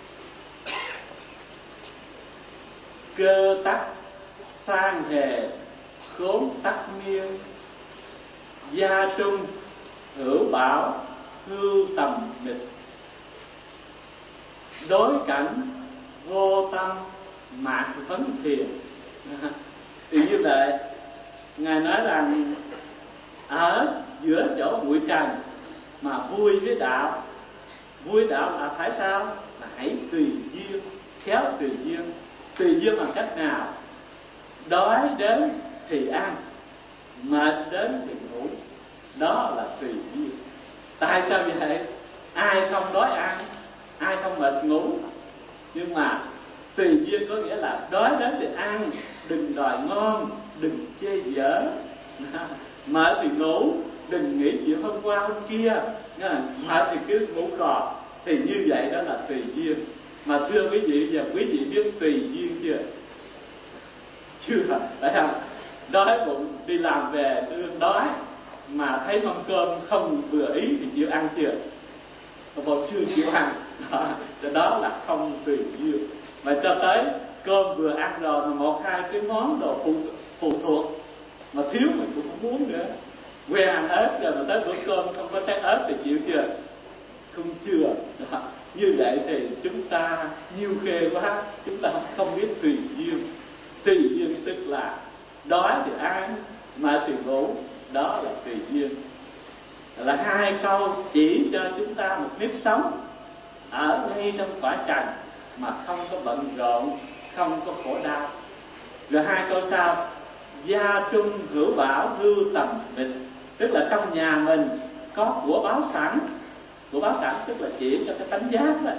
cơ tắc sang hề khốn tắc miên, gia trung hữu bảo hưu tầm nghịch, đối cảnh vô tâm mạc vấn thiền. Thì như vậy ngài nói rằng ở giữa chỗ bụi trần mà vui với đạo. Vui đạo là phải sao? Là hãy tùy duyên, khéo tùy duyên. Tùy duyên bằng cách nào? Đói đến thì ăn, mệt đến thì ngủ. Đó là tùy duyên. Tại sao vậy? Ai không đói ăn, ai không mệt ngủ. Nhưng mà tùy duyên có nghĩa là đói đến thì ăn, đừng đòi ngon, đừng chê dở. Mệt thì ngủ, đừng nghĩ chuyện hôm qua hôm kia. Mệt thì cứ ngủ cò. Thì như vậy đó là tùy duyên. Mà thưa quý vị, giờ quý vị biết tùy duyên chưa? Chưa, phải không? Đói bụng đi làm về đương đói, mà thấy mâm cơm không vừa ý thì chịu ăn chưa? Một chưa chịu ăn. Đó, đó là không tùy duyên. Mà cho tới cơm vừa ăn rồi mà một hai cái món đồ phụ, phụ thuộc mà thiếu mình cũng không muốn nữa. Quen ăn ớt rồi mà tới bữa cơm không có trái ớt thì chịu chưa? Không chưa. Đó. Như vậy thì chúng ta nhiêu khê quá, chúng ta không biết tùy duyên. Tùy duyên tức là đói thì ăn, mà thì ngủ. Đó là tùy duyên. Là hai câu chỉ cho chúng ta một nếp sống ở ngay trong cõi trần mà không có bận rộn, không có khổ đau. Rồi hai câu sau: gia trung hữu bảo hưu tầm nghịch, tức là trong nhà mình có của báo sẵn. Của báo sẵn tức là chỉ cho cái tánh giác đó.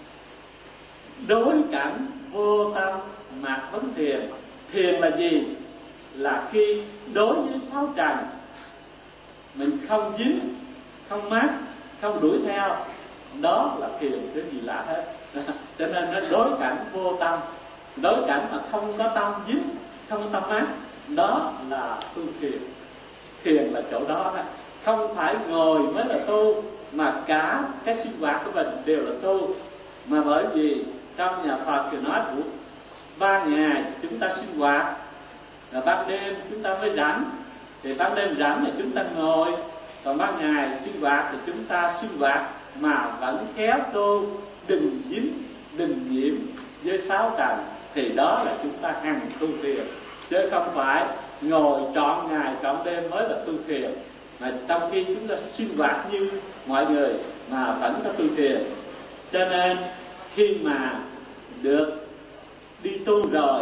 Đối cảnh vô tâm mạc vấn thiền. Thiền là gì? Là khi đối với sáu trần mình không dính, không mát, không đuổi theo. Đó là thiền, cái gì lạ hết. Cho nên nó đối cảnh vô tâm. Đối cảnh mà không có tâm dính, không có tâm mát, đó là tu thiền. Thiền là chỗ đó đó. Không phải ngồi mới là tu, mà cả cái sinh hoạt của mình đều là tu. Mà bởi vì trong nhà Phật thì nói của ban ngày chúng ta sinh hoạt, rồi ban đêm chúng ta mới rảnh. Thì ban đêm rảnh thì chúng ta ngồi, còn ban ngày sinh hoạt thì chúng ta sinh hoạt mà vẫn khéo tu, đừng dính, đừng nhiễm với sáu trần. Thì đó là chúng ta hằng tu thiền, chứ không phải ngồi trọn ngày trọn đêm mới là tu thiền. Mà trong khi chúng ta sinh hoạt như mọi người mà vẫn có tu thiền. Cho nên khi mà được đi tu rồi,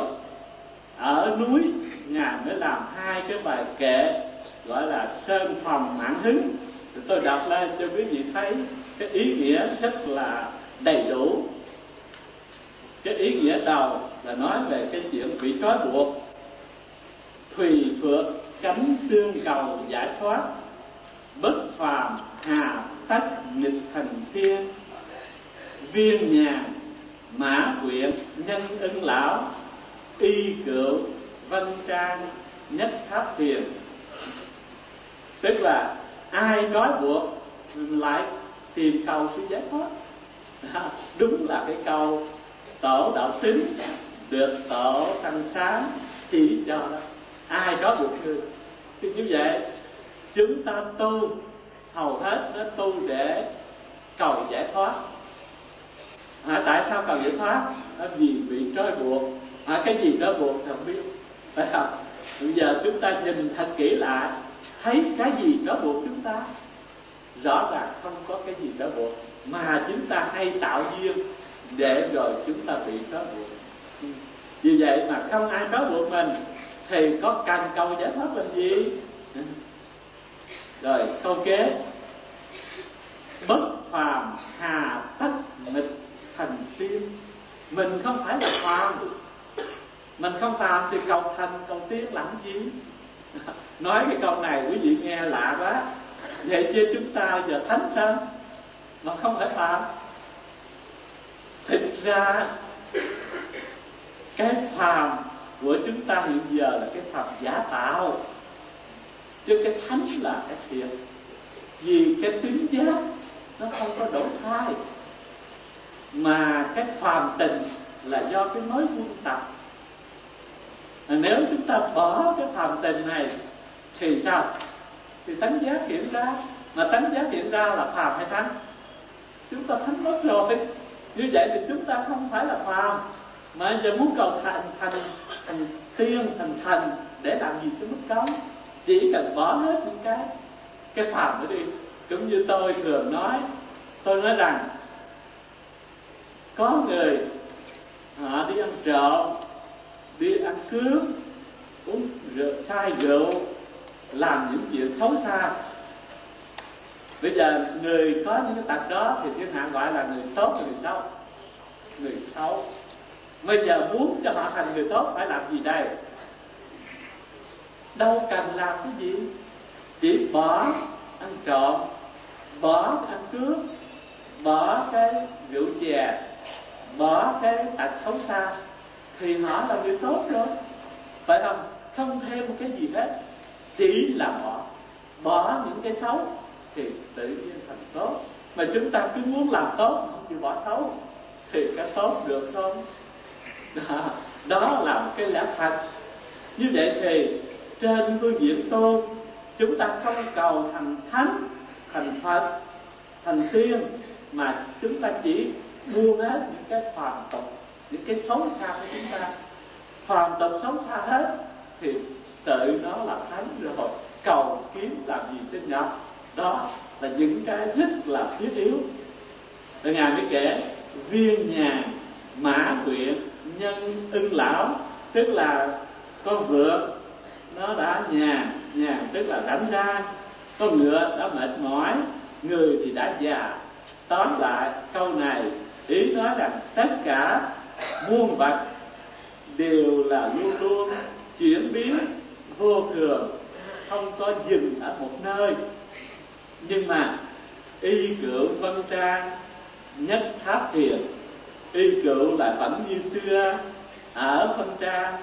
ở núi ngài mới làm hai cái bài kệ gọi là Sơn Phòng Mãn Hứng. Thì tôi đọc lên cho quý vị thấy cái ý nghĩa rất là đầy đủ. Cái ý nghĩa đầu là nói về cái chuyện bị trói buộc. Thùy phượng cánh tương cầu giải thoát, bất phàm hà tách nghịch thành thiên, viên nhàn mã quyện nhân ưng lão, y cựu vân trang nhất tháp thiền. Tức là ai trói buộc lại tìm cầu sự giải thoát. Đúng là cái câu tổ đạo tính được tổ Thanh Sáng chỉ cho đó. Ai trói buộc người thì như vậy chúng ta tu hầu hết nó tu để cầu giải thoát. À, tại sao cầu giải thoát? Nó vì bị trói buộc. À, cái gì trói buộc thì không biết. Phải không? Bây giờ chúng ta nhìn thật kỹ lại, thấy cái gì trói buộc chúng ta? Rõ ràng không có cái gì trói buộc, mà chúng ta hay tạo duyên để rồi chúng ta bị trói buộc. Vì vậy mà không ai trói buộc mình thì có cần cầu giải thoát làm gì? Rồi câu kế: bất phàm hà tách nghịch thành tiên. Mình không phải là phàm, mình không phàm thì cầu thành cầu tiên làm gì? Nói cái câu này quý vị nghe lạ quá. Vậy chứ chúng ta giờ thánh sao mà không phải phàm? Thực ra cái phàm của chúng ta hiện giờ là cái phàm giả tạo, chứ cái thánh là cái thiệt. Vì cái tính giác nó không có đổi thay, mà cái phàm tình là do cái mới quân tập. Nếu chúng ta bỏ cái phàm tình này thì sao? Thì tánh giác hiện ra. Mà tánh giác hiện ra là phàm hay thánh? Chúng ta thánh mất rồi. Như vậy thì chúng ta không phải là phàm, mà giờ muốn cầu thành thành thành tiên, thành thần để làm gì cho mất công? Chỉ cần bỏ hết những cái cái phàm đó đi. Cũng như tôi thường nói, tôi nói rằng có người họ đi ăn trộm, đi ăn cướp, uống rượu, say rượu, làm những chuyện xấu xa. Bây giờ người có những cái tật đó thì thiên hạ gọi là người tốt hay người xấu? Người xấu. Bây giờ muốn cho họ thành người tốt phải làm gì đây? Đâu cần làm cái gì, chỉ bỏ ăn trộm, bỏ cái ăn cướp, bỏ cái rượu chè, bỏ cái tật xấu xa thì họ là người tốt rồi, phải không? Không thêm một cái gì hết, chỉ là bỏ bỏ những cái xấu thì tự nhiên thành tốt. Mà chúng ta cứ muốn làm tốt không chịu bỏ xấu thì cái tốt được không? Đó, đó là một cái lẽ thật. Như vậy thì trên phương diện tôn, chúng ta không cầu thành thánh, thành Phật, thành tiên, mà chúng ta chỉ buông hết những cái phàm tục, những cái xấu xa của chúng ta. Phàm tục xấu xa hết thì tự nó là thánh rồi, cầu kiếm làm gì cho nhập. Đó là những cái rất là thiết yếu. Rồi Ngài mới kể viên nhàn mã quyện nhân ưng lão, tức là con vượn nó đã nhàn, nhàn tức là đánh ra, con ngựa đã mệt mỏi, người thì đã già. Tóm lại câu này ý nói rằng tất cả muôn vật đều là luôn luôn chuyển biến vô thường, không có dừng ở một nơi. Nhưng mà y cựu vân trang nhất tháp thiền, y cựu lại vẫn như xưa ở vân trang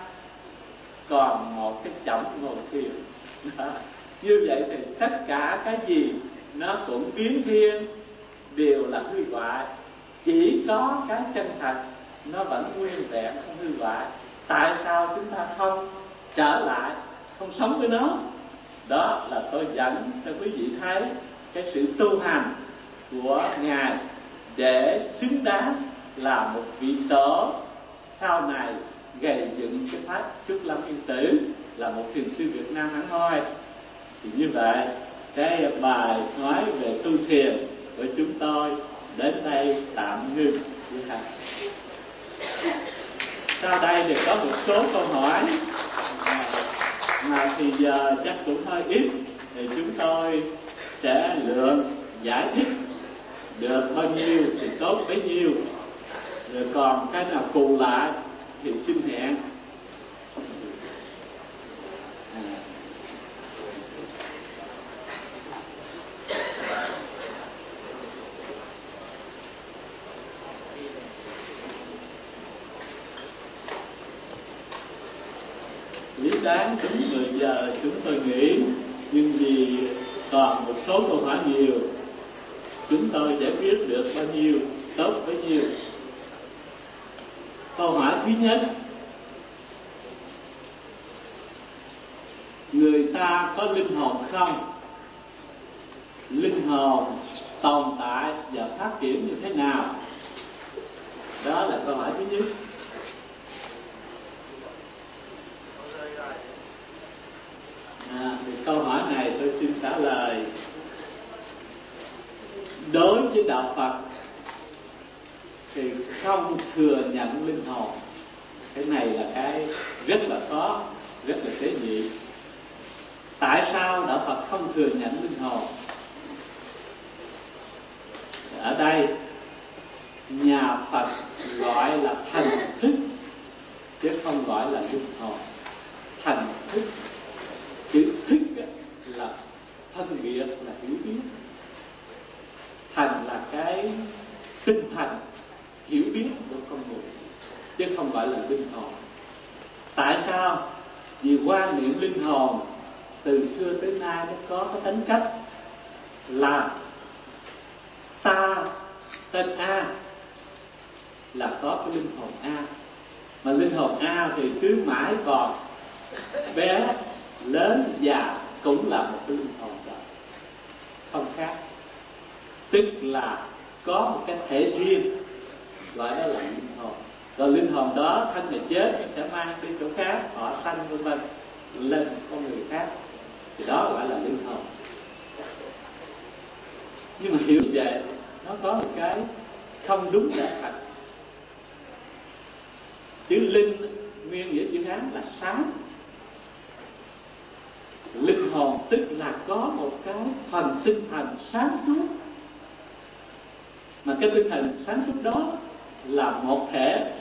còn một cái chổng ngồi thiền. Như vậy thì tất cả cái gì nó cũng biến thiên, đều là hư hoại. Chỉ có cái chân thật nó vẫn nguyên vẹn, không hư hoại. Tại sao chúng ta không trở lại, không sống với nó? Đó là tôi dẫn cho quý vị thấy cái sự tu hành của Ngài để xứng đáng là một vị tổ sau này gầy dựng cái pháp Trúc Lâm Yên Tử, là một thiền sư Việt Nam hẳn hoi. Thì như vậy cái bài nói về tu thiền của chúng tôi đến đây tạm ngưng. Sau đây thì có một số câu hỏi mà thì giờ chắc cũng hơi ít, thì chúng tôi sẽ lượng giải thích được bao nhiêu thì tốt bấy nhiêu, rồi còn cái nào cù lại thì xin hẹn. Lý đáng đúng mười giờ chúng tôi nghỉ, nhưng vì còn một số câu hỏi nhiều, chúng tôi giải quyết được bao nhiêu tốt bấy nhiêu. Câu hỏi thứ nhất: người ta có linh hồn không? Linh hồn tồn tại và phát triển như thế nào? Đó là câu hỏi thứ nhất. À, thì câu hỏi này tôi xin trả lời. Đối với đạo Phật thì không thừa nhận linh hồn. Cái này là cái rất là khó, rất là tế nhị. Tại sao đạo Phật không thừa nhận linh hồn? Ở đây nhà Phật gọi là thần thức chứ không gọi là linh hồn. Thần thức, chữ thức là phân biệt, là hiểu biết. Thành là cái tinh thần hiểu biết của con người chứ không phải là linh hồn. Tại sao? Vì quan niệm linh hồn từ xưa tới nay nó có cái tính cách là ta tên A là có cái linh hồn A, mà linh hồn A thì cứ mãi còn bé lớn già cũng là một cái linh hồn đó, không khác. Tức là có một cái thể riêng, gọi đó là linh hồn. Rồi linh hồn đó thân này chết sẽ mang đi chỗ khác, họ sanh vân vân lên con người khác, thì đó gọi là linh hồn. Nhưng mà hiểu vậy nó có một cái không đúng lẽ thật. Chữ linh nguyên nghĩa chữ Hán là sáng. Linh hồn tức là có một cái phần tinh thần sáng suốt, mà cái tinh thần sáng suốt đó là một thể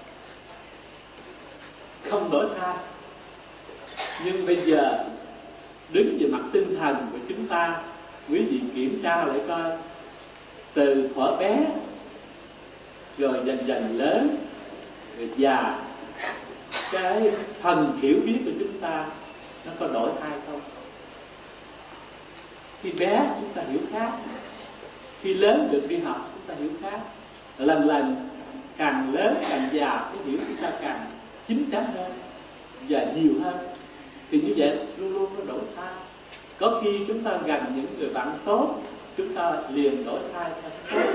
không đổi thay. Nhưng bây giờ đứng về mặt tinh thần của chúng ta, quý vị kiểm tra lại coi, từ thuở bé rồi dần dần lớn rồi già, cái phần hiểu biết của chúng ta nó có đổi thay không? Khi bé chúng ta hiểu khác, khi lớn được đi học chúng ta hiểu khác. Lần lần càng lớn càng già, cái hiểu chúng ta càng chín chắn hơn và nhiều hơn. Thì như vậy luôn luôn có đổi thay. Có khi chúng ta gần những người bạn tốt, chúng ta liền đổi thay thành tốt.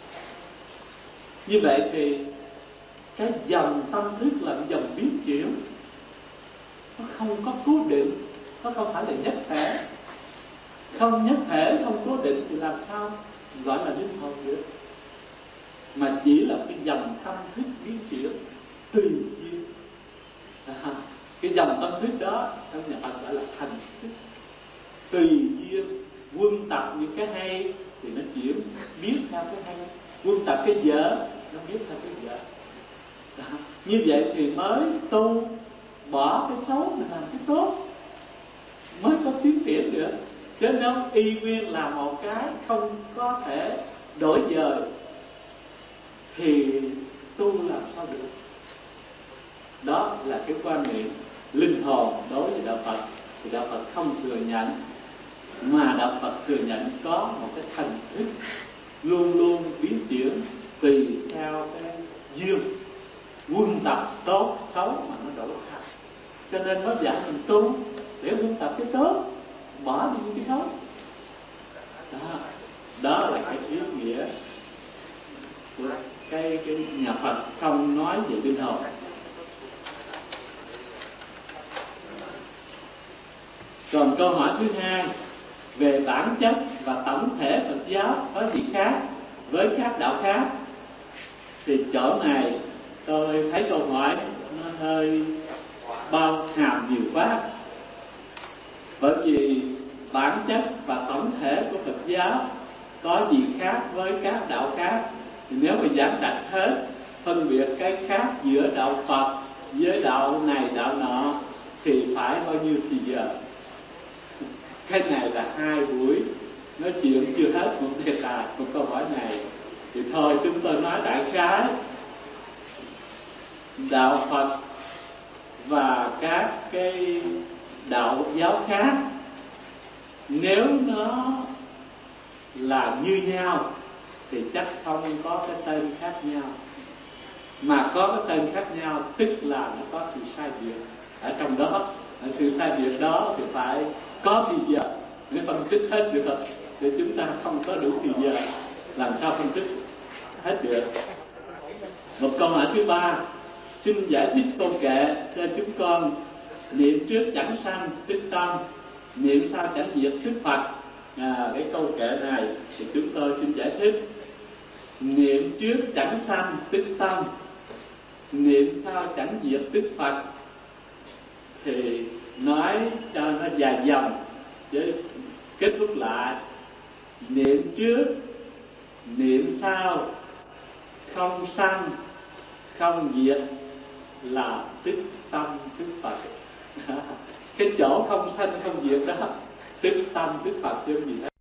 Như vậy thì cái dòng tâm thức là dòng biến chuyển, nó không có cố định, nó không phải là nhất thể. Không nhất thể, không cố định thì làm sao gọi là linh hồn được? Mà chỉ là cái dòng tâm thức biến chuyển tùy duyên. À, cái dòng tâm thức đó trong nhà Phật gọi là thành thức. Tùy duyên, quân tập những cái hay thì nó chuyển biết theo cái hay, quân tập cái dở nó biết theo cái dở. À, như vậy thì mới tu, bỏ cái xấu mình làm cái tốt, mới có tiến triển nữa. Chứ nếu y nguyên là một cái không có thể đổi dời thì tu làm sao được? Đó là cái quan niệm linh hồn đối với đạo Phật. Thì đạo Phật không thừa nhận, mà đạo Phật thừa nhận có một cái thần thức luôn luôn biến chuyển tùy theo cái duyên, quân tập tốt xấu mà nó đổi thay. Cho nên nó dạy mình tu để quân tập cái tốt, bỏ đi những cái xấu. Đó, đó là cái ý nghĩa của cái, cái nhà Phật không nói về linh hồn. Còn câu hỏi thứ hai về bản chất và tổng thể Phật giáo có gì khác với các đạo khác, thì chỗ này tôi thấy câu hỏi nó hơi bao hàm nhiều quá. Bởi vì bản chất và tổng thể của Phật giáo có gì khác với các đạo khác, thì nếu mà giảng đặt hết phân biệt cái khác giữa đạo Phật với đạo này đạo nọ thì phải bao nhiêu thì giờ. Cái này là hai buổi nói chuyện chưa hết một đề tài một câu hỏi này, thì thôi chúng tôi nói đại khái đạo Phật và các cái đạo giáo khác, nếu nó là như nhau thì chắc không có cái tên khác nhau. Mà có cái tên khác nhau tức là nó có sự sai biệt ở trong đó. Ở sự sai biệt đó thì phải có thì giờ để phân tích hết được rồi. Để chúng ta không có đủ thì giờ làm sao phân tích hết được. Một câu hỏi thứ ba, xin giải thích câu kệ cho chúng con: niệm trước chẳng sanh tức tâm, niệm sau chẳng diệt tức Phật. À, cái câu kệ này thì chúng tôi xin giải thích. Niệm trước chẳng sanh tức tâm, niệm sau chẳng diệt tức Phật, thì nói cho nó dài dòng với kết thúc lại: niệm trước niệm sau không sanh không diệt là tức tâm tức Phật. Cái chỗ không sanh không diệt đó tức tâm tức Phật chứ gì hết.